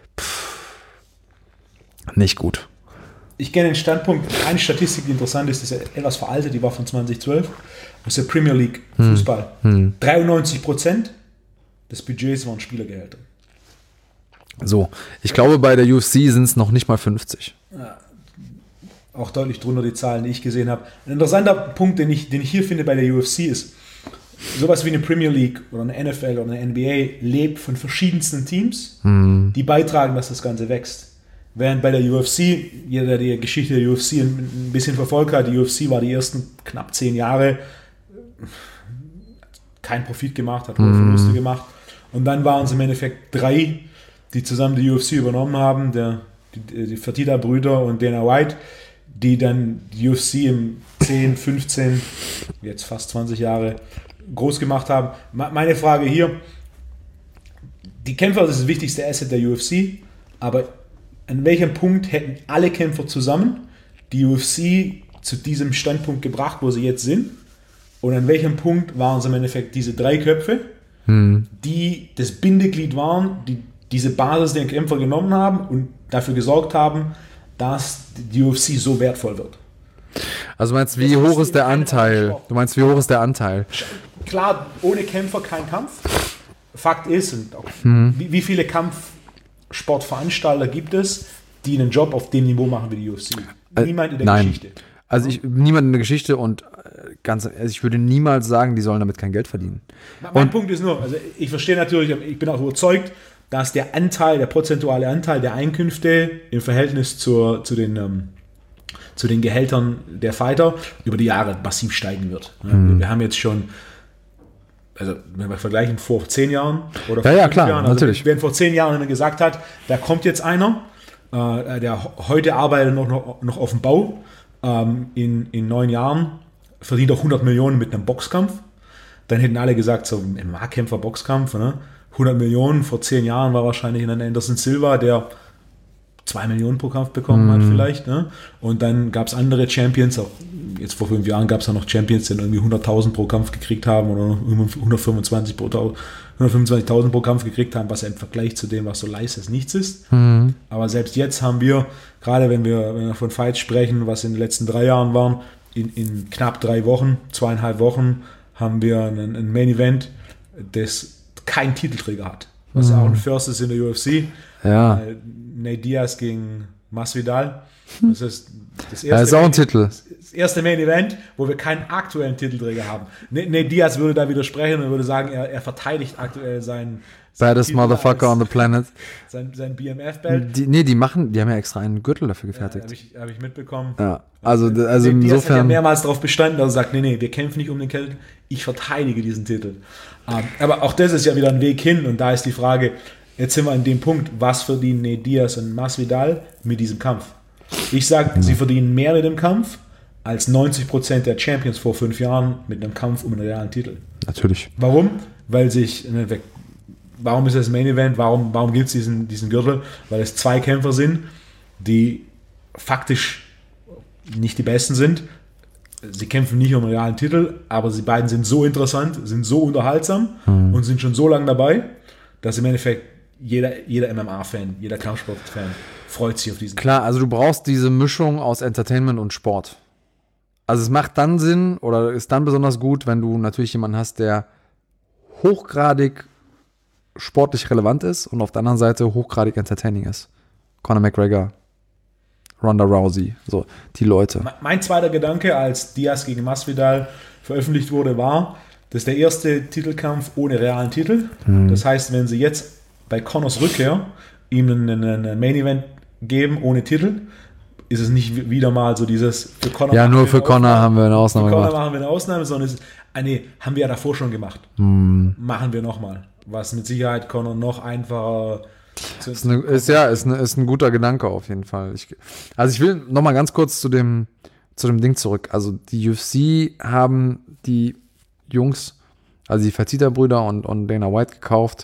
Nicht gut. Ich kenne den Standpunkt, eine Statistik, die interessant ist ja etwas veraltet, die war von 2012, aus der Premier League Fußball. 93% des Budgets waren Spielergehälter. So, ich glaube, bei der UFC sind es noch nicht mal 50. Auch deutlich drunter die Zahlen, die ich gesehen habe. Ein interessanter Punkt, den ich hier finde bei der UFC ist, sowas wie eine Premier League oder eine NFL oder eine NBA lebt von verschiedensten Teams, die beitragen, dass das Ganze wächst. Während bei der UFC, jeder, der die Geschichte der UFC ein bisschen verfolgt hat, die UFC war die ersten knapp 10 Jahre kein Profit gemacht, hat hohe Verluste gemacht. Und dann waren es im Endeffekt 3 die zusammen die UFC übernommen haben, die Fertitta-Brüder und Dana White, die dann die UFC im 10, 15, jetzt fast 20 Jahre groß gemacht haben. Meine Frage hier, die Kämpfer, das ist das wichtigste Asset der UFC, aber an welchem Punkt hätten alle Kämpfer zusammen die UFC zu diesem Standpunkt gebracht, wo sie jetzt sind? Und an welchem Punkt waren es im Endeffekt diese 3 Köpfe, die das Bindeglied waren, die diese Basis der Kämpfer genommen haben und dafür gesorgt haben, dass die UFC so wertvoll wird? Also meinst du, wie hoch ist der Anteil? Du meinst, wie hoch ist der Anteil? Klar, ohne Kämpfer kein Kampf. Fakt ist, und auch, wie viele Kampfsportveranstalter gibt es, die einen Job auf dem Niveau machen wie die UFC? Niemand in der Geschichte. Also niemand in der Geschichte und ich würde niemals sagen, die sollen damit kein Geld verdienen. Mein Punkt ist nur, also ich verstehe natürlich, ich bin auch überzeugt, dass der prozentuale Anteil der Einkünfte im Verhältnis zu den Gehältern der Fighter über die Jahre massiv steigen wird. Wir haben jetzt schon, also wenn wir vergleichen, vor 10 Jahren oder vor 5 Jahren, also natürlich. Wenn vor 10 Jahren gesagt hat, da kommt jetzt einer, der heute arbeitet noch auf dem Bau, in 9 Jahren verdient auch 100 Millionen mit einem Boxkampf, dann hätten alle gesagt, so ein MMA-Kämpfer-Boxkampf, ne? 100 Millionen, vor 10 Jahren war wahrscheinlich ein Anderson Silva, der 2 Millionen pro Kampf bekommen hat vielleicht. Ne? Und dann gab es andere Champions, auch jetzt vor 5 Jahren gab es ja noch Champions, die irgendwie 100.000 pro Kampf gekriegt haben oder 125.000 pro Kampf gekriegt haben, was ja im Vergleich zu dem, was so leistet, nichts ist. Aber selbst jetzt haben wir, gerade wenn wir von Fights sprechen, was in den letzten 3 Jahren waren, in knapp 3 Wochen, 2,5 Wochen, haben wir ein Main Event, das keinen Titelträger hat. Was ja auch ein First ist in der UFC. Ja. Nate Diaz gegen Masvidal. Das ist das erste, ist auch ein Titel. Das erste Main Event, wo wir keinen aktuellen Titelträger haben. Nate Diaz würde da widersprechen und würde sagen, er verteidigt aktuell seinen Baddest Motherfucker on the planet. Sein BMF-Belt. Die haben ja extra einen Gürtel dafür gefertigt. Ja, hab ich mitbekommen. Ja, also Diaz insofern. hat ja mehrmals darauf bestanden, dass er sagt, nee, wir kämpfen nicht um den Titel, ich verteidige diesen Titel. Aber auch das ist ja wieder ein Weg hin und da ist die Frage, jetzt sind wir an dem Punkt, was verdienen Nate Diaz und Masvidal mit diesem Kampf? Ich sage, sie verdienen mehr mit dem Kampf als 90% der Champions vor 5 Jahren mit einem Kampf um einen realen Titel. Natürlich. Warum? Warum ist das Main Event? Warum gibt es diesen Gürtel? Weil es 2 Kämpfer sind, die faktisch nicht die Besten sind. Sie kämpfen nicht um einen realen Titel, aber sie beiden sind so interessant, sind so unterhaltsam und sind schon so lange dabei, dass im Endeffekt jeder MMA-Fan, jeder Kampfsport-Fan freut sich auf diesen. Klar, also du brauchst diese Mischung aus Entertainment und Sport. Also es macht dann Sinn oder ist dann besonders gut, wenn du natürlich jemanden hast, der hochgradig sportlich relevant ist und auf der anderen Seite hochgradig entertaining ist. Conor McGregor, Ronda Rousey, so die Leute. Mein zweiter Gedanke, als Diaz gegen Masvidal veröffentlicht wurde, war, das ist der erste Titelkampf ohne realen Titel. Das heißt, wenn sie jetzt bei Conors Rückkehr ihm einen Main Event geben ohne Titel, ist es nicht wieder mal so dieses für Conor. Ja, nur für Conor haben wir eine Ausnahme gemacht. Für Conor machen wir eine Ausnahme, sondern es ist, haben wir ja davor schon gemacht. Machen wir nochmal. Was mit Sicherheit Conor noch einfacher ist ein guter Gedanke auf jeden Fall. Ich will noch mal ganz kurz zu dem Ding zurück. Also die UFC haben die Jungs, also die Fertitta-Brüder und Dana White gekauft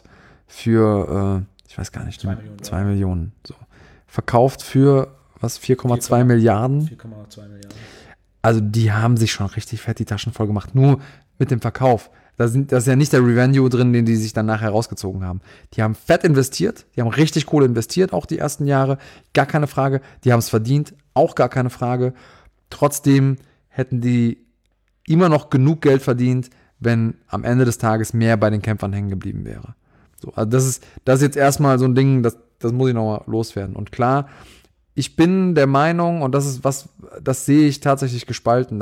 für, ich weiß gar nicht, 2 Millionen. So. Verkauft für, was, 4,2 Milliarden? 4,2 Milliarden. Also die haben sich schon richtig fett die Taschen voll gemacht, nur mit dem Verkauf. Das ist ja nicht der Revenue drin, den die sich dann nachher rausgezogen haben. Die haben fett investiert, die haben richtig Kohle investiert, auch die ersten Jahre, gar keine Frage. Die haben es verdient, auch gar keine Frage. Trotzdem hätten die immer noch genug Geld verdient, wenn am Ende des Tages mehr bei den Kämpfern hängen geblieben wäre. So, also das ist jetzt erstmal so ein Ding, das muss ich nochmal loswerden. Und klar, ich bin der Meinung, und das sehe ich tatsächlich gespalten,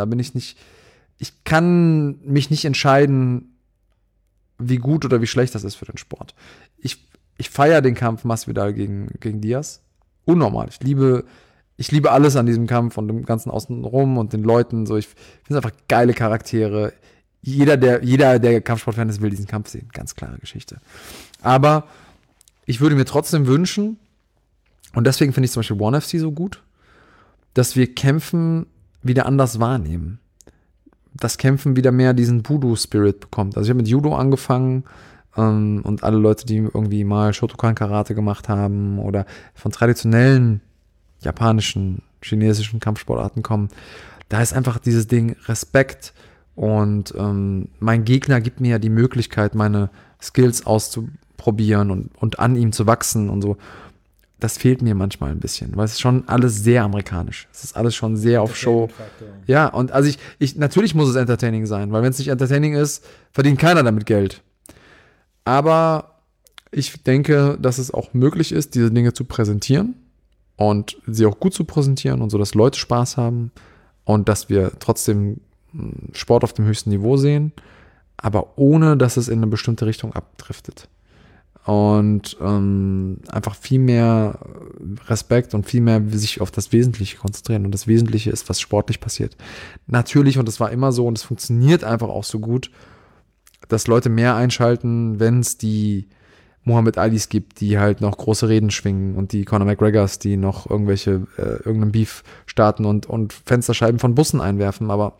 ich kann mich nicht entscheiden, wie gut oder wie schlecht das ist für den Sport. Ich feiere den Kampf Masvidal gegen Diaz. Unnormal. Ich liebe alles an diesem Kampf und dem ganzen Außenrum und den Leuten. So, ich finde es einfach geile Charaktere. Jeder, der Kampfsportfan ist, will diesen Kampf sehen. Ganz klare Geschichte. Aber ich würde mir trotzdem wünschen, und deswegen finde ich zum Beispiel ONE FC so gut, dass wir Kämpfen wieder anders wahrnehmen. Das Kämpfen wieder mehr diesen Voodoo-Spirit bekommt. Also ich habe mit Judo angefangen und alle Leute, die irgendwie mal Shotokan-Karate gemacht haben oder von traditionellen japanischen, chinesischen Kampfsportarten kommen, da ist einfach dieses Ding Respekt und mein Gegner gibt mir ja die Möglichkeit, meine Skills auszuprobieren und an ihm zu wachsen und so. Das fehlt mir manchmal ein bisschen, weil es ist schon alles sehr amerikanisch. Es ist alles schon sehr auf Show. Ja, und also natürlich muss es entertaining sein, weil wenn es nicht entertaining ist, verdient keiner damit Geld. Aber ich denke, dass es auch möglich ist, diese Dinge zu präsentieren und sie auch gut zu präsentieren und so, dass Leute Spaß haben und dass wir trotzdem Sport auf dem höchsten Niveau sehen, aber ohne, dass es in eine bestimmte Richtung abdriftet. Und einfach viel mehr Respekt und viel mehr sich auf das Wesentliche konzentrieren. Und das Wesentliche ist, was sportlich passiert. Natürlich, und das war immer so und es funktioniert einfach auch so gut, dass Leute mehr einschalten, wenn es die Muhammad Alis gibt, die halt noch große Reden schwingen und die Conor McGregors, die noch irgendeinen Beef starten und Fensterscheiben von Bussen einwerfen. Aber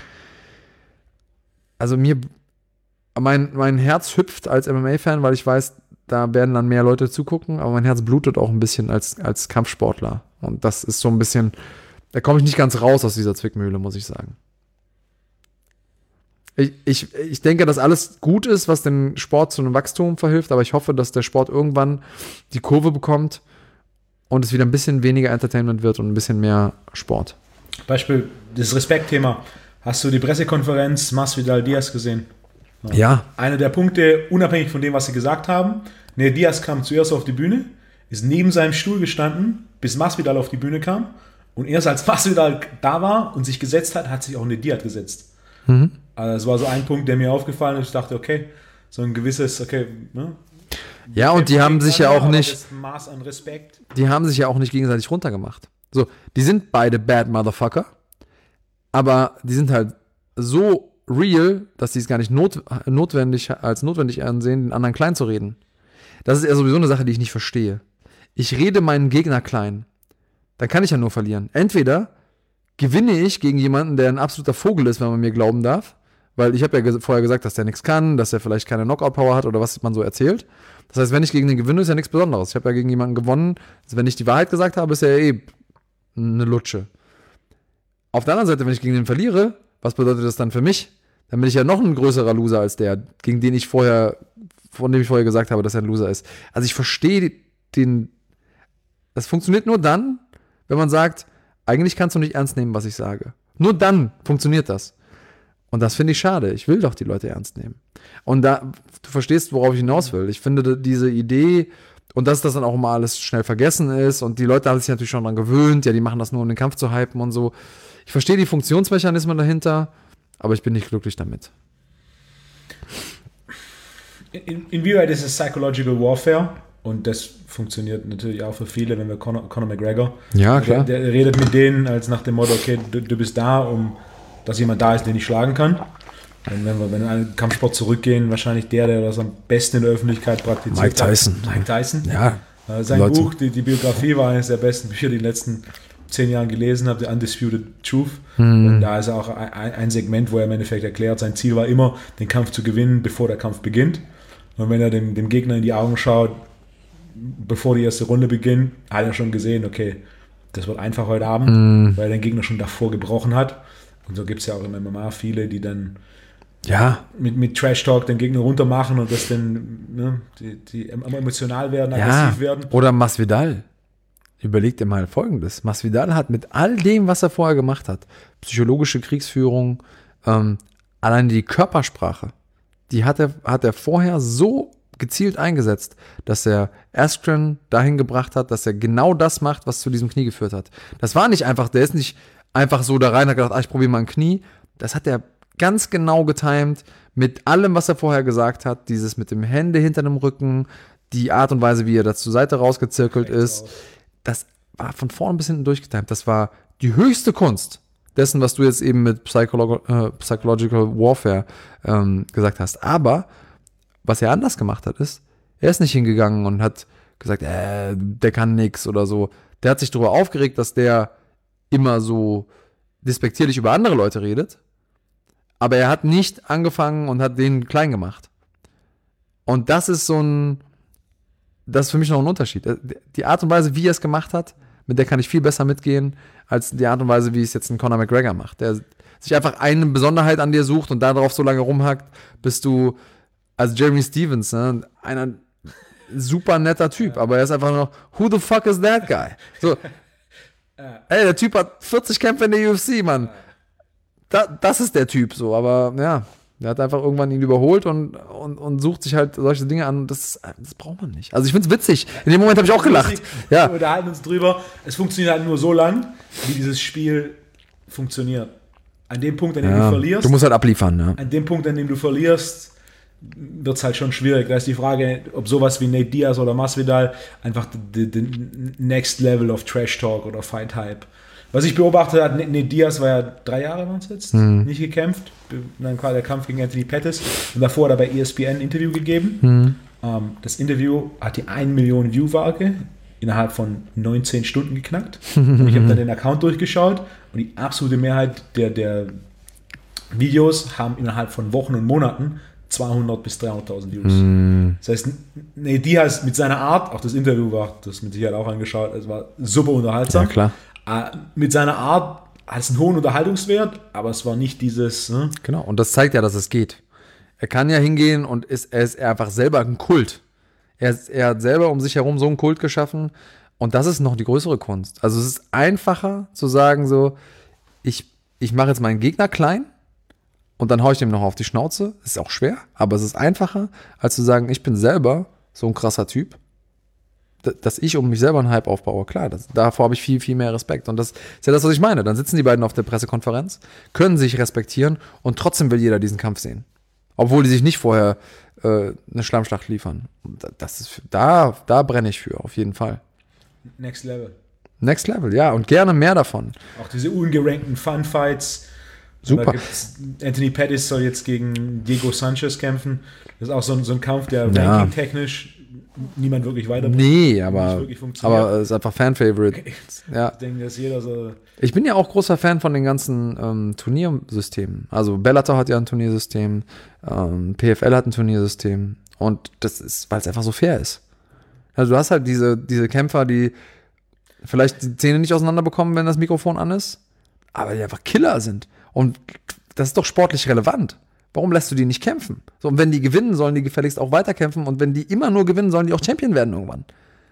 also mein Herz hüpft als MMA-Fan, weil ich weiß, da werden dann mehr Leute zugucken, aber mein Herz blutet auch ein bisschen als Kampfsportler. Und das ist so ein bisschen, da komme ich nicht ganz raus aus dieser Zwickmühle, muss ich sagen. Ich denke, dass alles gut ist, was dem Sport zu einem Wachstum verhilft, aber ich hoffe, dass der Sport irgendwann die Kurve bekommt und es wieder ein bisschen weniger Entertainment wird und ein bisschen mehr Sport. Beispiel, das Respektthema. Hast du die Pressekonferenz Masvidal Diaz gesehen? Ja. Einer der Punkte, unabhängig von dem, was sie gesagt haben, Diaz kam zuerst auf die Bühne, ist neben seinem Stuhl gestanden, bis Masvidal auf die Bühne kam. Und erst als Masvidal da war und sich gesetzt hat, hat sich auch Diaz gesetzt. Mhm. Also das war so ein Punkt, der mir aufgefallen ist. Ich dachte, okay, so ein gewisses, okay, ne? Ja, und die haben sich ja auch nicht, das Maß an Respekt. Die haben sich ja auch nicht gegenseitig runtergemacht. So, die sind beide Bad Motherfucker, aber die sind halt so real, dass sie es gar nicht notwendig ansehen, den anderen klein zu reden. Das ist ja sowieso eine Sache, die ich nicht verstehe. Ich rede meinen Gegner klein. Dann kann ich ja nur verlieren. Entweder gewinne ich gegen jemanden, der ein absoluter Vogel ist, wenn man mir glauben darf, weil ich habe ja vorher gesagt, dass der nichts kann, dass er vielleicht keine Knockout-Power hat oder was man so erzählt. Das heißt, wenn ich gegen den gewinne, ist ja nichts Besonderes. Ich habe ja gegen jemanden gewonnen. Also wenn ich die Wahrheit gesagt habe, ist er ja eine Lutsche. Auf der anderen Seite, wenn ich gegen den verliere, was bedeutet das dann für mich? Dann bin ich ja noch ein größerer Loser als der, von dem ich vorher gesagt habe, dass er ein Loser ist. Also ich verstehe das funktioniert nur dann, wenn man sagt, eigentlich kannst du nicht ernst nehmen, was ich sage. Nur dann funktioniert das. Und das finde ich schade. Ich will doch die Leute ernst nehmen. Und du verstehst, worauf ich hinaus will. Ich finde diese Idee, und dass das dann auch immer alles schnell vergessen ist und die Leute haben sich natürlich schon daran gewöhnt, ja, die machen das nur, um den Kampf zu hypen und so. Ich verstehe die Funktionsmechanismen dahinter, aber ich bin nicht glücklich damit. Inwieweit ist es Psychological Warfare? Und das funktioniert natürlich auch für viele, wenn wir Conor McGregor. Ja, klar. Der redet mit denen als nach dem Motto, okay, du bist da, dass jemand da ist, den ich schlagen kann. Und wenn wir in einen Kampfsport zurückgehen, wahrscheinlich der das am besten in der Öffentlichkeit praktiziert Mike Tyson. hat. Mike Tyson. Ja. Sein Leute. Buch, die Biografie war eines der besten Bücher, die ich in den letzten 10 Jahren gelesen habe, The Undisputed Truth. Und da ist auch ein Segment, wo er im Endeffekt erklärt, sein Ziel war immer, den Kampf zu gewinnen, bevor der Kampf beginnt. Und wenn er dem Gegner in die Augen schaut, bevor die erste Runde beginnt, hat er schon gesehen, okay, das wird einfach heute Abend, weil er den Gegner schon davor gebrochen hat. Und so gibt es ja auch im MMA viele, die dann mit Trash-Talk den Gegner runter machen und das dann die emotional werden, aggressiv werden. Oder Masvidal. Überleg dir mal Folgendes. Masvidal hat mit all dem, was er vorher gemacht hat, psychologische Kriegsführung, allein die Körpersprache, die hat er vorher so gezielt eingesetzt, dass er Askren dahin gebracht hat, dass er genau das macht, was zu diesem Knie geführt hat. Das war nicht einfach, der ist nicht einfach so da rein, hat gedacht, ich probiere mal ein Knie. Das hat er ganz genau getimt mit allem, was er vorher gesagt hat. Dieses mit dem Hände hinter dem Rücken, die Art und Weise, wie er da zur Seite rausgezirkelt ist. Das war von vorne bis hinten durchgetimt. Das war die höchste Kunst dessen, was du jetzt eben mit Psychological Warfare gesagt hast. Aber was er anders gemacht hat, ist, Er ist nicht hingegangen und hat gesagt, der kann nix oder so. Der hat sich darüber aufgeregt, dass der immer so despektierlich über andere Leute redet. Aber er hat nicht angefangen und hat den klein gemacht. Und das ist das ist für mich noch ein Unterschied. Die Art und Weise, wie er es gemacht hat, mit der kann ich viel besser mitgehen, als die Art und Weise, wie es jetzt ein Conor McGregor macht. Der sich einfach eine Besonderheit an dir sucht und darauf so lange rumhackt, bis du, also Jeremy Stevens, ne, einer super netter Typ, aber er ist einfach noch, who the fuck is that guy? So, ey, der Typ hat 40 Kämpfe in der UFC, Mann. Das ist der Typ so, aber ja, der hat einfach irgendwann ihn überholt und sucht sich halt solche Dinge an. Das braucht man nicht. Also ich find's witzig. In dem Moment habe ich auch gelacht. Ja. Wir unterhalten uns drüber. Es funktioniert halt nur so lang, wie dieses Spiel funktioniert. An dem Punkt, an dem du verlierst. Du musst halt abliefern, ja. An dem Punkt, an dem du verlierst, wird es halt schon schwierig. Da ist die Frage, ob sowas wie Nate Diaz oder Masvidal einfach the next level of Trash Talk oder Fight Hype. Was ich beobachtet habe, Nate Diaz war ja 3 Jahre waren es jetzt, nicht gekämpft. Dann war der Kampf gegen Anthony Pettis. Und davor hat er bei ESPN ein Interview gegeben. Das Interview hat die 1 Million View-Marke innerhalb von 19 Stunden geknackt. Und ich habe dann den Account durchgeschaut und die absolute Mehrheit der Videos haben innerhalb von Wochen und Monaten 200.000 bis 300.000 Views. Das heißt, Nate Diaz mit seiner Art, auch das Interview war, das mit Sicherheit auch angeschaut, es war super unterhaltsam. Ja, klar. Mit seiner Art hat es einen hohen Unterhaltungswert, aber es war nicht dieses. Ne? Genau, und das zeigt ja, dass es geht. Er kann ja hingehen und er ist einfach selber ein Kult. Er hat selber um sich herum so einen Kult geschaffen und das ist noch die größere Kunst. Also es ist einfacher zu sagen so, ich mache jetzt meinen Gegner klein und dann haue ich dem noch auf die Schnauze. Ist auch schwer, aber es ist einfacher, als zu sagen, ich bin selber so ein krasser Typ, dass ich um mich selber einen Hype aufbaue. Klar, davor habe ich viel, viel mehr Respekt. Und das ist ja das, was ich meine. Dann sitzen die beiden auf der Pressekonferenz, können sich respektieren und trotzdem will jeder diesen Kampf sehen. Obwohl die sich nicht vorher eine Schlammschlacht liefern. Das ist, da brenne ich für, auf jeden Fall. Next Level. Next Level, ja. Und gerne mehr davon. Auch diese ungerankten Fun-Fights. Super. Anthony Pettis soll jetzt gegen Diego Sanchez kämpfen. Das ist auch so ein Kampf, der ranking-technisch niemand wirklich weiterbringt. Nee, aber es ist einfach Fan-Favorite. Ja. Ich denke, dass jeder so. Ich bin ja auch großer Fan von den ganzen Turniersystemen. Also Bellator hat ja ein Turniersystem, PFL hat ein Turniersystem und das ist, weil es einfach so fair ist. Also du hast halt diese Kämpfer, die vielleicht die Zähne nicht auseinander bekommen, wenn das Mikrofon an ist, aber die einfach Killer sind. Und das ist doch sportlich relevant. Warum lässt du die nicht kämpfen? So, und wenn die gewinnen, sollen die gefälligst auch weiterkämpfen. Und wenn die immer nur gewinnen, sollen die auch Champion werden irgendwann.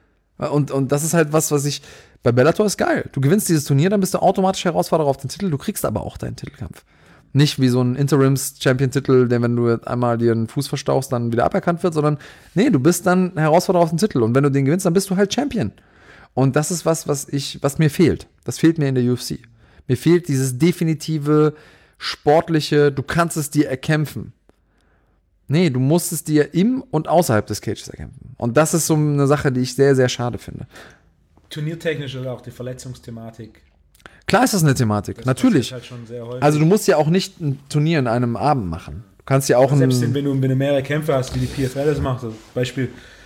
Und das ist halt was ich, bei Bellator ist geil. Du gewinnst dieses Turnier, dann bist du automatisch Herausforderer auf den Titel. Du kriegst aber auch deinen Titelkampf. Nicht wie so ein Interims-Champion-Titel, der, wenn du einmal dir einen Fuß verstauchst, dann wieder aberkannt wird, sondern nee, du bist dann Herausforderer auf den Titel. Und wenn du den gewinnst, dann bist du halt Champion. Und das ist was mir fehlt. Das fehlt mir in der UFC. Mir fehlt dieses definitive, sportliche, du kannst es dir erkämpfen. Nee, du musst es dir im und außerhalb des Cages erkämpfen. Und das ist so eine Sache, die ich sehr, sehr schade finde. Turniertechnisch oder auch die Verletzungsthematik. Klar ist das eine Thematik, das natürlich. Halt schon sehr häufig. Also du musst ja auch nicht ein Turnier in einem Abend machen. Du kannst ja auch selbst wenn du mehrere Kämpfe hast, wie die PFL das macht, also Beispiel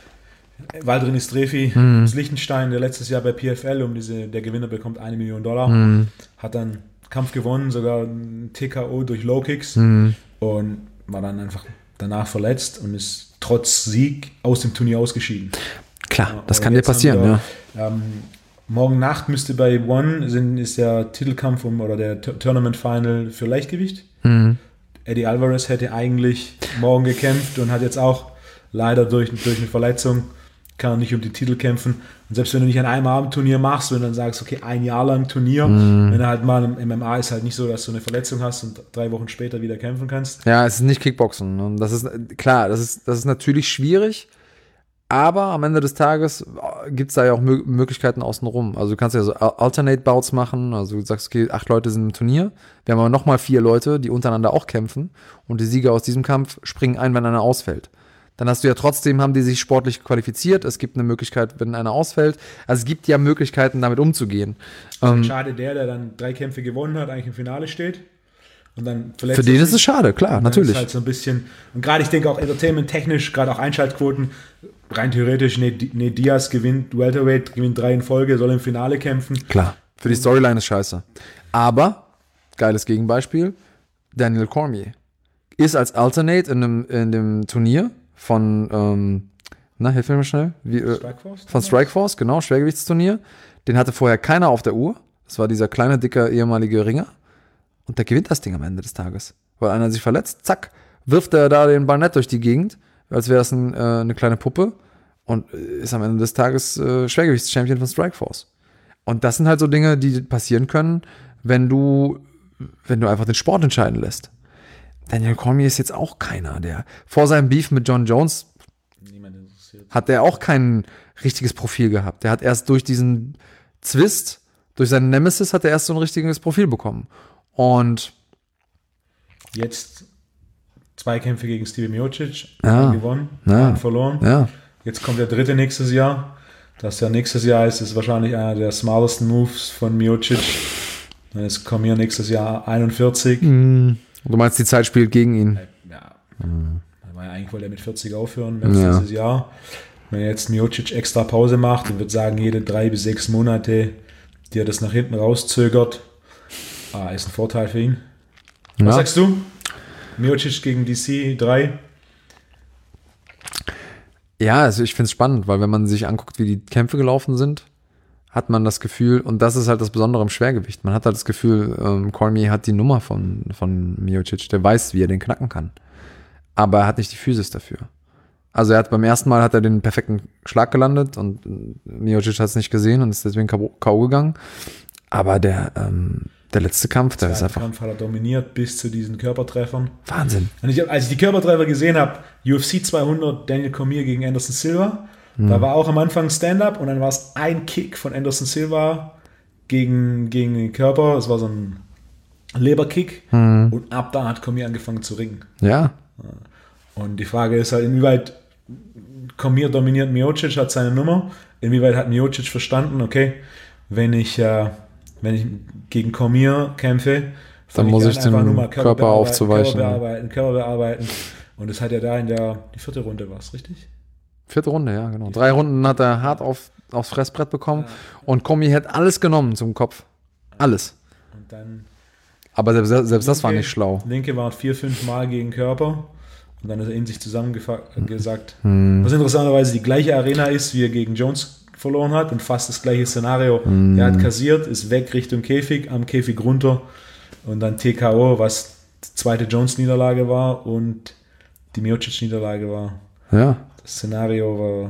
Waldrin Istrefi aus Liechtenstein, der letztes Jahr bei PFL der Gewinner bekommt $1 Million, hat dann Kampf gewonnen, sogar ein TKO durch Low Kicks und war dann einfach danach verletzt und ist trotz Sieg aus dem Turnier ausgeschieden. Klar, das kann dir passieren, ja. Morgen Nacht müsste bei One ist der Titelkampf oder der Tournament Final für Leichtgewicht. Eddie Alvarez hätte eigentlich morgen gekämpft und hat jetzt auch leider durch eine Verletzung kann er nicht um die Titel kämpfen. Und selbst wenn du nicht an einem Abend Turnier machst, wenn du dann sagst, okay, 1 Jahr lang Turnier, wenn du halt mal im MMA ist halt nicht so, dass du eine Verletzung hast und 3 Wochen später wieder kämpfen kannst. Ja, es ist nicht Kickboxen. Und das ist klar, das ist natürlich schwierig, aber am Ende des Tages gibt es da ja auch Möglichkeiten außenrum. Also du kannst ja so Alternate Bouts machen, also du sagst, okay, 8 Leute sind im Turnier, wir haben aber nochmal 4 Leute, die untereinander auch kämpfen und die Sieger aus diesem Kampf springen ein, wenn einer ausfällt. Dann hast du ja trotzdem, haben die sich sportlich qualifiziert. Es gibt eine Möglichkeit, wenn einer ausfällt. Also es gibt ja Möglichkeiten, damit umzugehen. Schade, der dann 3 Kämpfe gewonnen hat, eigentlich im Finale steht. Und dann verletzt Für den ist es schade, klar, natürlich. Ist halt so ein bisschen, und gerade ich denke auch entertainment-technisch, gerade auch Einschaltquoten, rein theoretisch, Nate Diaz gewinnt Welterweight, gewinnt 3 in Folge, soll im Finale kämpfen. Klar, für die Storyline ist scheiße. Aber, geiles Gegenbeispiel, Daniel Cormier ist als Alternate in dem Turnier von, hilf mir mal schnell. Strikeforce? Von Strikeforce, genau, Schwergewichtsturnier. Den hatte vorher keiner auf der Uhr. Das war dieser kleine, dicke, ehemalige Ringer. Und der gewinnt das Ding am Ende des Tages. Weil einer sich verletzt, zack, wirft er da den Ball durch die Gegend, als wäre das eine kleine Puppe. Und ist am Ende des Tages Schwergewichtschampion von Strikeforce. Und das sind halt so Dinge, die passieren können, wenn du einfach den Sport entscheiden lässt. Daniel Cormier ist jetzt auch keiner, der vor seinem Beef mit John Jones hat der auch kein richtiges Profil gehabt. Der hat erst durch diesen Zwist, durch seinen Nemesis, hat er erst so ein richtiges Profil bekommen. Und jetzt 2 Kämpfe gegen Stipe Miocic, gewonnen, verloren. Ja. Jetzt kommt der 3. nächstes Jahr. Das ja nächstes Jahr ist wahrscheinlich einer der smartesten Moves von Miocic. Dann ist Cormier nächstes Jahr 41. Du meinst, die Zeit spielt gegen ihn? Ja. Eigentlich wollte er mit 40 aufhören, dieses Jahr. Wenn er jetzt Miocic extra Pause macht und würde sagen, jede 3 bis 6 Monate, die er das nach hinten rauszögert, ist ein Vorteil für ihn. Was sagst du? Miocic gegen DC 3? Ja, also ich finde es spannend, weil wenn man sich anguckt, wie die Kämpfe gelaufen sind, hat man das Gefühl, und das ist halt das Besondere im Schwergewicht, man hat halt das Gefühl, Cormier hat die Nummer von Miocic, der weiß, wie er den knacken kann. Aber er hat nicht die Physis dafür. Also beim ersten Mal hat er den perfekten Schlag gelandet und Miocic hat es nicht gesehen und ist deswegen K.O. gegangen. Aber der letzte Kampf, der ist einfach... Der Kampf hat er dominiert bis zu diesen Körpertreffern. Wahnsinn. Und als ich die Körpertreffer gesehen habe, UFC 200, Daniel Cormier gegen Anderson Silva, da war auch am Anfang Stand-Up und dann war es ein Kick von Anderson Silva gegen den Körper. Es war so ein Leberkick und ab da hat Cormier angefangen zu ringen. Ja. Und die Frage ist halt, inwieweit Cormier dominiert Miocic, hat seine Nummer. Inwieweit hat Miocic verstanden, okay, wenn ich gegen Cormier kämpfe, dann muss ich den Körper aufzuweichen. Körper bearbeiten. Und das hat er da die 4. Runde war es, richtig? 4. Runde, ja, genau. 3 Runden hat er hart aufs Fressbrett bekommen und Cormier hat alles genommen zum Kopf. Alles. Und dann aber selbst das war nicht schlau. Linke war 4-5 Mal gegen Körper und dann ist er in sich zusammengesagt. Was interessanterweise die gleiche Arena ist, wie er gegen Jones verloren hat und fast das gleiche Szenario. Er hat kassiert, ist weg Richtung Käfig, am Käfig runter und dann TKO, was die 2. Jones-Niederlage war und die Miocic-Niederlage war. Ja. Das Szenario war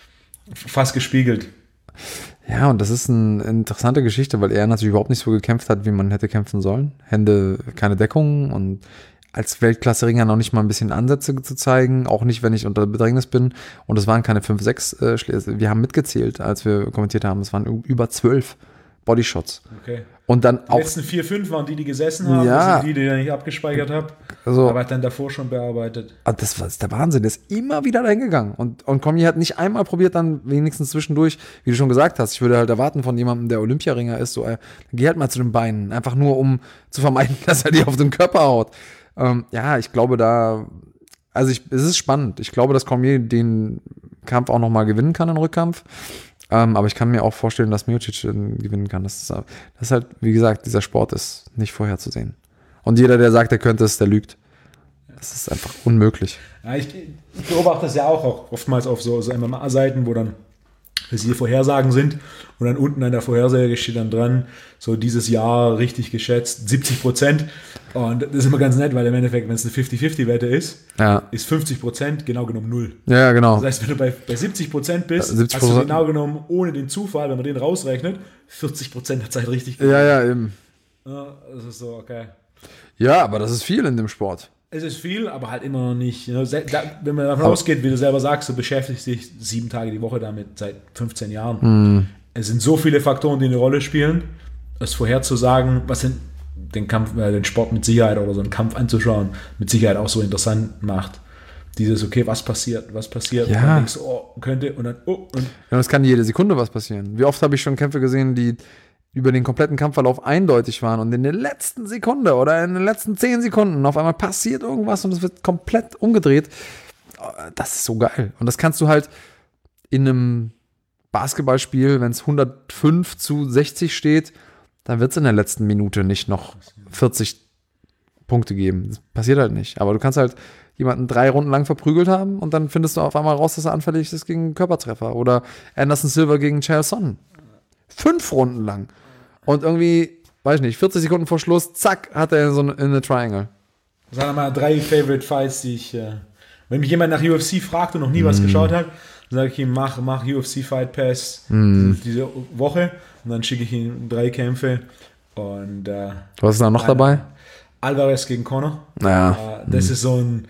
fast gespiegelt. Ja, und das ist eine interessante Geschichte, weil er natürlich überhaupt nicht so gekämpft hat, wie man hätte kämpfen sollen. Hände, keine Deckung und als Weltklasse-Ringer noch nicht mal ein bisschen Ansätze zu zeigen, auch nicht, wenn ich unter Bedrängnis bin. Und es waren keine 5-6 Schläge. Wir haben mitgezählt, als wir kommentiert haben. Es waren über 12 Bodyshots. Okay. Und dann die letzten 4-5 waren die gesessen haben. Ja. Das sind die ich abgespeichert habe. Also, aber hat dann davor schon bearbeitet. Das war der Wahnsinn. Der ist immer wieder dahin gegangen. Und Cormier hat nicht einmal probiert, dann wenigstens zwischendurch, wie du schon gesagt hast, ich würde halt erwarten von jemandem, der Olympiaringer ist, so, geh halt mal zu den Beinen. Einfach nur, um zu vermeiden, dass er dir auf den Körper haut. Ja, ich glaube es ist spannend. Ich glaube, dass Cormier den Kampf auch nochmal gewinnen kann, im Rückkampf. Aber ich kann mir auch vorstellen, dass Miocic gewinnen kann. Das ist halt, wie gesagt, dieser Sport ist nicht vorherzusehen. Und jeder, der sagt, er könnte es, der lügt. Das ist einfach unmöglich. Ja, ich beobachte das ja auch oftmals auf so MMA-Seiten, wo dann für sie Vorhersagen sind und dann unten an der Vorhersage steht dann dran, so dieses Jahr richtig geschätzt 70%. Und das ist immer ganz nett, weil im Endeffekt, wenn es eine 50-50-Wette ist, ist 50% genau genommen 0. Ja, genau. Das heißt, wenn du bei 70% bist, 70%. Hast du genau genommen, ohne den Zufall, wenn man den rausrechnet, 40% der Zeit richtig gemacht. Ja, eben. Ja, das ist so, okay. Ja, aber das ist viel in dem Sport. Es ist viel, aber halt immer noch nicht. Wenn man davon ausgeht, wie du selber sagst, du beschäftigst dich 7 Tage die Woche damit seit 15 Jahren. Es sind so viele Faktoren, die eine Rolle spielen, es vorherzusagen, was den Sport mit Sicherheit oder so einen Kampf anzuschauen, mit Sicherheit auch so interessant macht. Dieses, okay, was passiert? Ja. Und dann denkst du, könnte, und dann, Ja, es kann jede Sekunde was passieren. Wie oft habe ich schon Kämpfe gesehen, die über den kompletten Kampfverlauf eindeutig waren und in der letzten Sekunde oder in den letzten 10 Sekunden auf einmal passiert irgendwas und es wird komplett umgedreht. Das ist so geil. Und das kannst du halt in einem Basketballspiel, wenn es 105-60 steht, dann wird es in der letzten Minute nicht noch 40 Punkte geben. Das passiert halt nicht. Aber du kannst halt jemanden 3 Runden lang verprügelt haben und dann findest du auf einmal raus, dass er anfällig ist gegen einen Körpertreffer. Oder Anderson Silva gegen Chael Sonnen. 5 Runden lang. Und irgendwie, weiß ich nicht, 40 Sekunden vor Schluss, zack, hat er so eine Triangle. Das sind mal 3 Favorite Fights, die ich, wenn mich jemand nach UFC fragt und noch nie was geschaut hat, dann sage ich ihm, mach UFC Fight Pass diese Woche und dann schicke ich ihm 3 Kämpfe. Und was ist da noch dabei? Alvarez gegen Conor. Ja. Das ist so ein.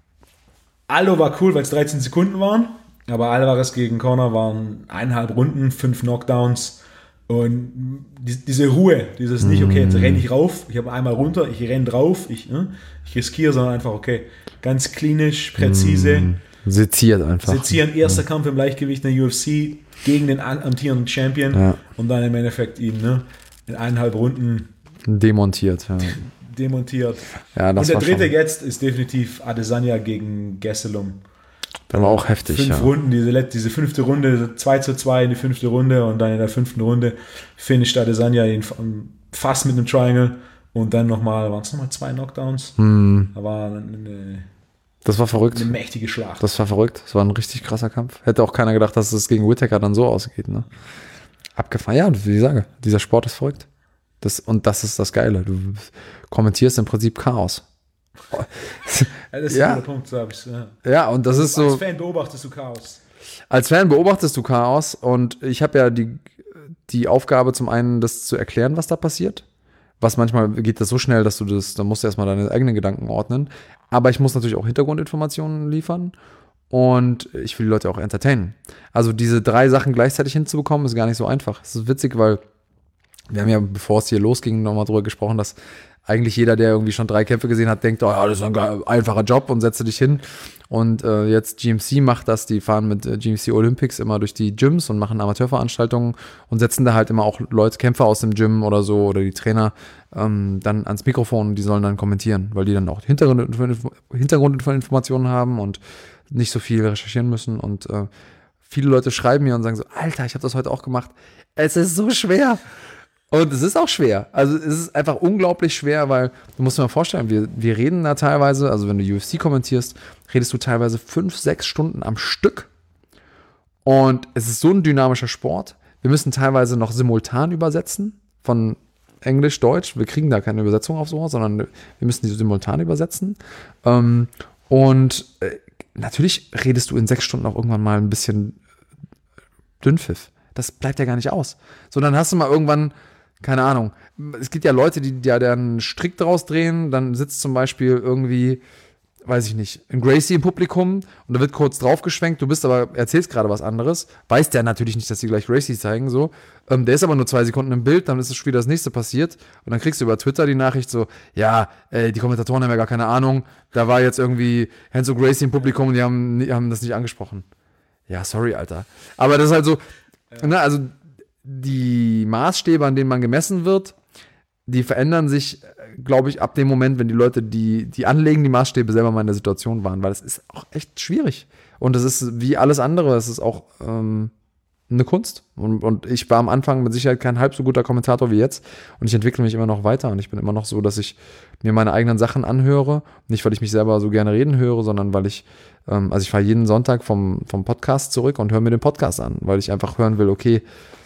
Aldo war cool, weil es 13 Sekunden waren, aber Alvarez gegen Conor waren 1,5 Runden, 5 Knockdowns und diese Ruhe, dieses nicht, okay, jetzt renne ich rauf, ich habe einmal runter, ich renne drauf, ich riskiere, sondern einfach, okay, ganz klinisch, präzise. Seziert einfach. Sezieren, erster Kampf im Leichtgewicht in der UFC gegen den amtierenden Champion und dann im Endeffekt ihn in 1,5 Runden demontiert. Ja. Demontiert. Ja, das und der dritte schon. jetzt ist definitiv Adesanya gegen Gastelum. Der war auch heftig. 5 Runden, diese 5. Runde, 2:2 in die 5. Runde und dann in der 5. Runde finisht Adesanya ihn fast mit einem Triangle und dann waren es nochmal 2 Knockdowns. Da war das war verrückt. Eine mächtige Schlacht. Das war verrückt. Das war ein richtig krasser Kampf. Hätte auch keiner gedacht, dass es gegen Whittaker dann so ausgeht. Ne? Abgefahren. Ja, wie ich sage, dieser Sport ist verrückt. Und das ist das Geile. Du kommentierst im Prinzip Chaos. Das ist ein guter Punkt, so habe ich es. Ja, und das ist so. Als Fan beobachtest du Chaos. Als Fan beobachtest du Chaos und ich habe ja die Aufgabe, zum einen das zu erklären, was da passiert. Was manchmal geht das so schnell, dass dann musst du erstmal deine eigenen Gedanken ordnen. Aber ich muss natürlich auch Hintergrundinformationen liefern und ich will die Leute auch entertainen. Also diese 3 Sachen gleichzeitig hinzubekommen, ist gar nicht so einfach. Es ist witzig, weil wir haben ja, bevor es hier losging, nochmal drüber gesprochen, dass eigentlich jeder, der irgendwie schon 3 Kämpfe gesehen hat, denkt, oh ja, das ist ein einfacher Job und setze dich hin. Und jetzt GMC macht das, die fahren mit GMC Olympics immer durch die Gyms und machen Amateurveranstaltungen und setzen da halt immer auch Kämpfer aus dem Gym oder so oder die Trainer dann ans Mikrofon und die sollen dann kommentieren, weil die dann auch Hintergrundinformationen haben und nicht so viel recherchieren müssen. Und viele Leute schreiben mir und sagen so, Alter, ich habe das heute auch gemacht. Es ist so schwer. Und es ist auch schwer. Also es ist einfach unglaublich schwer, weil du musst dir mal vorstellen, wir reden da teilweise, also wenn du UFC kommentierst, redest du teilweise 5-6 Stunden am Stück. Und es ist so ein dynamischer Sport. Wir müssen teilweise noch simultan übersetzen von Englisch, Deutsch. Wir kriegen da keine Übersetzung auf sowas, sondern wir müssen die simultan übersetzen. Und natürlich redest du in 6 Stunden auch irgendwann mal ein bisschen Dünnpfiff. Das bleibt ja gar nicht aus. So, dann hast du mal irgendwann, keine Ahnung, es gibt ja Leute, die ja dann einen Strick draus drehen, dann sitzt zum Beispiel irgendwie, weiß ich nicht, ein Gracie im Publikum und da wird kurz draufgeschwenkt, du bist aber, erzählst gerade was anderes, weiß der natürlich nicht, dass die gleich Gracie zeigen, so, der ist aber nur 2 Sekunden im Bild, dann ist es schon wieder das nächste passiert und dann kriegst du über Twitter die Nachricht so, ja, die Kommentatoren haben ja gar keine Ahnung, da war jetzt irgendwie Renzo Gracie im Publikum und die haben das nicht angesprochen. Ja, sorry, Alter. Aber das ist halt so, also die Maßstäbe, an denen man gemessen wird, die verändern sich, glaube ich, ab dem Moment, wenn die Leute, die anlegen, die Maßstäbe selber mal in der Situation waren, weil es ist auch echt schwierig. Und es ist wie alles andere, es ist auch eine Kunst. Und ich war am Anfang mit Sicherheit kein halb so guter Kommentator wie jetzt. Und ich entwickle mich immer noch weiter. Und ich bin immer noch so, dass ich mir meine eigenen Sachen anhöre. Nicht, weil ich mich selber so gerne reden höre, sondern weil ich ich fahre jeden Sonntag vom Podcast zurück und höre mir den Podcast an, weil ich einfach hören will, okay,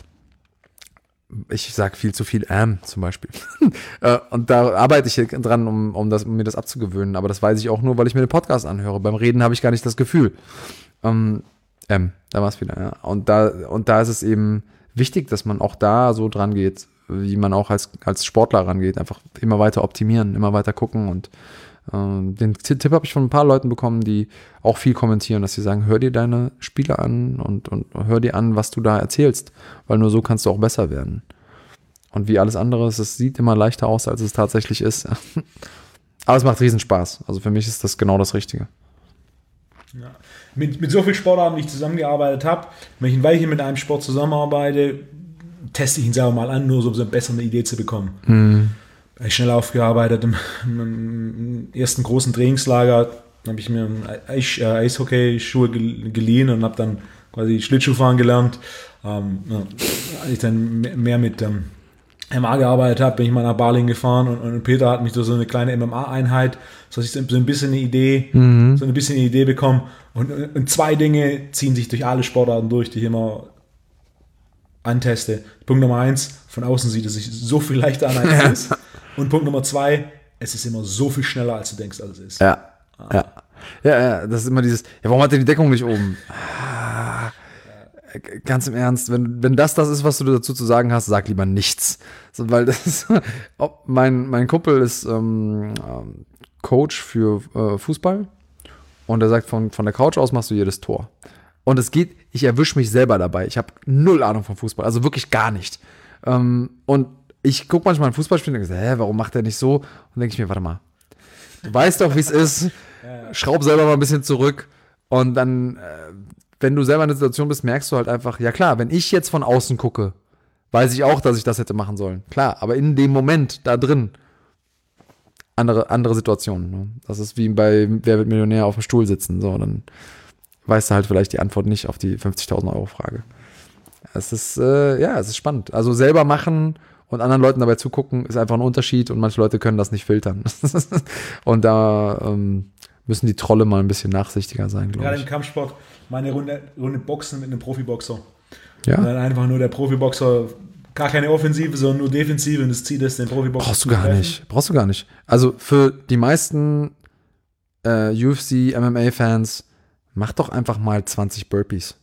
ich sage viel zu viel zum Beispiel. Und da arbeite ich dran, um mir das abzugewöhnen. Aber das weiß ich auch nur, weil ich mir den Podcast anhöre. Beim Reden habe ich gar nicht das Gefühl. Da war es wieder, ja. Und da ist es eben wichtig, dass man auch da so dran geht, wie man auch als Sportler rangeht. Einfach immer weiter optimieren, immer weiter gucken und den Tipp habe ich von ein paar Leuten bekommen, die auch viel kommentieren, dass sie sagen, hör dir deine Spiele an und hör dir an, was du da erzählst, weil nur so kannst du auch besser werden. Und wie alles andere, es sieht immer leichter aus, als es tatsächlich ist. Aber es macht Riesenspaß. Also für mich ist das genau das Richtige. Ja. Mit so vielen Sportarten, wie ich zusammengearbeitet habe, wenn ich ein Weilchen mit einem Sport zusammenarbeite, teste ich ihn selber mal an, nur so eine bessere Idee zu bekommen. Ich schnell aufgearbeitet im ersten großen Trainingslager, habe ich mir Eishockey-Schuhe geliehen und habe dann quasi Schlittschuhfahren gelernt. Als ich dann mehr mit MMA gearbeitet habe, bin ich mal nach Balingen gefahren und Peter hat mich durch so eine kleine MMA-Einheit, so dass ich so ein bisschen eine Idee bekomme. Und zwei Dinge ziehen sich durch alle Sportarten durch, die ich immer anteste. Punkt Nummer 1, von außen sieht es sich so viel leichter an, als es ist. Und Punkt Nummer 2, es ist immer so viel schneller, als du denkst, als es ist. Ja, das ist immer dieses, ja, warum hat der die Deckung nicht oben? Ganz im Ernst, wenn das ist, was du dazu zu sagen hast, sag lieber nichts. So, weil das ist, mein Kumpel ist Coach für Fußball und er sagt, von der Couch aus machst du jedes Tor. Und es geht, ich erwische mich selber dabei. Ich habe null Ahnung vom Fußball, also wirklich gar nicht. Und ich gucke manchmal ein Fußballspiel und denke, warum macht der nicht so? Und denke ich mir, warte mal, du weißt doch, wie es ist, schraub selber mal ein bisschen zurück und dann, wenn du selber in der Situation bist, merkst du halt einfach, ja klar, wenn ich jetzt von außen gucke, weiß ich auch, dass ich das hätte machen sollen. Klar, aber in dem Moment, da drin, andere Situationen. Ne? Das ist wie bei Wer wird Millionär auf dem Stuhl sitzen. So, dann weißt du halt vielleicht die Antwort nicht auf die 50.000 Euro Frage. Es ist spannend. Also selber machen und anderen Leuten dabei zugucken, ist einfach ein Unterschied und manche Leute können das nicht filtern. Und da müssen die Trolle mal ein bisschen nachsichtiger sein, glaube ich. Gerade im Kampfsport, meine Runde Boxen mit einem Profiboxer. Ja. Und dann einfach nur der Profiboxer, gar keine Offensive, sondern nur Defensive und das Ziel ist, den Profiboxer Brauchst du gar nicht. Also für die meisten UFC, MMA-Fans, mach doch einfach mal 20 Burpees.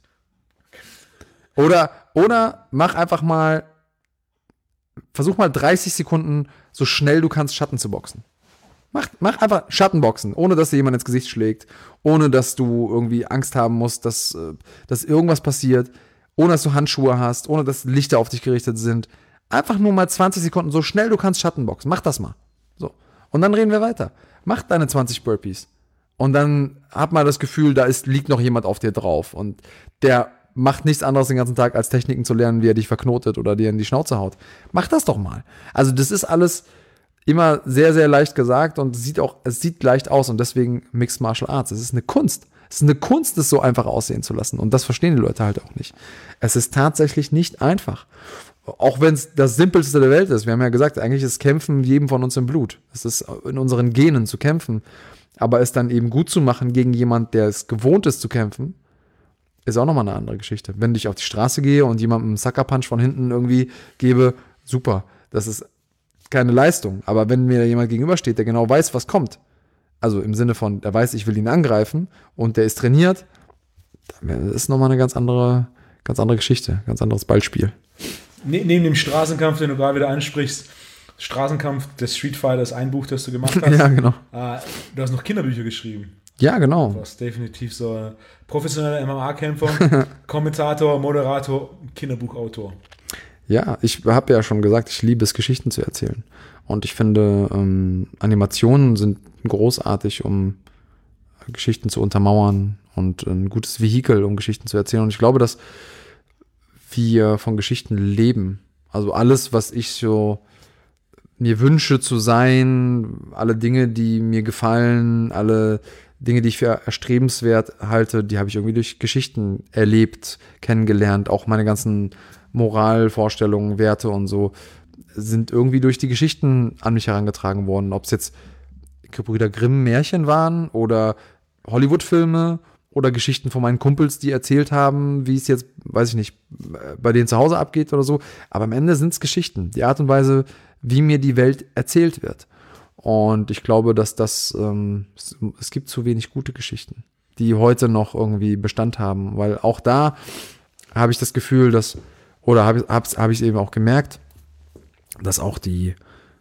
Oder mach einfach mal, versuch mal 30 Sekunden so schnell du kannst Schatten zu boxen. Mach einfach Schattenboxen, ohne dass dir jemand ins Gesicht schlägt, ohne dass du irgendwie Angst haben musst, dass irgendwas passiert, ohne dass du Handschuhe hast, ohne dass Lichter auf dich gerichtet sind. Einfach nur mal 20 Sekunden, so schnell du kannst Schattenboxen. Mach das mal. So. Und dann reden wir weiter. Mach deine 20 Burpees. Und dann hab mal das Gefühl, liegt noch jemand auf dir drauf. Und der macht nichts anderes den ganzen Tag, als Techniken zu lernen, wie er dich verknotet oder dir in die Schnauze haut. Mach das doch mal. Also das ist alles immer sehr, sehr leicht gesagt und es sieht leicht aus und deswegen Mixed Martial Arts. Es ist eine Kunst. Es ist eine Kunst, es so einfach aussehen zu lassen und das verstehen die Leute halt auch nicht. Es ist tatsächlich nicht einfach. Auch wenn es das Simpelste der Welt ist. Wir haben ja gesagt, eigentlich ist Kämpfen jedem von uns im Blut. Es ist in unseren Genen zu kämpfen. Aber es dann eben gut zu machen gegen jemand, der es gewohnt ist zu kämpfen, ist auch nochmal eine andere Geschichte. Wenn ich auf die Straße gehe und jemandem einen Sucker-Punch von hinten irgendwie gebe, super. Das ist keine Leistung. Aber wenn mir jemand gegenübersteht, der genau weiß, was kommt, also im Sinne von, der weiß, ich will ihn angreifen und der ist trainiert, dann ist nochmal eine ganz andere Geschichte, ganz anderes Ballspiel. Neben dem Straßenkampf, den du gerade wieder ansprichst, Straßenkampf des Street Fighters, ein Buch, das du gemacht hast. Ja, genau. Du hast noch Kinderbücher geschrieben. Ja, genau. Du warst definitiv so ein professioneller MMA-Kämpfer, Kommentator, Moderator, Kinderbuchautor. Ja, ich habe ja schon gesagt, ich liebe es, Geschichten zu erzählen. Und ich finde, Animationen sind großartig, um Geschichten zu untermauern und ein gutes Vehikel, um Geschichten zu erzählen. Und ich glaube, dass wir von Geschichten leben. Also alles, was ich so mir wünsche zu sein, alle Dinge, die mir gefallen, alle Dinge, die ich für erstrebenswert halte, die habe ich irgendwie durch Geschichten erlebt, kennengelernt. Auch meine ganzen Moralvorstellungen, Werte und so sind irgendwie durch die Geschichten an mich herangetragen worden. Ob es jetzt Gebrüder Grimm Märchen waren oder Hollywood-Filme oder Geschichten von meinen Kumpels, die erzählt haben, wie es jetzt, weiß ich nicht, bei denen zu Hause abgeht oder so. Aber am Ende sind es Geschichten. Die Art und Weise, wie mir die Welt erzählt wird. Und ich glaube, dass es gibt zu wenig gute Geschichten, die heute noch irgendwie Bestand haben. Weil auch da habe ich das Gefühl, habe ich eben auch gemerkt, dass auch die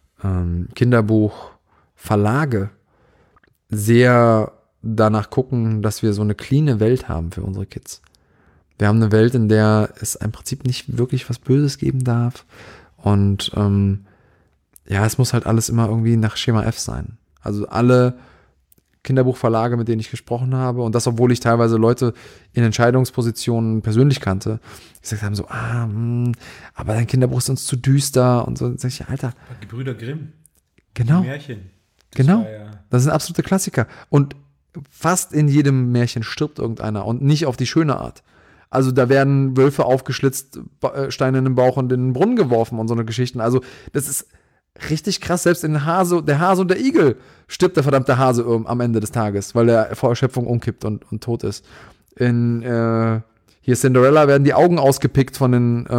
Kinderbuchverlage sehr danach gucken, dass wir so eine cleane Welt haben für unsere Kids. Wir haben eine Welt, in der es im Prinzip nicht wirklich was Böses geben darf. Und es muss halt alles immer irgendwie nach Schema F sein. Also alle Kinderbuchverlage, mit denen ich gesprochen habe. Und das, obwohl ich teilweise Leute in Entscheidungspositionen persönlich kannte, die gesagt haben so, aber dein Kinderbuch ist uns zu düster. Und so, dann sag ich, Alter. Die Brüder Grimm. Genau. Die Märchen. Genau. Das sind absolute Klassiker. Und fast in jedem Märchen stirbt irgendeiner und nicht auf die schöne Art. Also da werden Wölfe aufgeschlitzt, Steine in den Bauch und in den Brunnen geworfen und so eine Geschichten. Also das ist richtig krass. Selbst in der Hase und der Igel stirbt der verdammte Hase am Ende des Tages, weil er vor Erschöpfung umkippt und tot ist. In hier Cinderella werden die Augen ausgepickt von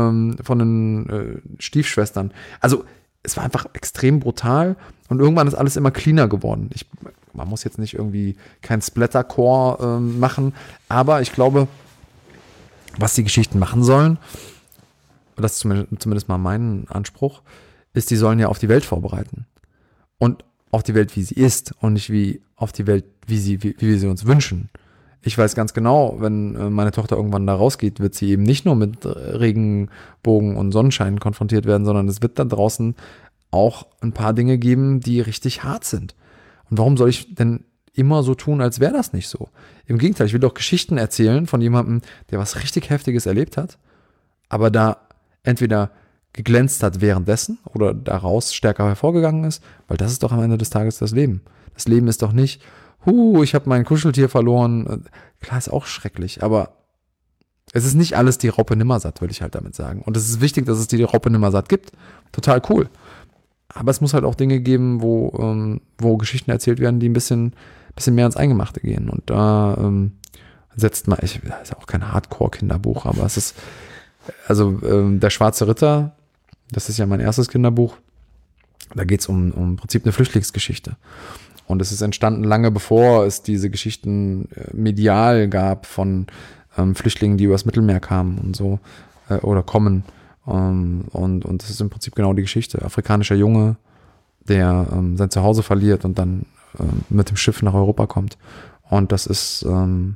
den Stiefschwestern. Also es war einfach extrem brutal und irgendwann ist alles immer cleaner geworden. Man muss jetzt nicht irgendwie kein Splattercore machen, aber ich glaube, was die Geschichten machen sollen, das ist zumindest mal mein Anspruch, ist, die sollen ja auf die Welt vorbereiten. Und auf die Welt, wie sie ist und nicht wie auf die Welt, wie wir sie uns wünschen. Ich weiß ganz genau, wenn meine Tochter irgendwann da rausgeht, wird sie eben nicht nur mit Regenbogen und Sonnenschein konfrontiert werden, sondern es wird da draußen auch ein paar Dinge geben, die richtig hart sind. Und warum soll ich denn immer so tun, als wäre das nicht so? Im Gegenteil, ich will doch Geschichten erzählen von jemandem, der was richtig Heftiges erlebt hat, aber da entweder geglänzt hat währenddessen oder daraus stärker hervorgegangen ist, weil das ist doch am Ende des Tages das Leben. Das Leben ist doch nicht, ich habe mein Kuscheltier verloren. Klar, ist auch schrecklich, aber es ist nicht alles die Raupe Nimmersatt, würde ich halt damit sagen. Und es ist wichtig, dass es die Raupe Nimmersatt gibt. Total cool. Aber es muss halt auch Dinge geben, wo Geschichten erzählt werden, die ein bisschen mehr ins Eingemachte gehen. Und da setzt man, das ist auch kein Hardcore-Kinderbuch, aber es ist, also Der Schwarze Ritter, das ist ja mein erstes Kinderbuch, da geht es um im Prinzip eine Flüchtlingsgeschichte. Und es ist entstanden lange bevor es diese Geschichten medial gab von Flüchtlingen, die übers Mittelmeer kamen und so oder kommen. Und das ist im Prinzip genau die Geschichte. Afrikanischer Junge, der sein Zuhause verliert und dann mit dem Schiff nach Europa kommt. Und das ist so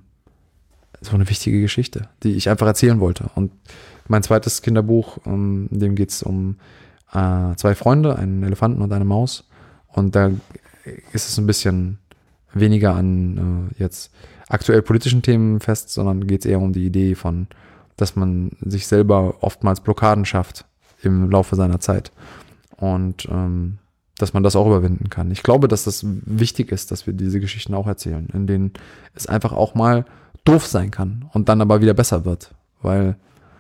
eine wichtige Geschichte, die ich einfach erzählen wollte. Und mein zweites Kinderbuch, in dem geht es um 2 Freunde, einen Elefanten und eine Maus. Und da ist es ein bisschen weniger an jetzt aktuell politischen Themen fest, sondern geht es eher um die Idee von, dass man sich selber oftmals Blockaden schafft im Laufe seiner Zeit und dass man das auch überwinden kann. Ich glaube, dass das wichtig ist, dass wir diese Geschichten auch erzählen, in denen es einfach auch mal doof sein kann und dann aber wieder besser wird, weil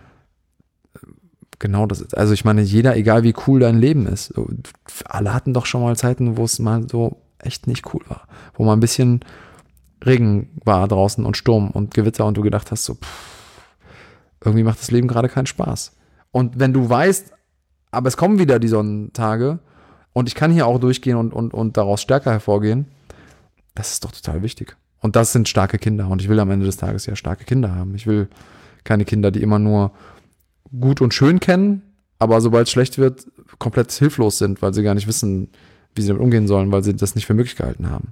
genau das ist, also ich meine, jeder, egal wie cool dein Leben ist, alle hatten doch schon mal Zeiten, wo es mal so echt nicht cool war, wo mal ein bisschen Regen war draußen und Sturm und Gewitter und du gedacht hast so, irgendwie macht das Leben gerade keinen Spaß. Und wenn du weißt, aber es kommen wieder die Sonnentage und ich kann hier auch durchgehen und daraus stärker hervorgehen, das ist doch total wichtig. Und das sind starke Kinder und ich will am Ende des Tages ja starke Kinder haben. Ich will keine Kinder, die immer nur gut und schön kennen, aber sobald es schlecht wird, komplett hilflos sind, weil sie gar nicht wissen, wie sie damit umgehen sollen, weil sie das nicht für möglich gehalten haben.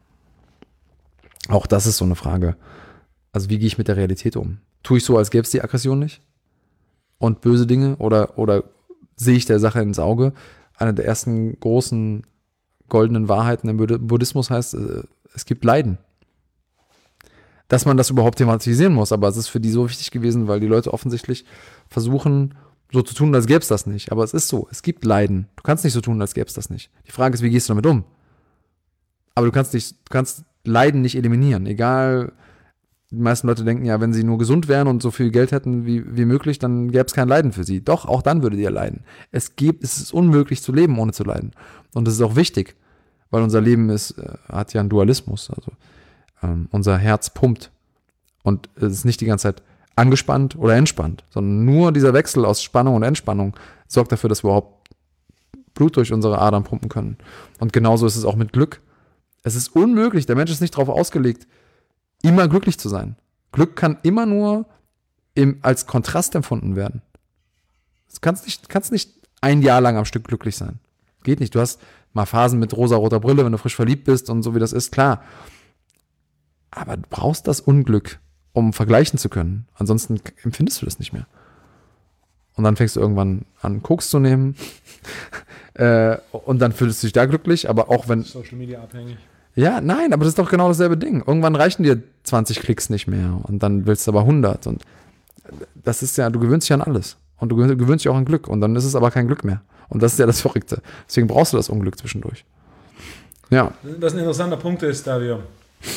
Auch das ist so eine Frage. Also wie gehe ich mit der Realität um? Tue ich so, als gäbe es die Aggression nicht? Und böse Dinge? Oder sehe ich der Sache ins Auge? Eine der ersten großen goldenen Wahrheiten im Buddhismus heißt, es gibt Leiden. Dass man das überhaupt thematisieren muss, aber es ist für die so wichtig gewesen, weil die Leute offensichtlich versuchen, so zu tun, als gäbe es das nicht. Aber es ist so, es gibt Leiden. Du kannst nicht so tun, als gäbe es das nicht. Die Frage ist, wie gehst du damit um? Aber du kannst Leiden nicht eliminieren. Egal, die meisten Leute denken ja, wenn sie nur gesund wären und so viel Geld hätten wie möglich, dann gäbe es kein Leiden für sie. Doch, auch dann würdet ihr leiden. Es ist unmöglich zu leben, ohne zu leiden. Und das ist auch wichtig, weil unser Leben hat ja einen Dualismus. Also unser Herz pumpt. Und es ist nicht die ganze Zeit angespannt oder entspannt, sondern nur dieser Wechsel aus Spannung und Entspannung sorgt dafür, dass wir überhaupt Blut durch unsere Adern pumpen können. Und genauso ist es auch mit Glück. Es ist unmöglich, der Mensch ist nicht darauf ausgelegt, immer glücklich zu sein. Glück kann immer nur als Kontrast empfunden werden. Du kannst nicht ein Jahr lang am Stück glücklich sein. Geht nicht. Du hast mal Phasen mit rosa-roter Brille, wenn du frisch verliebt bist und so wie das ist, klar. Aber du brauchst das Unglück, um vergleichen zu können. Ansonsten empfindest du das nicht mehr. Und dann fängst du irgendwann an, Koks zu nehmen. Und dann fühlst du dich da glücklich, aber auch wenn... Social Media abhängig. Ja, nein, aber das ist doch genau dasselbe Ding. Irgendwann reichen dir 20 Klicks nicht mehr und dann willst du aber 100 und das ist ja, du gewöhnst dich an alles und du gewöhnst dich auch an Glück und dann ist es aber kein Glück mehr und das ist ja das Verrückte. Deswegen brauchst du das Unglück zwischendurch. Ja. Was ein interessanter Punkt ist, da wir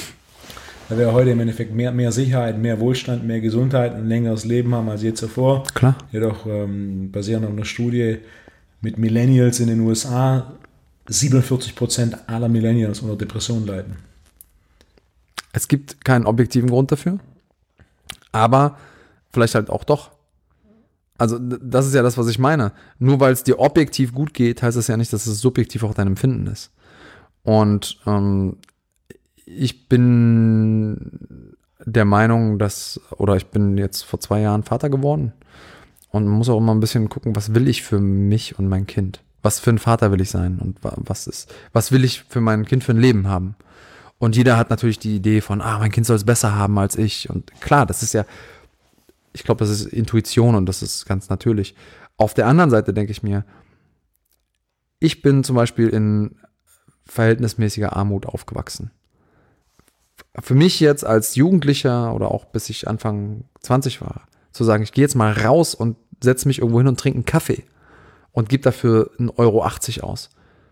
heute im Endeffekt mehr Sicherheit, mehr Wohlstand, mehr Gesundheit und ein längeres Leben haben als je zuvor. Klar. Jedoch basierend auf einer Studie mit Millennials in den USA 47% aller Millennials unter Depressionen leiden. Es gibt keinen objektiven Grund dafür, aber vielleicht halt auch doch. Also das ist ja das, was ich meine. Nur weil es dir objektiv gut geht, heißt das ja nicht, dass es subjektiv auch dein Empfinden ist. Und ich bin der Meinung, ich bin jetzt vor 2 Jahren Vater geworden und man muss auch immer ein bisschen gucken, was will ich für mich und mein Kind? Was für ein Vater will ich sein und was will ich für mein Kind für ein Leben haben? Und jeder hat natürlich die Idee von, mein Kind soll es besser haben als ich. Und klar, das ist ja, ich glaube, das ist Intuition und das ist ganz natürlich. Auf der anderen Seite denke ich mir, ich bin zum Beispiel in verhältnismäßiger Armut aufgewachsen. Für mich jetzt als Jugendlicher oder auch bis ich Anfang 20 war, zu sagen, ich gehe jetzt mal raus und setze mich irgendwo hin und trinke einen Kaffee und gebe dafür 1,80 € aus.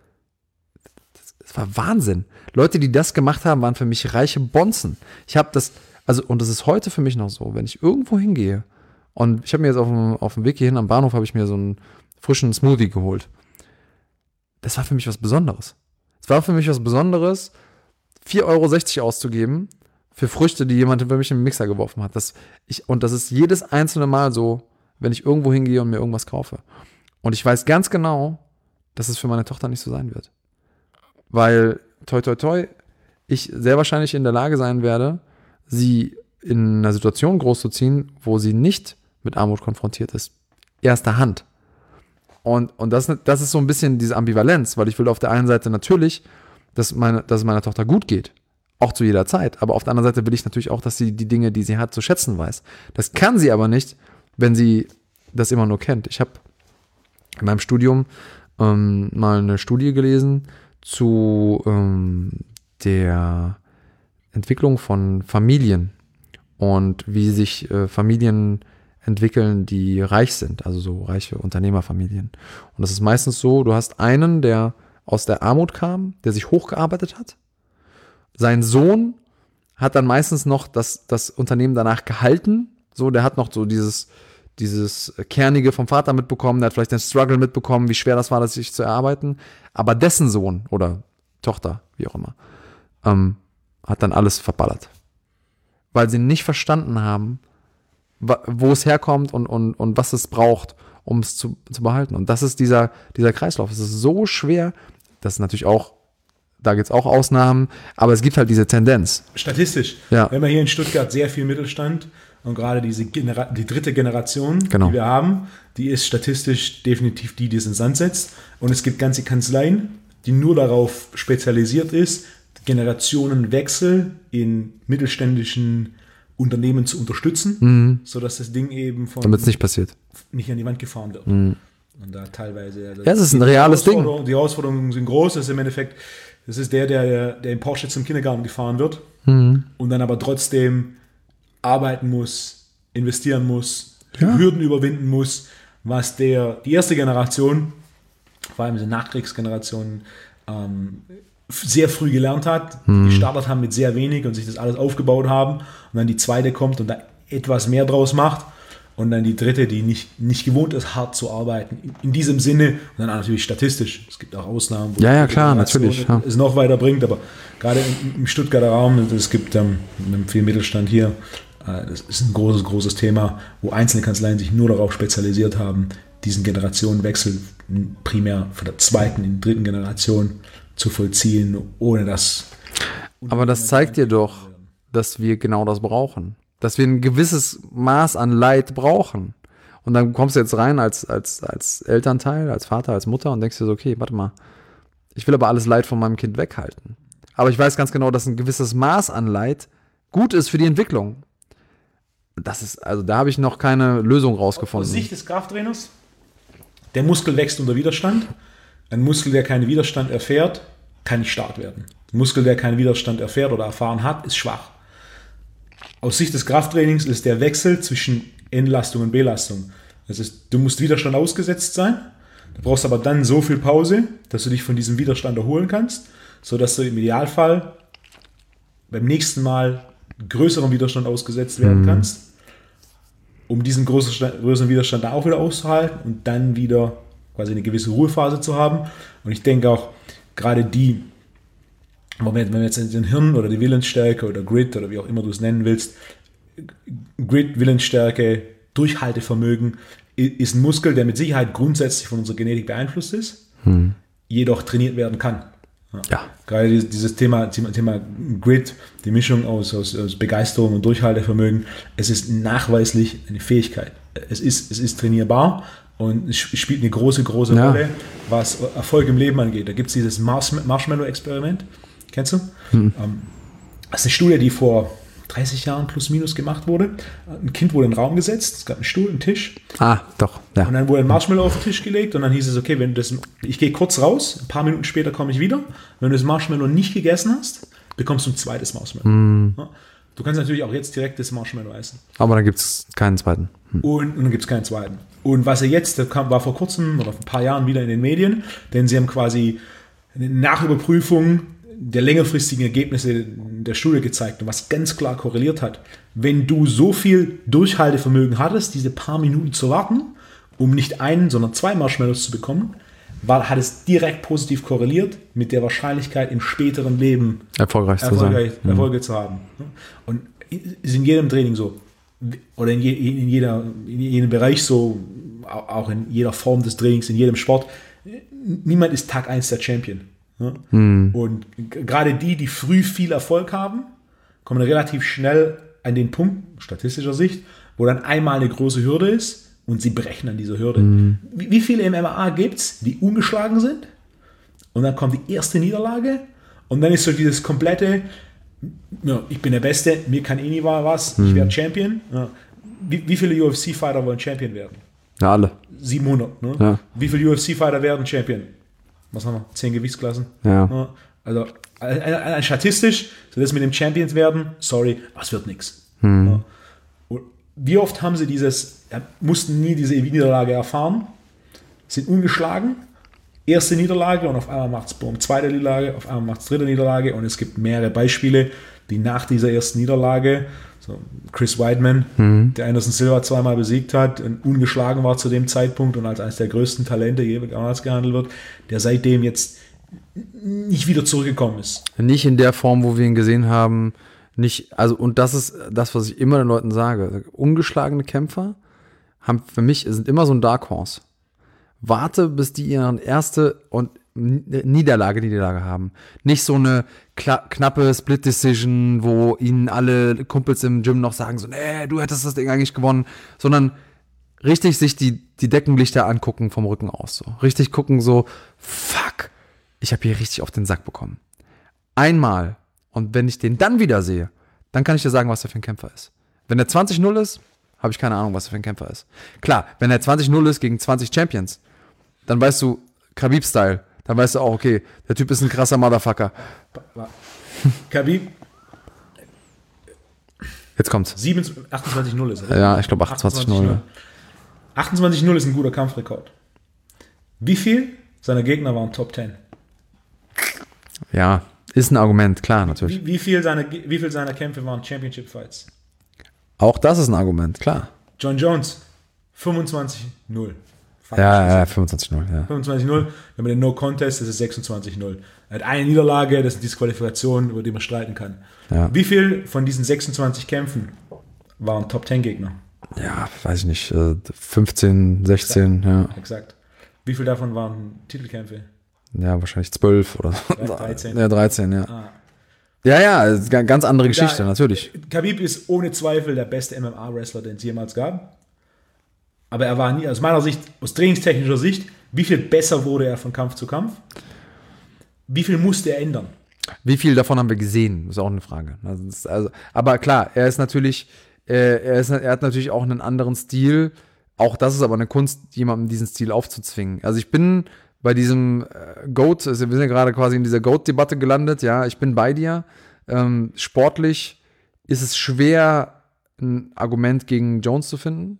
Das war Wahnsinn. Leute, die das gemacht haben, waren für mich reiche Bonzen. Und das ist heute für mich noch so, wenn ich irgendwo hingehe und ich habe mir jetzt auf dem Weg hierhin am Bahnhof habe ich mir so einen frischen Smoothie geholt. Das war für mich was Besonderes. Es war für mich was Besonderes, 4,60 € auszugeben für Früchte, die jemand für mich in den Mixer geworfen hat. Und das ist jedes einzelne Mal so, wenn ich irgendwo hingehe und mir irgendwas kaufe. Und ich weiß ganz genau, dass es für meine Tochter nicht so sein wird. Weil, toi, toi, toi, ich sehr wahrscheinlich in der Lage sein werde, sie in einer Situation großzuziehen, wo sie nicht mit Armut konfrontiert ist. Erster Hand. Und das ist so ein bisschen diese Ambivalenz, weil ich will auf der einen Seite natürlich, dass es meiner Tochter gut geht. Auch zu jeder Zeit. Aber auf der anderen Seite will ich natürlich auch, dass sie die Dinge, die sie hat, zu schätzen weiß. Das kann sie aber nicht, wenn sie das immer nur kennt. Ich habe in meinem Studium mal eine Studie gelesen zu der Entwicklung von Familien und wie sich Familien entwickeln, die reich sind, also so reiche Unternehmerfamilien. Und das ist meistens so, du hast einen, der aus der Armut kam, der sich hochgearbeitet hat. Sein Sohn hat dann meistens noch das Unternehmen danach gehalten. So, der hat noch so dieses Kernige vom Vater mitbekommen, der hat vielleicht den Struggle mitbekommen, wie schwer das war, das sich zu erarbeiten. Aber dessen Sohn oder Tochter, wie auch immer, hat dann alles verballert. Weil sie nicht verstanden haben, wo es herkommt und was es braucht, um es zu behalten. Und das ist dieser Kreislauf. Es ist so schwer, das ist natürlich auch, da gibt es auch Ausnahmen, aber es gibt halt diese Tendenz. Statistisch. Ja. Wir haben hier in Stuttgart sehr viel Mittelstand und gerade die dritte Generation, Genau. die wir haben, die ist statistisch definitiv die es in Sand setzt. Und es gibt ganze Kanzleien, die nur darauf spezialisiert ist, Generationenwechsel in mittelständischen Unternehmen zu unterstützen, sodass das Ding eben Damit es nicht passiert. nicht an die Wand gefahren wird. Und da teilweise... Ja, es ist ein reales Ding. Die Herausforderungen sind groß. Das ist im Endeffekt, das ist der im Porsche zum Kindergarten gefahren wird und dann aber trotzdem arbeiten muss, investieren muss, Hürden überwinden muss, was die erste Generation, vor allem diese Nachkriegsgeneration, sehr früh gelernt hat, die gestartet haben mit sehr wenig und sich das alles aufgebaut haben und dann die zweite kommt und da etwas mehr draus macht und dann die dritte, die nicht gewohnt ist, hart zu arbeiten. In diesem Sinne und dann natürlich statistisch. Es gibt auch Ausnahmen, wo Ja, klar, natürlich. Ja. es noch weiter bringt, aber gerade im Stuttgarter Raum, es gibt viel Mittelstand hier, das ist ein großes Thema, wo einzelne Kanzleien sich nur darauf spezialisiert haben, diesen Generationenwechsel primär von der zweiten in die dritten Generation zu vollziehen, ohne dass... Aber das zeigt dir doch, dass wir genau das brauchen. Dass wir ein gewisses Maß an Leid brauchen. Und dann kommst du jetzt rein als Elternteil, als Vater, als Mutter und denkst dir so, okay, warte mal, ich will aber alles Leid von meinem Kind weghalten. Aber ich weiß ganz genau, dass ein gewisses Maß an Leid gut ist für die Entwicklung. Da habe ich noch keine Lösung rausgefunden. Aus Sicht des Krafttrainers, der Muskel wächst unter Widerstand. Ein Muskel, der keinen Widerstand erfährt, kann nicht stark werden. Ein Muskel, der keinen Widerstand erfährt oder erfahren hat, ist schwach. Aus Sicht des Krafttrainings ist der Wechsel zwischen Entlastung und Belastung. Das ist, du musst Widerstand ausgesetzt sein, du brauchst aber dann so viel Pause, dass du dich von diesem Widerstand erholen kannst, sodass du im Idealfall beim nächsten Mal größeren Widerstand ausgesetzt werden kannst, um diesen größeren Widerstand da auch wieder auszuhalten und dann wieder quasi eine gewisse Ruhephase zu haben. Und ich denke auch, gerade die, wenn wir jetzt den Hirn oder die Willensstärke oder Grit oder wie auch immer du es nennen willst, Grit, Willensstärke, Durchhaltevermögen ist ein Muskel, der mit Sicherheit grundsätzlich von unserer Genetik beeinflusst ist, jedoch trainiert werden kann. Ja. Gerade dieses Thema Grit, die Mischung aus Begeisterung und Durchhaltevermögen, es ist nachweislich eine Fähigkeit. Es ist trainierbar und es spielt eine große Rolle, was Erfolg im Leben angeht. Da gibt es dieses Marshmallow-Experiment. Kennst du? Das ist eine Studie, die vor 30 Jahren plus minus gemacht wurde. Ein Kind wurde in den Raum gesetzt, es gab einen Stuhl, einen Tisch. Ah, doch. Ja. Und dann wurde ein Marshmallow auf den Tisch gelegt und dann hieß es, okay, ich gehe kurz raus, ein paar Minuten später komme ich wieder. Wenn du das Marshmallow nicht gegessen hast, bekommst du ein zweites Marshmallow. Ja? Du kannst natürlich auch jetzt direkt das Marshmallow essen. Aber dann gibt es keinen zweiten. Und dann gibt es keinen zweiten. Und was er jetzt, war vor kurzem oder vor ein paar Jahren wieder in den Medien, denn sie haben quasi eine Nachüberprüfung der längerfristigen Ergebnisse der Studie gezeigt und was ganz klar korreliert hat. Wenn du so viel Durchhaltevermögen hattest, diese paar Minuten zu warten, um nicht einen, sondern zwei Marshmallows zu bekommen, hat es direkt positiv korreliert mit der Wahrscheinlichkeit, im späteren Leben Erfolge zu haben. Und ist in jedem Training so. Oder in jedem Bereich so, auch in jeder Form des Trainings, in jedem Sport. Niemand ist Tag 1 der Champion. Und gerade die früh viel Erfolg haben, kommen relativ schnell an den Punkt, statistischer Sicht, wo dann einmal eine große Hürde ist und sie brechen an dieser Hürde. Wie viele im MMA gibt es, die ungeschlagen sind? Und dann kommt die erste Niederlage und dann ist so dieses komplette, ja, ich bin der Beste, mir kann eh nie was, ich werde Champion. Ja. Wie viele UFC-Fighter wollen Champion werden? Ja, alle. 700. Ne? Ja. Wie viele UFC-Fighter werden Champion? Was haben wir? 10 Gewichtsklassen. Ja. Also statistisch, so das mit dem Champions werden, sorry, was wird nichts. Ja. Wie oft haben sie mussten nie diese Niederlage erfahren, sind ungeschlagen, erste Niederlage und auf einmal macht es boom, zweite Niederlage, auf einmal macht es dritte Niederlage und es gibt mehrere Beispiele, die nach dieser ersten Niederlage, so Chris Weidman, der Anderson Silva zweimal besiegt hat und ungeschlagen war zu dem Zeitpunkt und als eines der größten Talente jemals gehandelt wird, der seitdem jetzt nicht wieder zurückgekommen ist. Nicht in der Form, wo wir ihn gesehen haben, und das ist das, was ich immer den Leuten sage. Ungeschlagene Kämpfer sind immer so ein Dark Horse. Warte, bis die ihren erste und Niederlage haben. Nicht so eine knappe Split-Decision, wo ihnen alle Kumpels im Gym noch sagen so, nee, du hättest das Ding eigentlich gewonnen, sondern richtig sich die Deckenlichter angucken vom Rücken aus. So. Richtig gucken so, fuck, ich habe hier richtig auf den Sack bekommen. Einmal. Und wenn ich den dann wieder sehe, dann kann ich dir sagen, was der für ein Kämpfer ist. Wenn der 20-0 ist, habe ich keine Ahnung, was der für ein Kämpfer ist. Klar, wenn er 20-0 ist gegen 20 Champions, dann weißt du, Khabib-Style, dann weißt du auch, okay, der Typ ist ein krasser Motherfucker. Khabib. Jetzt kommt's. 28-0 ist er. Ja, ich glaube 28-0. 28-0 ist ein guter Kampfrekord. Wie viel seiner Gegner waren Top 10? Ja, ist ein Argument, klar, natürlich. Wie viel seiner Kämpfe waren Championship-Fights? Auch das ist ein Argument, klar. John Jones, 25-0. Ja, 25-0. Ja. 25-0. Wenn man den No-Contest, das ist 26-0. Er hat eine Niederlage, das ist eine Disqualifikation, über die man streiten kann. Ja. Wie viel von diesen 26 Kämpfen waren Top-10-Gegner? Ja, weiß ich nicht. 15, 16, ja. Exakt. Wie viel davon waren Titelkämpfe? Ja, wahrscheinlich 12 oder so. 13. Ja, 13, ja. Ja, ganz andere Geschichte, natürlich. Khabib ist ohne Zweifel der beste MMA-Wrestler, den es jemals gab. Aber er war nie, aus meiner Sicht, aus trainingstechnischer Sicht, wie viel besser wurde er von Kampf zu Kampf? Wie viel musste er ändern? Wie viel davon haben wir gesehen? Ist auch eine Frage. Aber klar, er hat natürlich auch einen anderen Stil. Auch das ist aber eine Kunst, jemandem diesen Stil aufzuzwingen. Also ich bin bei diesem GOAT, also wir sind ja gerade quasi in dieser GOAT-Debatte gelandet, ja, ich bin bei dir. Sportlich ist es schwer, ein Argument gegen Jones zu finden.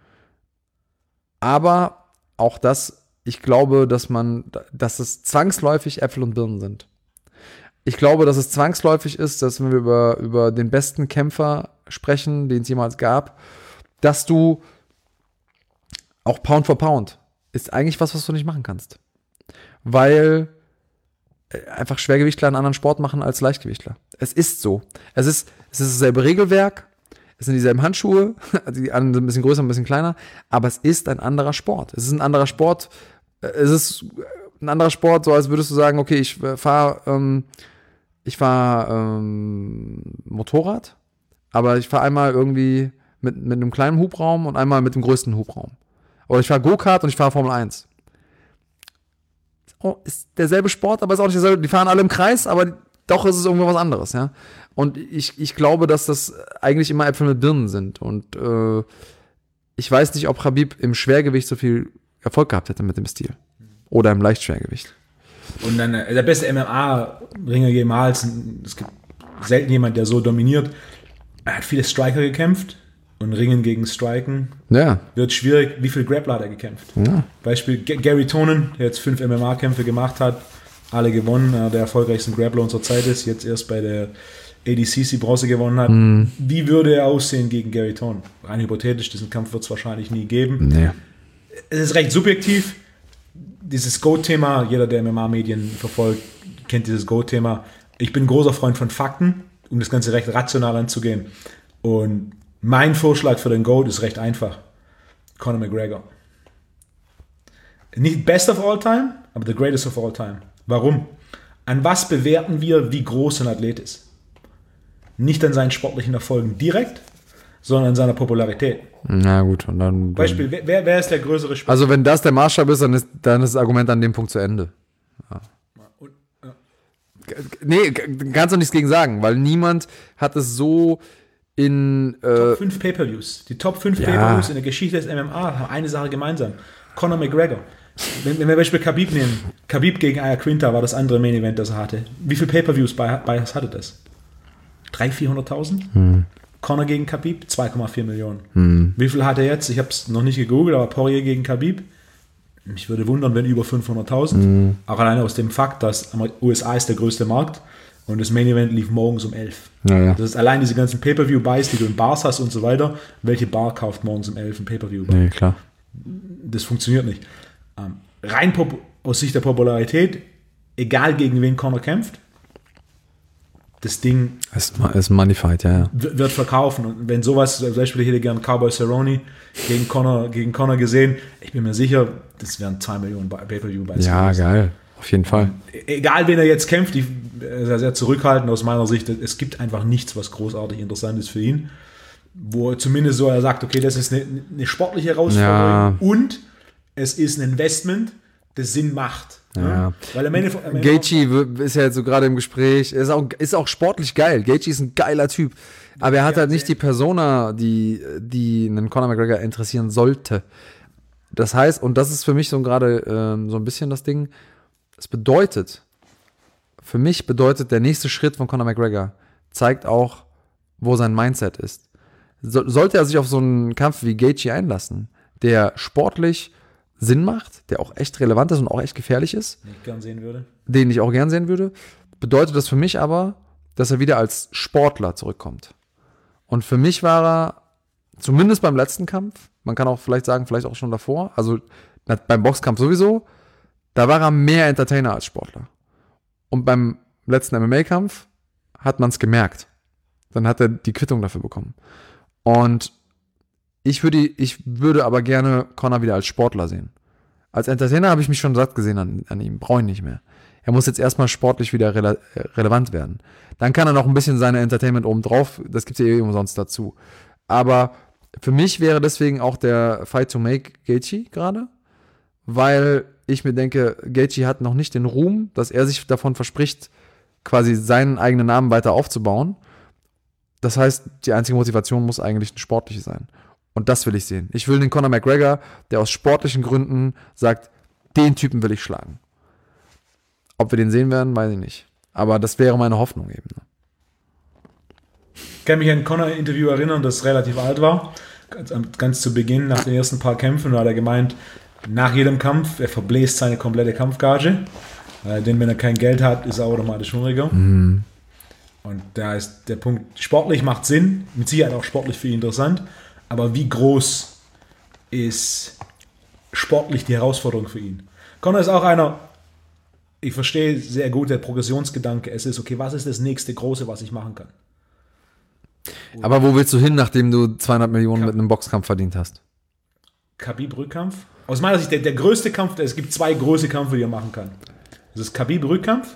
Aber auch das, ich glaube, dass es zwangsläufig Äpfel und Birnen sind. Ich glaube, dass es zwangsläufig ist, dass wenn wir über den besten Kämpfer sprechen, den es jemals gab, dass du auch Pound for Pound ist eigentlich was du nicht machen kannst. Weil einfach Schwergewichtler einen anderen Sport machen als Leichtgewichtler. Es ist so. Es ist dasselbe Regelwerk, es sind dieselben Handschuhe, die einen sind ein bisschen größer, ein bisschen kleiner, aber es ist ein anderer Sport. Es ist ein anderer Sport, so als würdest du sagen, okay, ich fahre Motorrad, aber ich fahre einmal irgendwie mit einem kleinen Hubraum und einmal mit dem größten Hubraum. Oder ich fahre Go-Kart und ich fahre Formel 1. Oh, ist derselbe Sport, aber ist auch nicht derselbe. Die fahren alle im Kreis, aber doch ist es irgendwo was anderes, ja. Und ich glaube, dass das eigentlich immer Äpfel mit Birnen sind. Und ich weiß nicht, ob Khabib im Schwergewicht so viel Erfolg gehabt hätte mit dem Stil. Oder im Leichtschwergewicht. Und dann der beste MMA-Ringer jemals. Es gibt selten jemand, der so dominiert. Er hat viele Striker gekämpft. Und Ringen gegen Striken wird schwierig. Wie viel Grappler hat er gekämpft? Ja. Beispiel Gary Tonin, der jetzt 5 MMA-Kämpfe gemacht hat, alle gewonnen, der erfolgreichsten Grappler unserer Zeit ist, jetzt erst bei der ADCC Bronze gewonnen hat. Wie würde er aussehen gegen Gary Tonin? Rein hypothetisch, diesen Kampf wird es wahrscheinlich nie geben. Nee. Es ist recht subjektiv. Dieses GOAT-Thema, jeder, der MMA-Medien verfolgt, kennt dieses GOAT-Thema. Ich bin ein großer Freund von Fakten, um das Ganze recht rational anzugehen. Und mein Vorschlag für den GOAT ist recht einfach. Conor McGregor. Nicht best of all time, aber the greatest of all time. Warum? An was bewerten wir, wie groß ein Athlet ist? Nicht an seinen sportlichen Erfolgen direkt, sondern an seiner Popularität. Na gut, und dann. Beispiel, wer ist der größere Sportler? Also wenn das der Maßstab ist, dann ist das Argument an dem Punkt zu Ende. Ja. Nee, kannst du nichts gegen sagen, weil niemand hat es so in Top 5 Pay-Per-Views. Die Top 5 Pay-Per-Views in der Geschichte des MMA haben eine Sache gemeinsam. Conor McGregor. Wenn wir Beispiel Khabib nehmen. Khabib gegen Ayaquinta war das andere Main-Event, das er hatte. Wie viele Pay-Per-Views hatte das? 300.000, 400.000? Conor gegen Khabib, 2,4 Millionen. Wie viel hat er jetzt? Ich habe es noch nicht gegoogelt, aber Poirier gegen Khabib. Mich würde wundern, wenn über 500.000. Auch alleine aus dem Fakt, dass USA ist der größte Markt. Und das Main Event lief morgens um 11. Ja. Das ist allein diese ganzen Pay-Per-View-Buys, die du in Bars hast und so weiter. Welche Bar kauft morgens um 11 ein Pay-Per-View-Buy? Nee, klar. Das funktioniert nicht. Rein aus Sicht der Popularität, egal gegen wen Conor kämpft, das Ding ist Moneyfight, ja. Wird verkaufen. Und wenn sowas, zum Beispiel, ich hätte gern Cowboy Cerrone gegen Conor gesehen, ich bin mir sicher, das wären 2 Millionen Pay-Per-View-Buys. Ja, geil. Auf jeden Fall. Egal, wen er jetzt kämpft, sehr zurückhaltend aus meiner Sicht. Es gibt einfach nichts, was großartig interessant ist für ihn. Wo zumindest so er sagt, okay, das ist eine sportliche Herausforderung und es ist ein Investment, das Sinn macht. Ja. Weil am Ende Gaethje ist ja jetzt so gerade im Gespräch, ist auch sportlich geil. Gaethje ist ein geiler Typ. Aber er hat halt nicht die Persona, die einen Conor McGregor interessieren sollte. Das heißt, und das ist für mich so gerade so ein bisschen das Ding, für mich bedeutet der nächste Schritt von Conor McGregor, zeigt auch, wo sein Mindset ist. Sollte er sich auf so einen Kampf wie Gaethje einlassen, der sportlich Sinn macht, der auch echt relevant ist und auch echt gefährlich ist, den ich auch gern sehen würde, bedeutet das für mich aber, dass er wieder als Sportler zurückkommt. Und für mich war er, zumindest beim letzten Kampf, man kann auch vielleicht sagen, vielleicht auch schon davor, also beim Boxkampf sowieso, da war er mehr Entertainer als Sportler. Und beim letzten MMA-Kampf hat man es gemerkt. Dann hat er die Quittung dafür bekommen. Und ich würde aber gerne Conor wieder als Sportler sehen. Als Entertainer habe ich mich schon satt gesehen an ihm. Brauche ich nicht mehr. Er muss jetzt erstmal sportlich wieder relevant werden. Dann kann er noch ein bisschen seine Entertainment obendrauf, das gibt es ja umsonst dazu. Aber für mich wäre deswegen auch der Fight to Make Gaethje gerade, weil ich mir denke, Gaethje hat noch nicht den Ruhm, dass er sich davon verspricht, quasi seinen eigenen Namen weiter aufzubauen. Das heißt, die einzige Motivation muss eigentlich eine sportliche sein. Und das will ich sehen. Ich will den Conor McGregor, der aus sportlichen Gründen sagt, den Typen will ich schlagen. Ob wir den sehen werden, weiß ich nicht. Aber das wäre meine Hoffnung eben. Ich kann mich an ein Conor-Interview erinnern, das relativ alt war. Ganz zu Beginn, nach den ersten paar Kämpfen, da hat er gemeint, nach jedem Kampf, er verbläst seine komplette Kampfgage. Denn wenn er kein Geld hat, ist er automatisch hungriger. Und da ist der Punkt, sportlich macht Sinn, mit Sicherheit auch sportlich für ihn interessant, aber wie groß ist sportlich die Herausforderung für ihn? Conor ist auch einer, ich verstehe sehr gut der Progressionsgedanke, es ist okay, was ist das nächste Große, was ich machen kann? Aber wo willst du hin, nachdem du 200 Millionen mit einem Boxkampf verdient hast? Khabib-Rückkampf? Aus meiner Sicht der größte Kampf, es gibt 2 große Kämpfe, die er machen kann. Das ist Khabib-Rückkampf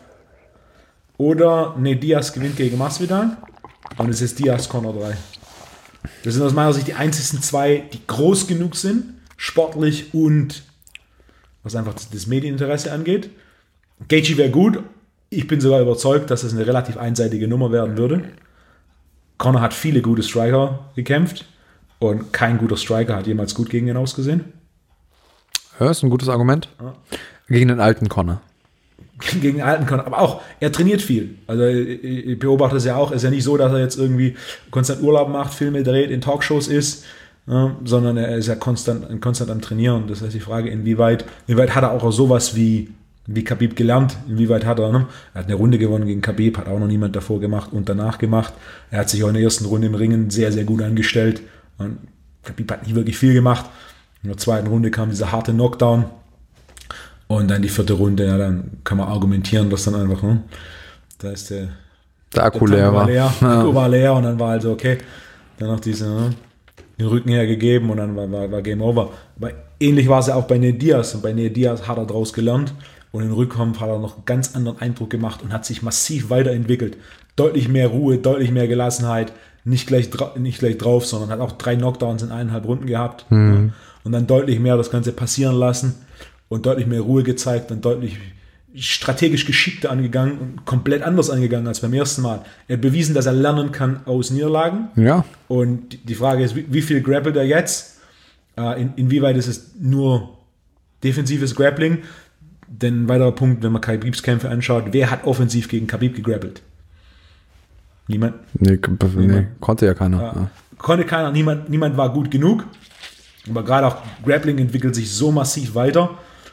oder Diaz gewinnt gegen Masvidal und es ist Diaz-Conor 3. Das sind aus meiner Sicht die einzigen 2, die groß genug sind, sportlich und was einfach das Medieninteresse angeht. Gaethje wäre gut. Ich bin sogar überzeugt, dass es eine relativ einseitige Nummer werden würde. Conor hat viele gute Striker gekämpft und kein guter Striker hat jemals gut gegen ihn ausgesehen. Ja, ist ein gutes Argument. Ja. Gegen den alten Conor. Gegen den alten Conor. Aber auch, er trainiert viel. Also ich beobachte es ja auch. Es ist ja nicht so, dass er jetzt irgendwie konstant Urlaub macht, Filme dreht, in Talkshows ist, sondern er ist ja konstant am Trainieren. Das heißt die Frage, inwieweit hat er auch sowas wie Khabib gelernt, inwieweit hat er, ne? Er hat eine Runde gewonnen gegen Khabib, hat auch noch niemand davor gemacht und danach gemacht. Er hat sich auch in der ersten Runde im Ringen sehr, sehr gut angestellt. Und Khabib hat nicht wirklich viel gemacht. In der zweiten Runde kam dieser harte Knockdown. Und dann die 4. Runde, ja, dann kann man argumentieren, dass dann einfach, ne? Da ist der Akku leer war. Der Akku war leer und dann war also okay. Dann noch den Rücken hergegeben und dann war Game Over. Aber ähnlich war es ja auch bei Nate Diaz. Und bei Nate Diaz hat er daraus gelernt. Und im Rückkampf hat er noch einen ganz anderen Eindruck gemacht und hat sich massiv weiterentwickelt. Deutlich mehr Ruhe, deutlich mehr Gelassenheit. Nicht gleich drauf, sondern hat auch 3 Knockdowns in 1,5 Runden gehabt. Und dann deutlich mehr das Ganze passieren lassen und deutlich mehr Ruhe gezeigt und deutlich strategisch geschickter angegangen und komplett anders angegangen als beim ersten Mal. Er hat bewiesen, dass er lernen kann aus Niederlagen. Ja. Und die Frage ist, wie viel grappelt er jetzt? Inwieweit ist es nur defensives Grappling? Denn ein weiterer Punkt, wenn man Khabibs Kämpfe anschaut, wer hat offensiv gegen Khabib gegrappelt? Niemand? Nee, konnte ja keiner. Ja. Konnte keiner, niemand war gut genug. Aber gerade auch Grappling entwickelt sich so massiv weiter.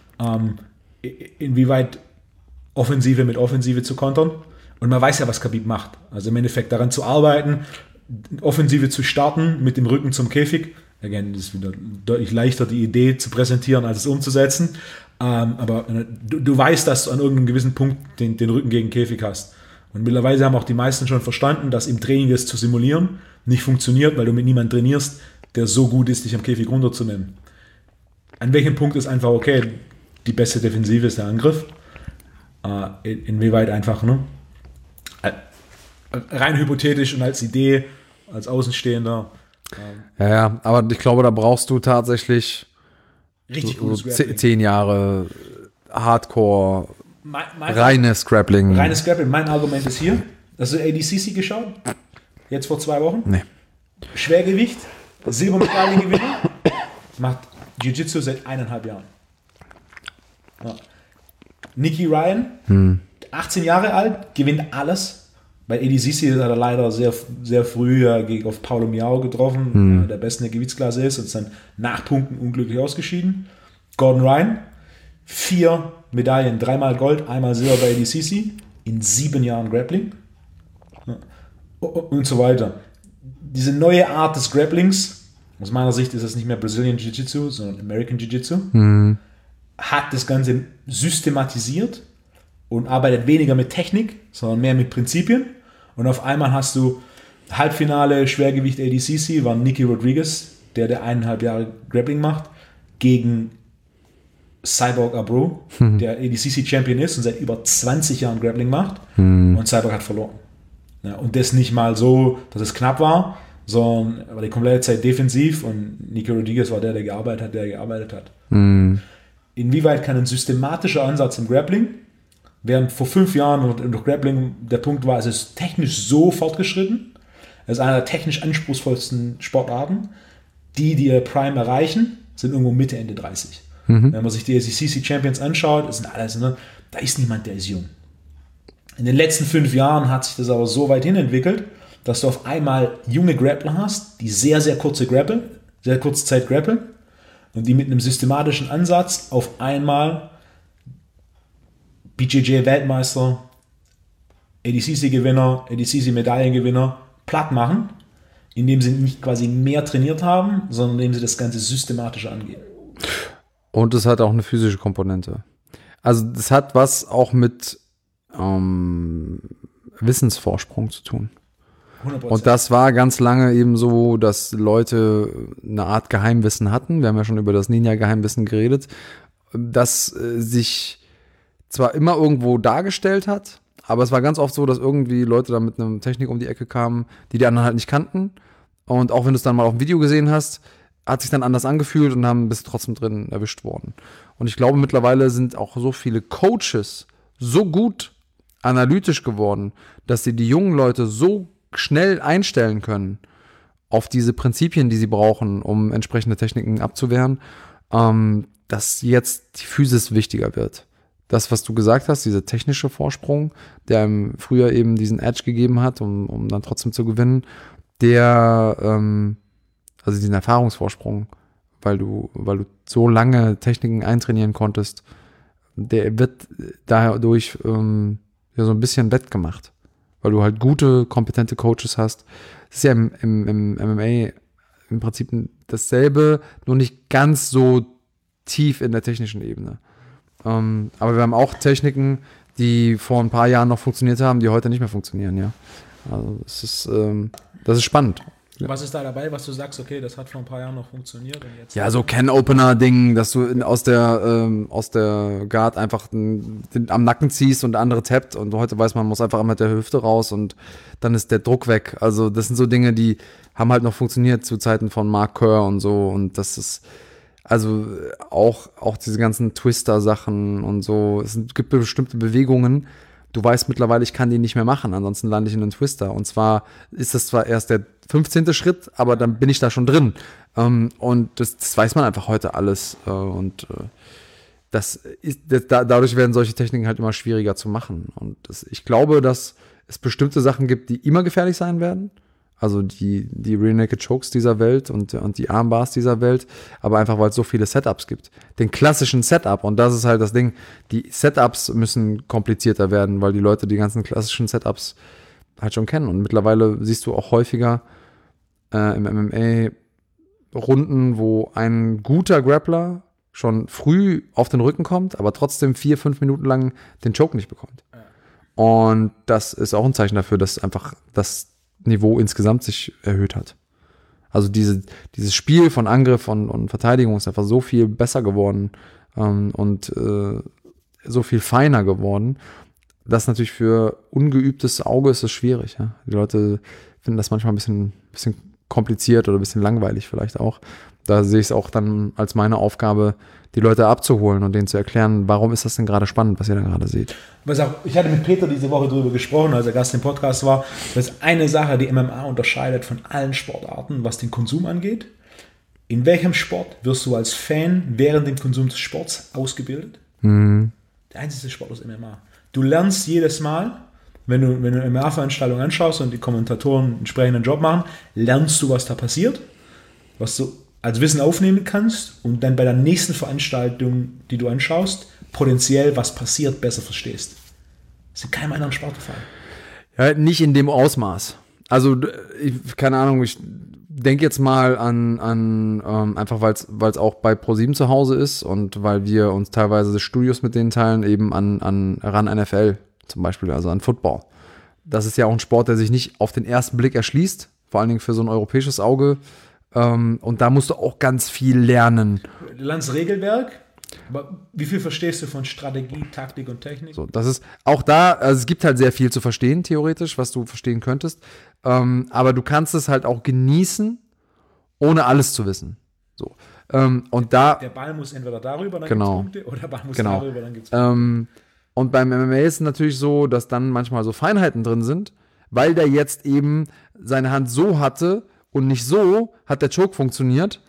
Inwieweit Offensive mit Offensive zu kontern. Und man weiß ja, was Khabib macht. Also im Endeffekt daran zu arbeiten, Offensive zu starten mit dem Rücken zum Käfig. Again, das ist wieder deutlich leichter, die Idee zu präsentieren, als es umzusetzen. Aber du weißt, dass du an irgendeinem gewissen Punkt den Rücken gegen den Käfig hast. Und mittlerweile haben auch die meisten schon verstanden, dass im Training das zu simulieren nicht funktioniert, weil du mit niemandem trainierst, der so gut ist, dich am Käfig runterzunehmen. An welchem Punkt ist einfach okay, die beste Defensive ist der Angriff. Inwieweit einfach, ne? Rein hypothetisch und als Idee, als Außenstehender. Ja, aber ich glaube, da brauchst du tatsächlich richtig so 10 Jahre Hardcore, reines Grappling. Reines Grappling. Mein Argument ist hier. Hast du ADCC geschaut? Jetzt vor 2 Wochen? Nee. Schwergewicht, Silbermedaillengewinner, macht Jiu-Jitsu seit 1,5 Jahren. Ja. Nicky Ryan, 18 Jahre alt, gewinnt alles. Bei ADCC hat er leider sehr, sehr früh auf Paulo Miao getroffen, der beste in der Gewichtsklasse ist und ist dann nach Punkten unglücklich ausgeschieden. Gordon Ryan, 4 Medaillen, 3-mal Gold, 1-mal Silber bei ADCC, in 7 Jahren Grappling. Ja. Und so weiter. Diese neue Art des Grapplings, aus meiner Sicht ist es nicht mehr Brazilian Jiu-Jitsu, sondern American Jiu-Jitsu, hat das Ganze systematisiert und arbeitet weniger mit Technik, sondern mehr mit Prinzipien. Und auf einmal hast du Halbfinale Schwergewicht ADCC, war Nicky Rodriguez, der 1,5 Jahre Grappling macht, gegen Cyborg Abreu, der ADCC-Champion ist und seit über 20 Jahren Grappling macht. Und Cyborg hat verloren. Ja, und das nicht mal so, dass es knapp war, sondern war die komplette Zeit defensiv und Nicky Rodriguez war der gearbeitet hat. Inwieweit kann ein systematischer Ansatz im Grappling, während vor 5 Jahren durch Grappling der Punkt war, es ist technisch so fortgeschritten, es ist einer der technisch anspruchsvollsten Sportarten, die ihr Prime erreichen, sind irgendwo Mitte, Ende 30. Wenn man sich die ACC Champions anschaut, das sind alles, ne, da ist niemand, der ist jung. In den letzten 5 Jahren hat sich das aber so weit hin entwickelt, dass du auf einmal junge Grappler hast, die sehr, sehr kurze Zeit grappeln und die mit einem systematischen Ansatz auf einmal BJJ-Weltmeister, ADCC-Gewinner, ADCC-Medaillengewinner platt machen, indem sie nicht quasi mehr trainiert haben, sondern indem sie das Ganze systematisch angehen. Und es hat auch eine physische Komponente. Also das hat was auch mit Wissensvorsprung zu tun. 100%. Und das war ganz lange eben so, dass Leute eine Art Geheimwissen hatten. Wir haben ja schon über das Ninja-Geheimwissen geredet, das sich zwar immer irgendwo dargestellt hat, aber es war ganz oft so, dass irgendwie Leute da mit einer Technik um die Ecke kamen, die anderen halt nicht kannten. Und auch wenn du es dann mal auf dem Video gesehen hast, hat sich dann anders angefühlt und bist trotzdem drin erwischt worden. Und ich glaube, mittlerweile sind auch so viele Coaches so gut analytisch geworden, dass sie die jungen Leute so schnell einstellen können auf diese Prinzipien, die sie brauchen, um entsprechende Techniken abzuwehren, dass jetzt die Physis wichtiger wird. Das, was du gesagt hast, dieser technische Vorsprung, der ihm früher eben diesen Edge gegeben hat, um dann trotzdem zu gewinnen, also diesen Erfahrungsvorsprung, weil du so lange Techniken eintrainieren konntest, der wird dadurch ja so ein bisschen wettgemacht, weil du halt gute, kompetente Coaches hast. Das ist ja im MMA im Prinzip dasselbe, nur nicht ganz so tief in der technischen Ebene. Aber wir haben auch Techniken, die vor ein paar Jahren noch funktioniert haben, die heute nicht mehr funktionieren, ja. Also das ist spannend. Was ist da dabei, was du sagst, okay, das hat vor ein paar Jahren noch funktioniert? Und jetzt ja, so Can-Opener-Ding, dass du aus der Guard einfach am Nacken ziehst und der andere tappt und heute weiß man, muss einfach mit der Hüfte raus und dann ist der Druck weg. Also das sind so Dinge, die haben halt noch funktioniert zu Zeiten von Mark Kerr und so und das ist also auch diese ganzen Twister-Sachen und so. Es gibt bestimmte Bewegungen, du weißt mittlerweile, ich kann die nicht mehr machen, ansonsten lande ich in einen Twister. Und zwar ist das zwar erst der 15. Schritt, aber dann bin ich da schon drin. Und das weiß man einfach heute alles. Dadurch werden solche Techniken halt immer schwieriger zu machen. Und ich glaube, dass es bestimmte Sachen gibt, die immer gefährlich sein werden. Also die Rear Naked Chokes dieser Welt und die Armbars dieser Welt, aber einfach, weil es so viele Setups gibt. Den klassischen Setup, und das ist halt das Ding, die Setups müssen komplizierter werden, weil die Leute die ganzen klassischen Setups halt schon kennen. Und mittlerweile siehst du auch häufiger im MMA Runden, wo ein guter Grappler schon früh auf den Rücken kommt, aber trotzdem 4-5 Minuten lang den Choke nicht bekommt. Und das ist auch ein Zeichen dafür, dass einfach das Niveau insgesamt sich erhöht hat. Also dieses Spiel von Angriff und Verteidigung ist einfach so viel besser geworden und so viel feiner geworden, dass natürlich für ungeübtes Auge ist es schwierig. Ja? Die Leute finden das manchmal ein bisschen kompliziert oder ein bisschen langweilig vielleicht auch. Da sehe ich es auch dann als meine Aufgabe, die Leute abzuholen und denen zu erklären, warum ist das denn gerade spannend, was ihr da gerade seht. Ich hatte mit Peter diese Woche darüber gesprochen, als er Gast im Podcast war, dass eine Sache die MMA unterscheidet von allen Sportarten, was den Konsum angeht. In welchem Sport wirst du als Fan während dem Konsum des Sports ausgebildet? Der einzige Sport ist MMA. Du lernst jedes Mal, wenn du eine MMA-Veranstaltung anschaust und die Kommentatoren einen entsprechenden Job machen, lernst du, was da passiert, was du als Wissen aufnehmen kannst und dann bei der nächsten Veranstaltung, die du anschaust, potenziell, was passiert, besser verstehst. Das ist in keinem anderen Sport der Fall. Ja, nicht in dem Ausmaß. Also, keine Ahnung, ich denke jetzt mal an einfach, weil es auch bei ProSieben zu Hause ist und weil wir uns teilweise Studios mit denen teilen, eben an RAN NFL zum Beispiel, also an Football. Das ist ja auch ein Sport, der sich nicht auf den ersten Blick erschließt, vor allen Dingen für so ein europäisches Auge. Und da musst du auch ganz viel lernen. Du lernst Regelwerk, aber wie viel verstehst du von Strategie, Taktik und Technik? So, das ist auch da, also es gibt halt sehr viel zu verstehen, theoretisch, was du verstehen könntest. Aber du kannst es halt auch genießen, ohne alles zu wissen. So. Und der Ball muss entweder darüber, dann gibt es Punkte, oder der Ball muss darüber, dann gibt es Punkte. Und beim MMA ist es natürlich so, dass dann manchmal so Feinheiten drin sind, weil der jetzt eben seine Hand so hatte, und nicht so hat der Choke funktioniert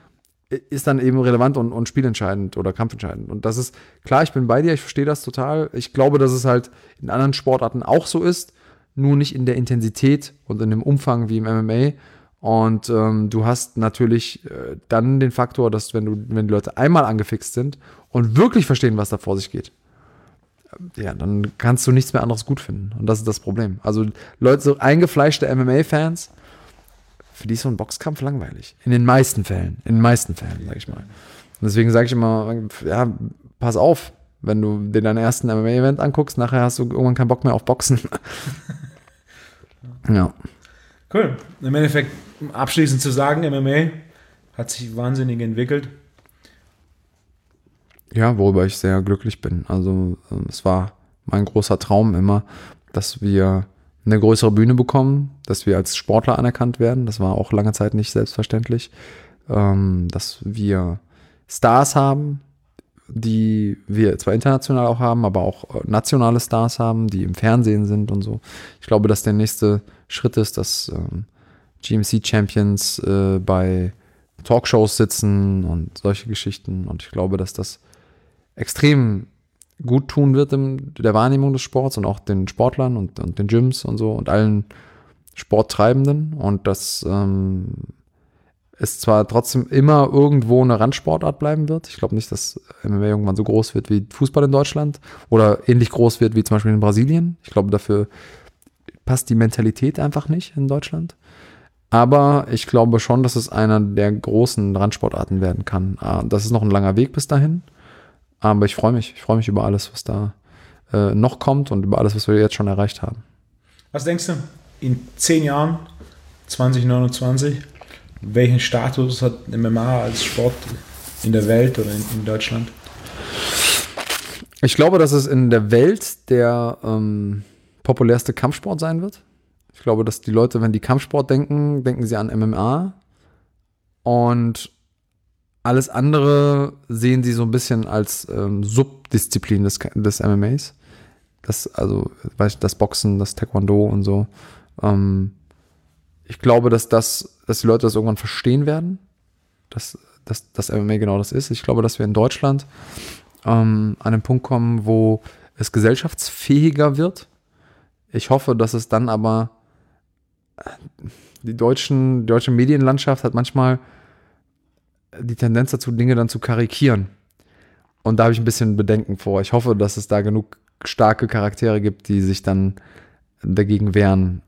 ist dann eben relevant und spielentscheidend oder kampfentscheidend. Und das ist, klar, ich bin bei dir, ich verstehe das total. Ich glaube, dass es halt in anderen Sportarten auch so ist, nur nicht in der Intensität und in dem Umfang wie im MMA. Und du hast natürlich dann den Faktor, dass wenn die Leute einmal angefixt sind und wirklich verstehen, was da vor sich geht, ja, dann kannst du nichts mehr anderes gut finden. Und das ist das Problem. Also Leute, so eingefleischte MMA-Fans, für die ist so ein Boxkampf langweilig. In den meisten Fällen, sag ich mal. Und deswegen sage ich immer, ja, pass auf, wenn du dir deinen ersten MMA-Event anguckst, nachher hast du irgendwann keinen Bock mehr auf Boxen. Ja. Cool. Im Endeffekt, um abschließend zu sagen, MMA hat sich wahnsinnig entwickelt. Ja, worüber ich sehr glücklich bin. Also es war mein großer Traum immer, dass wir eine größere Bühne bekommen, dass wir als Sportler anerkannt werden. Das war auch lange Zeit nicht selbstverständlich. Dass wir Stars haben, die wir zwar international auch haben, aber auch nationale Stars haben, die im Fernsehen sind und so. Ich glaube, dass der nächste Schritt ist, dass GMC-Champions bei Talkshows sitzen und solche Geschichten. Und ich glaube, dass das extrem gut tun wird in der Wahrnehmung des Sports und auch den Sportlern und den Gyms und so und allen Sporttreibenden. Und dass es zwar trotzdem immer irgendwo eine Randsportart bleiben wird. Ich glaube nicht, dass MMA irgendwann so groß wird wie Fußball in Deutschland oder ähnlich groß wird wie zum Beispiel in Brasilien. Ich glaube, dafür passt die Mentalität einfach nicht in Deutschland. Aber ich glaube schon, dass es einer der großen Randsportarten werden kann. Das ist noch ein langer Weg bis dahin. Aber ich freue mich über alles, was da noch kommt und über alles, was wir jetzt schon erreicht haben. Was denkst du, in 10 Jahren, 2029, welchen Status hat MMA als Sport in der Welt oder in Deutschland? Ich glaube, dass es in der Welt der populärste Kampfsport sein wird. Ich glaube, dass die Leute, wenn die Kampfsport denken, denken sie an MMA. Und alles andere sehen sie so ein bisschen als Subdisziplin des MMAs. Das Boxen, das Taekwondo und so. Ich glaube, dass die Leute das irgendwann verstehen werden, dass das MMA genau das ist. Ich glaube, dass wir in Deutschland an den Punkt kommen, wo es gesellschaftsfähiger wird. Ich hoffe, dass es dann aber die deutsche Medienlandschaft hat manchmal die Tendenz dazu, Dinge dann zu karikieren. Und da habe ich ein bisschen Bedenken vor. Ich hoffe, dass es da genug starke Charaktere gibt, die sich dann dagegen wehren,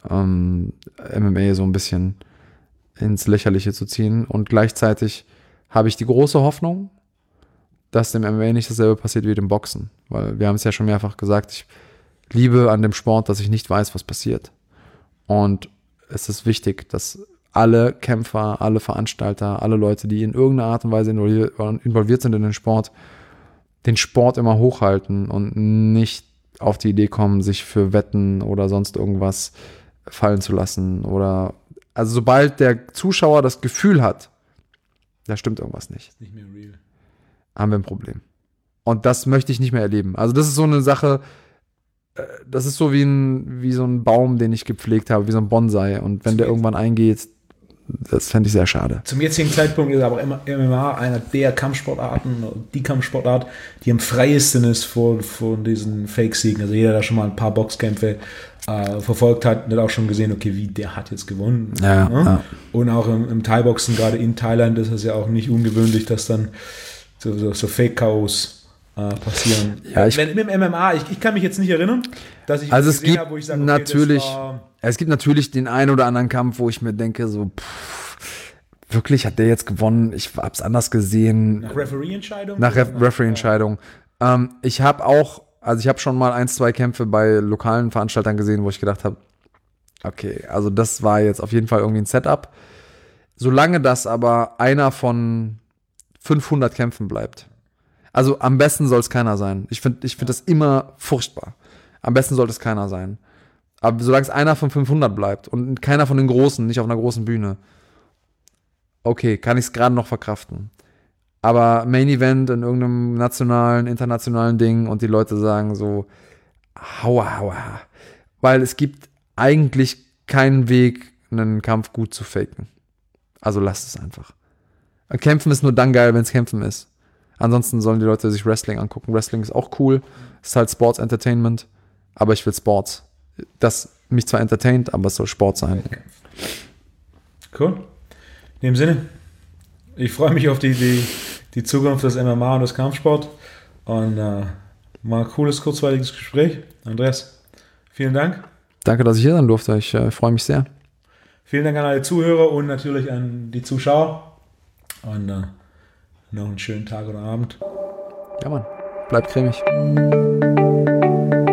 MMA so ein bisschen ins Lächerliche zu ziehen. Und gleichzeitig habe ich die große Hoffnung, dass dem MMA nicht dasselbe passiert wie dem Boxen. Weil wir haben es ja schon mehrfach gesagt, ich liebe an dem Sport, dass ich nicht weiß, was passiert. Und es ist wichtig, dass alle Kämpfer, alle Veranstalter, alle Leute, die in irgendeiner Art und Weise involviert sind in den Sport immer hochhalten und nicht auf die Idee kommen, sich für Wetten oder sonst irgendwas fallen zu lassen. Also sobald der Zuschauer das Gefühl hat, da stimmt irgendwas nicht. Nicht mehr real. Haben wir ein Problem. Und das möchte ich nicht mehr erleben. Also das ist so eine Sache, das ist so wie so ein Baum, den ich gepflegt habe, wie so ein Bonsai. Und wenn der irgendwann eingeht, das fände ich sehr schade. Zum jetzigen Zeitpunkt ist aber MMA einer der Kampfsportarten, die Kampfsportart, die am freiesten ist von diesen Fake-Siegen. Also jeder, der schon mal ein paar Boxkämpfe verfolgt hat, hat auch schon gesehen, okay, wie der hat jetzt gewonnen. Ja. Und auch im Thai-Boxen, gerade in Thailand, ist es ja auch nicht ungewöhnlich, dass dann so Fake-Chaos passieren. Ja, Wenn im MMA, ich kann mich jetzt nicht erinnern, dass ich also gesehen habe, wo ich sage, okay, es gibt natürlich den einen oder anderen Kampf, wo ich mir denke, so, wirklich, hat der jetzt gewonnen? Ich habe es anders gesehen. Nach Referee-Entscheidung? Nach Referee-Entscheidung. Ich habe schon mal 1-2 Kämpfe bei lokalen Veranstaltern gesehen, wo ich gedacht habe, okay, also das war jetzt auf jeden Fall irgendwie ein Setup. Solange das aber einer von 500 Kämpfen bleibt. Also am besten soll es keiner sein. Ich finde das immer furchtbar. Am besten sollte es keiner sein. Aber solange es einer von 500 bleibt und keiner von den Großen, nicht auf einer großen Bühne, okay, kann ich es gerade noch verkraften. Aber Main Event in irgendeinem nationalen, internationalen Ding und die Leute sagen so, haua. Weil es gibt eigentlich keinen Weg, einen Kampf gut zu faken. Also lasst es einfach. Kämpfen ist nur dann geil, wenn es Kämpfen ist. Ansonsten sollen die Leute sich Wrestling angucken. Wrestling ist auch cool. Ist halt Sports Entertainment. Aber ich will Sports. Das mich zwar entertaint, aber es soll Sport sein. Cool. In dem Sinne, ich freue mich auf die Zukunft des MMA und des Kampfsport. Und mal ein cooles, kurzweiliges Gespräch. Andreas, vielen Dank. Danke, dass ich hier sein durfte. Ich freue mich sehr. Vielen Dank an alle Zuhörer und natürlich an die Zuschauer. Und noch einen schönen Tag oder Abend. Ja, Mann. Bleibt cremig.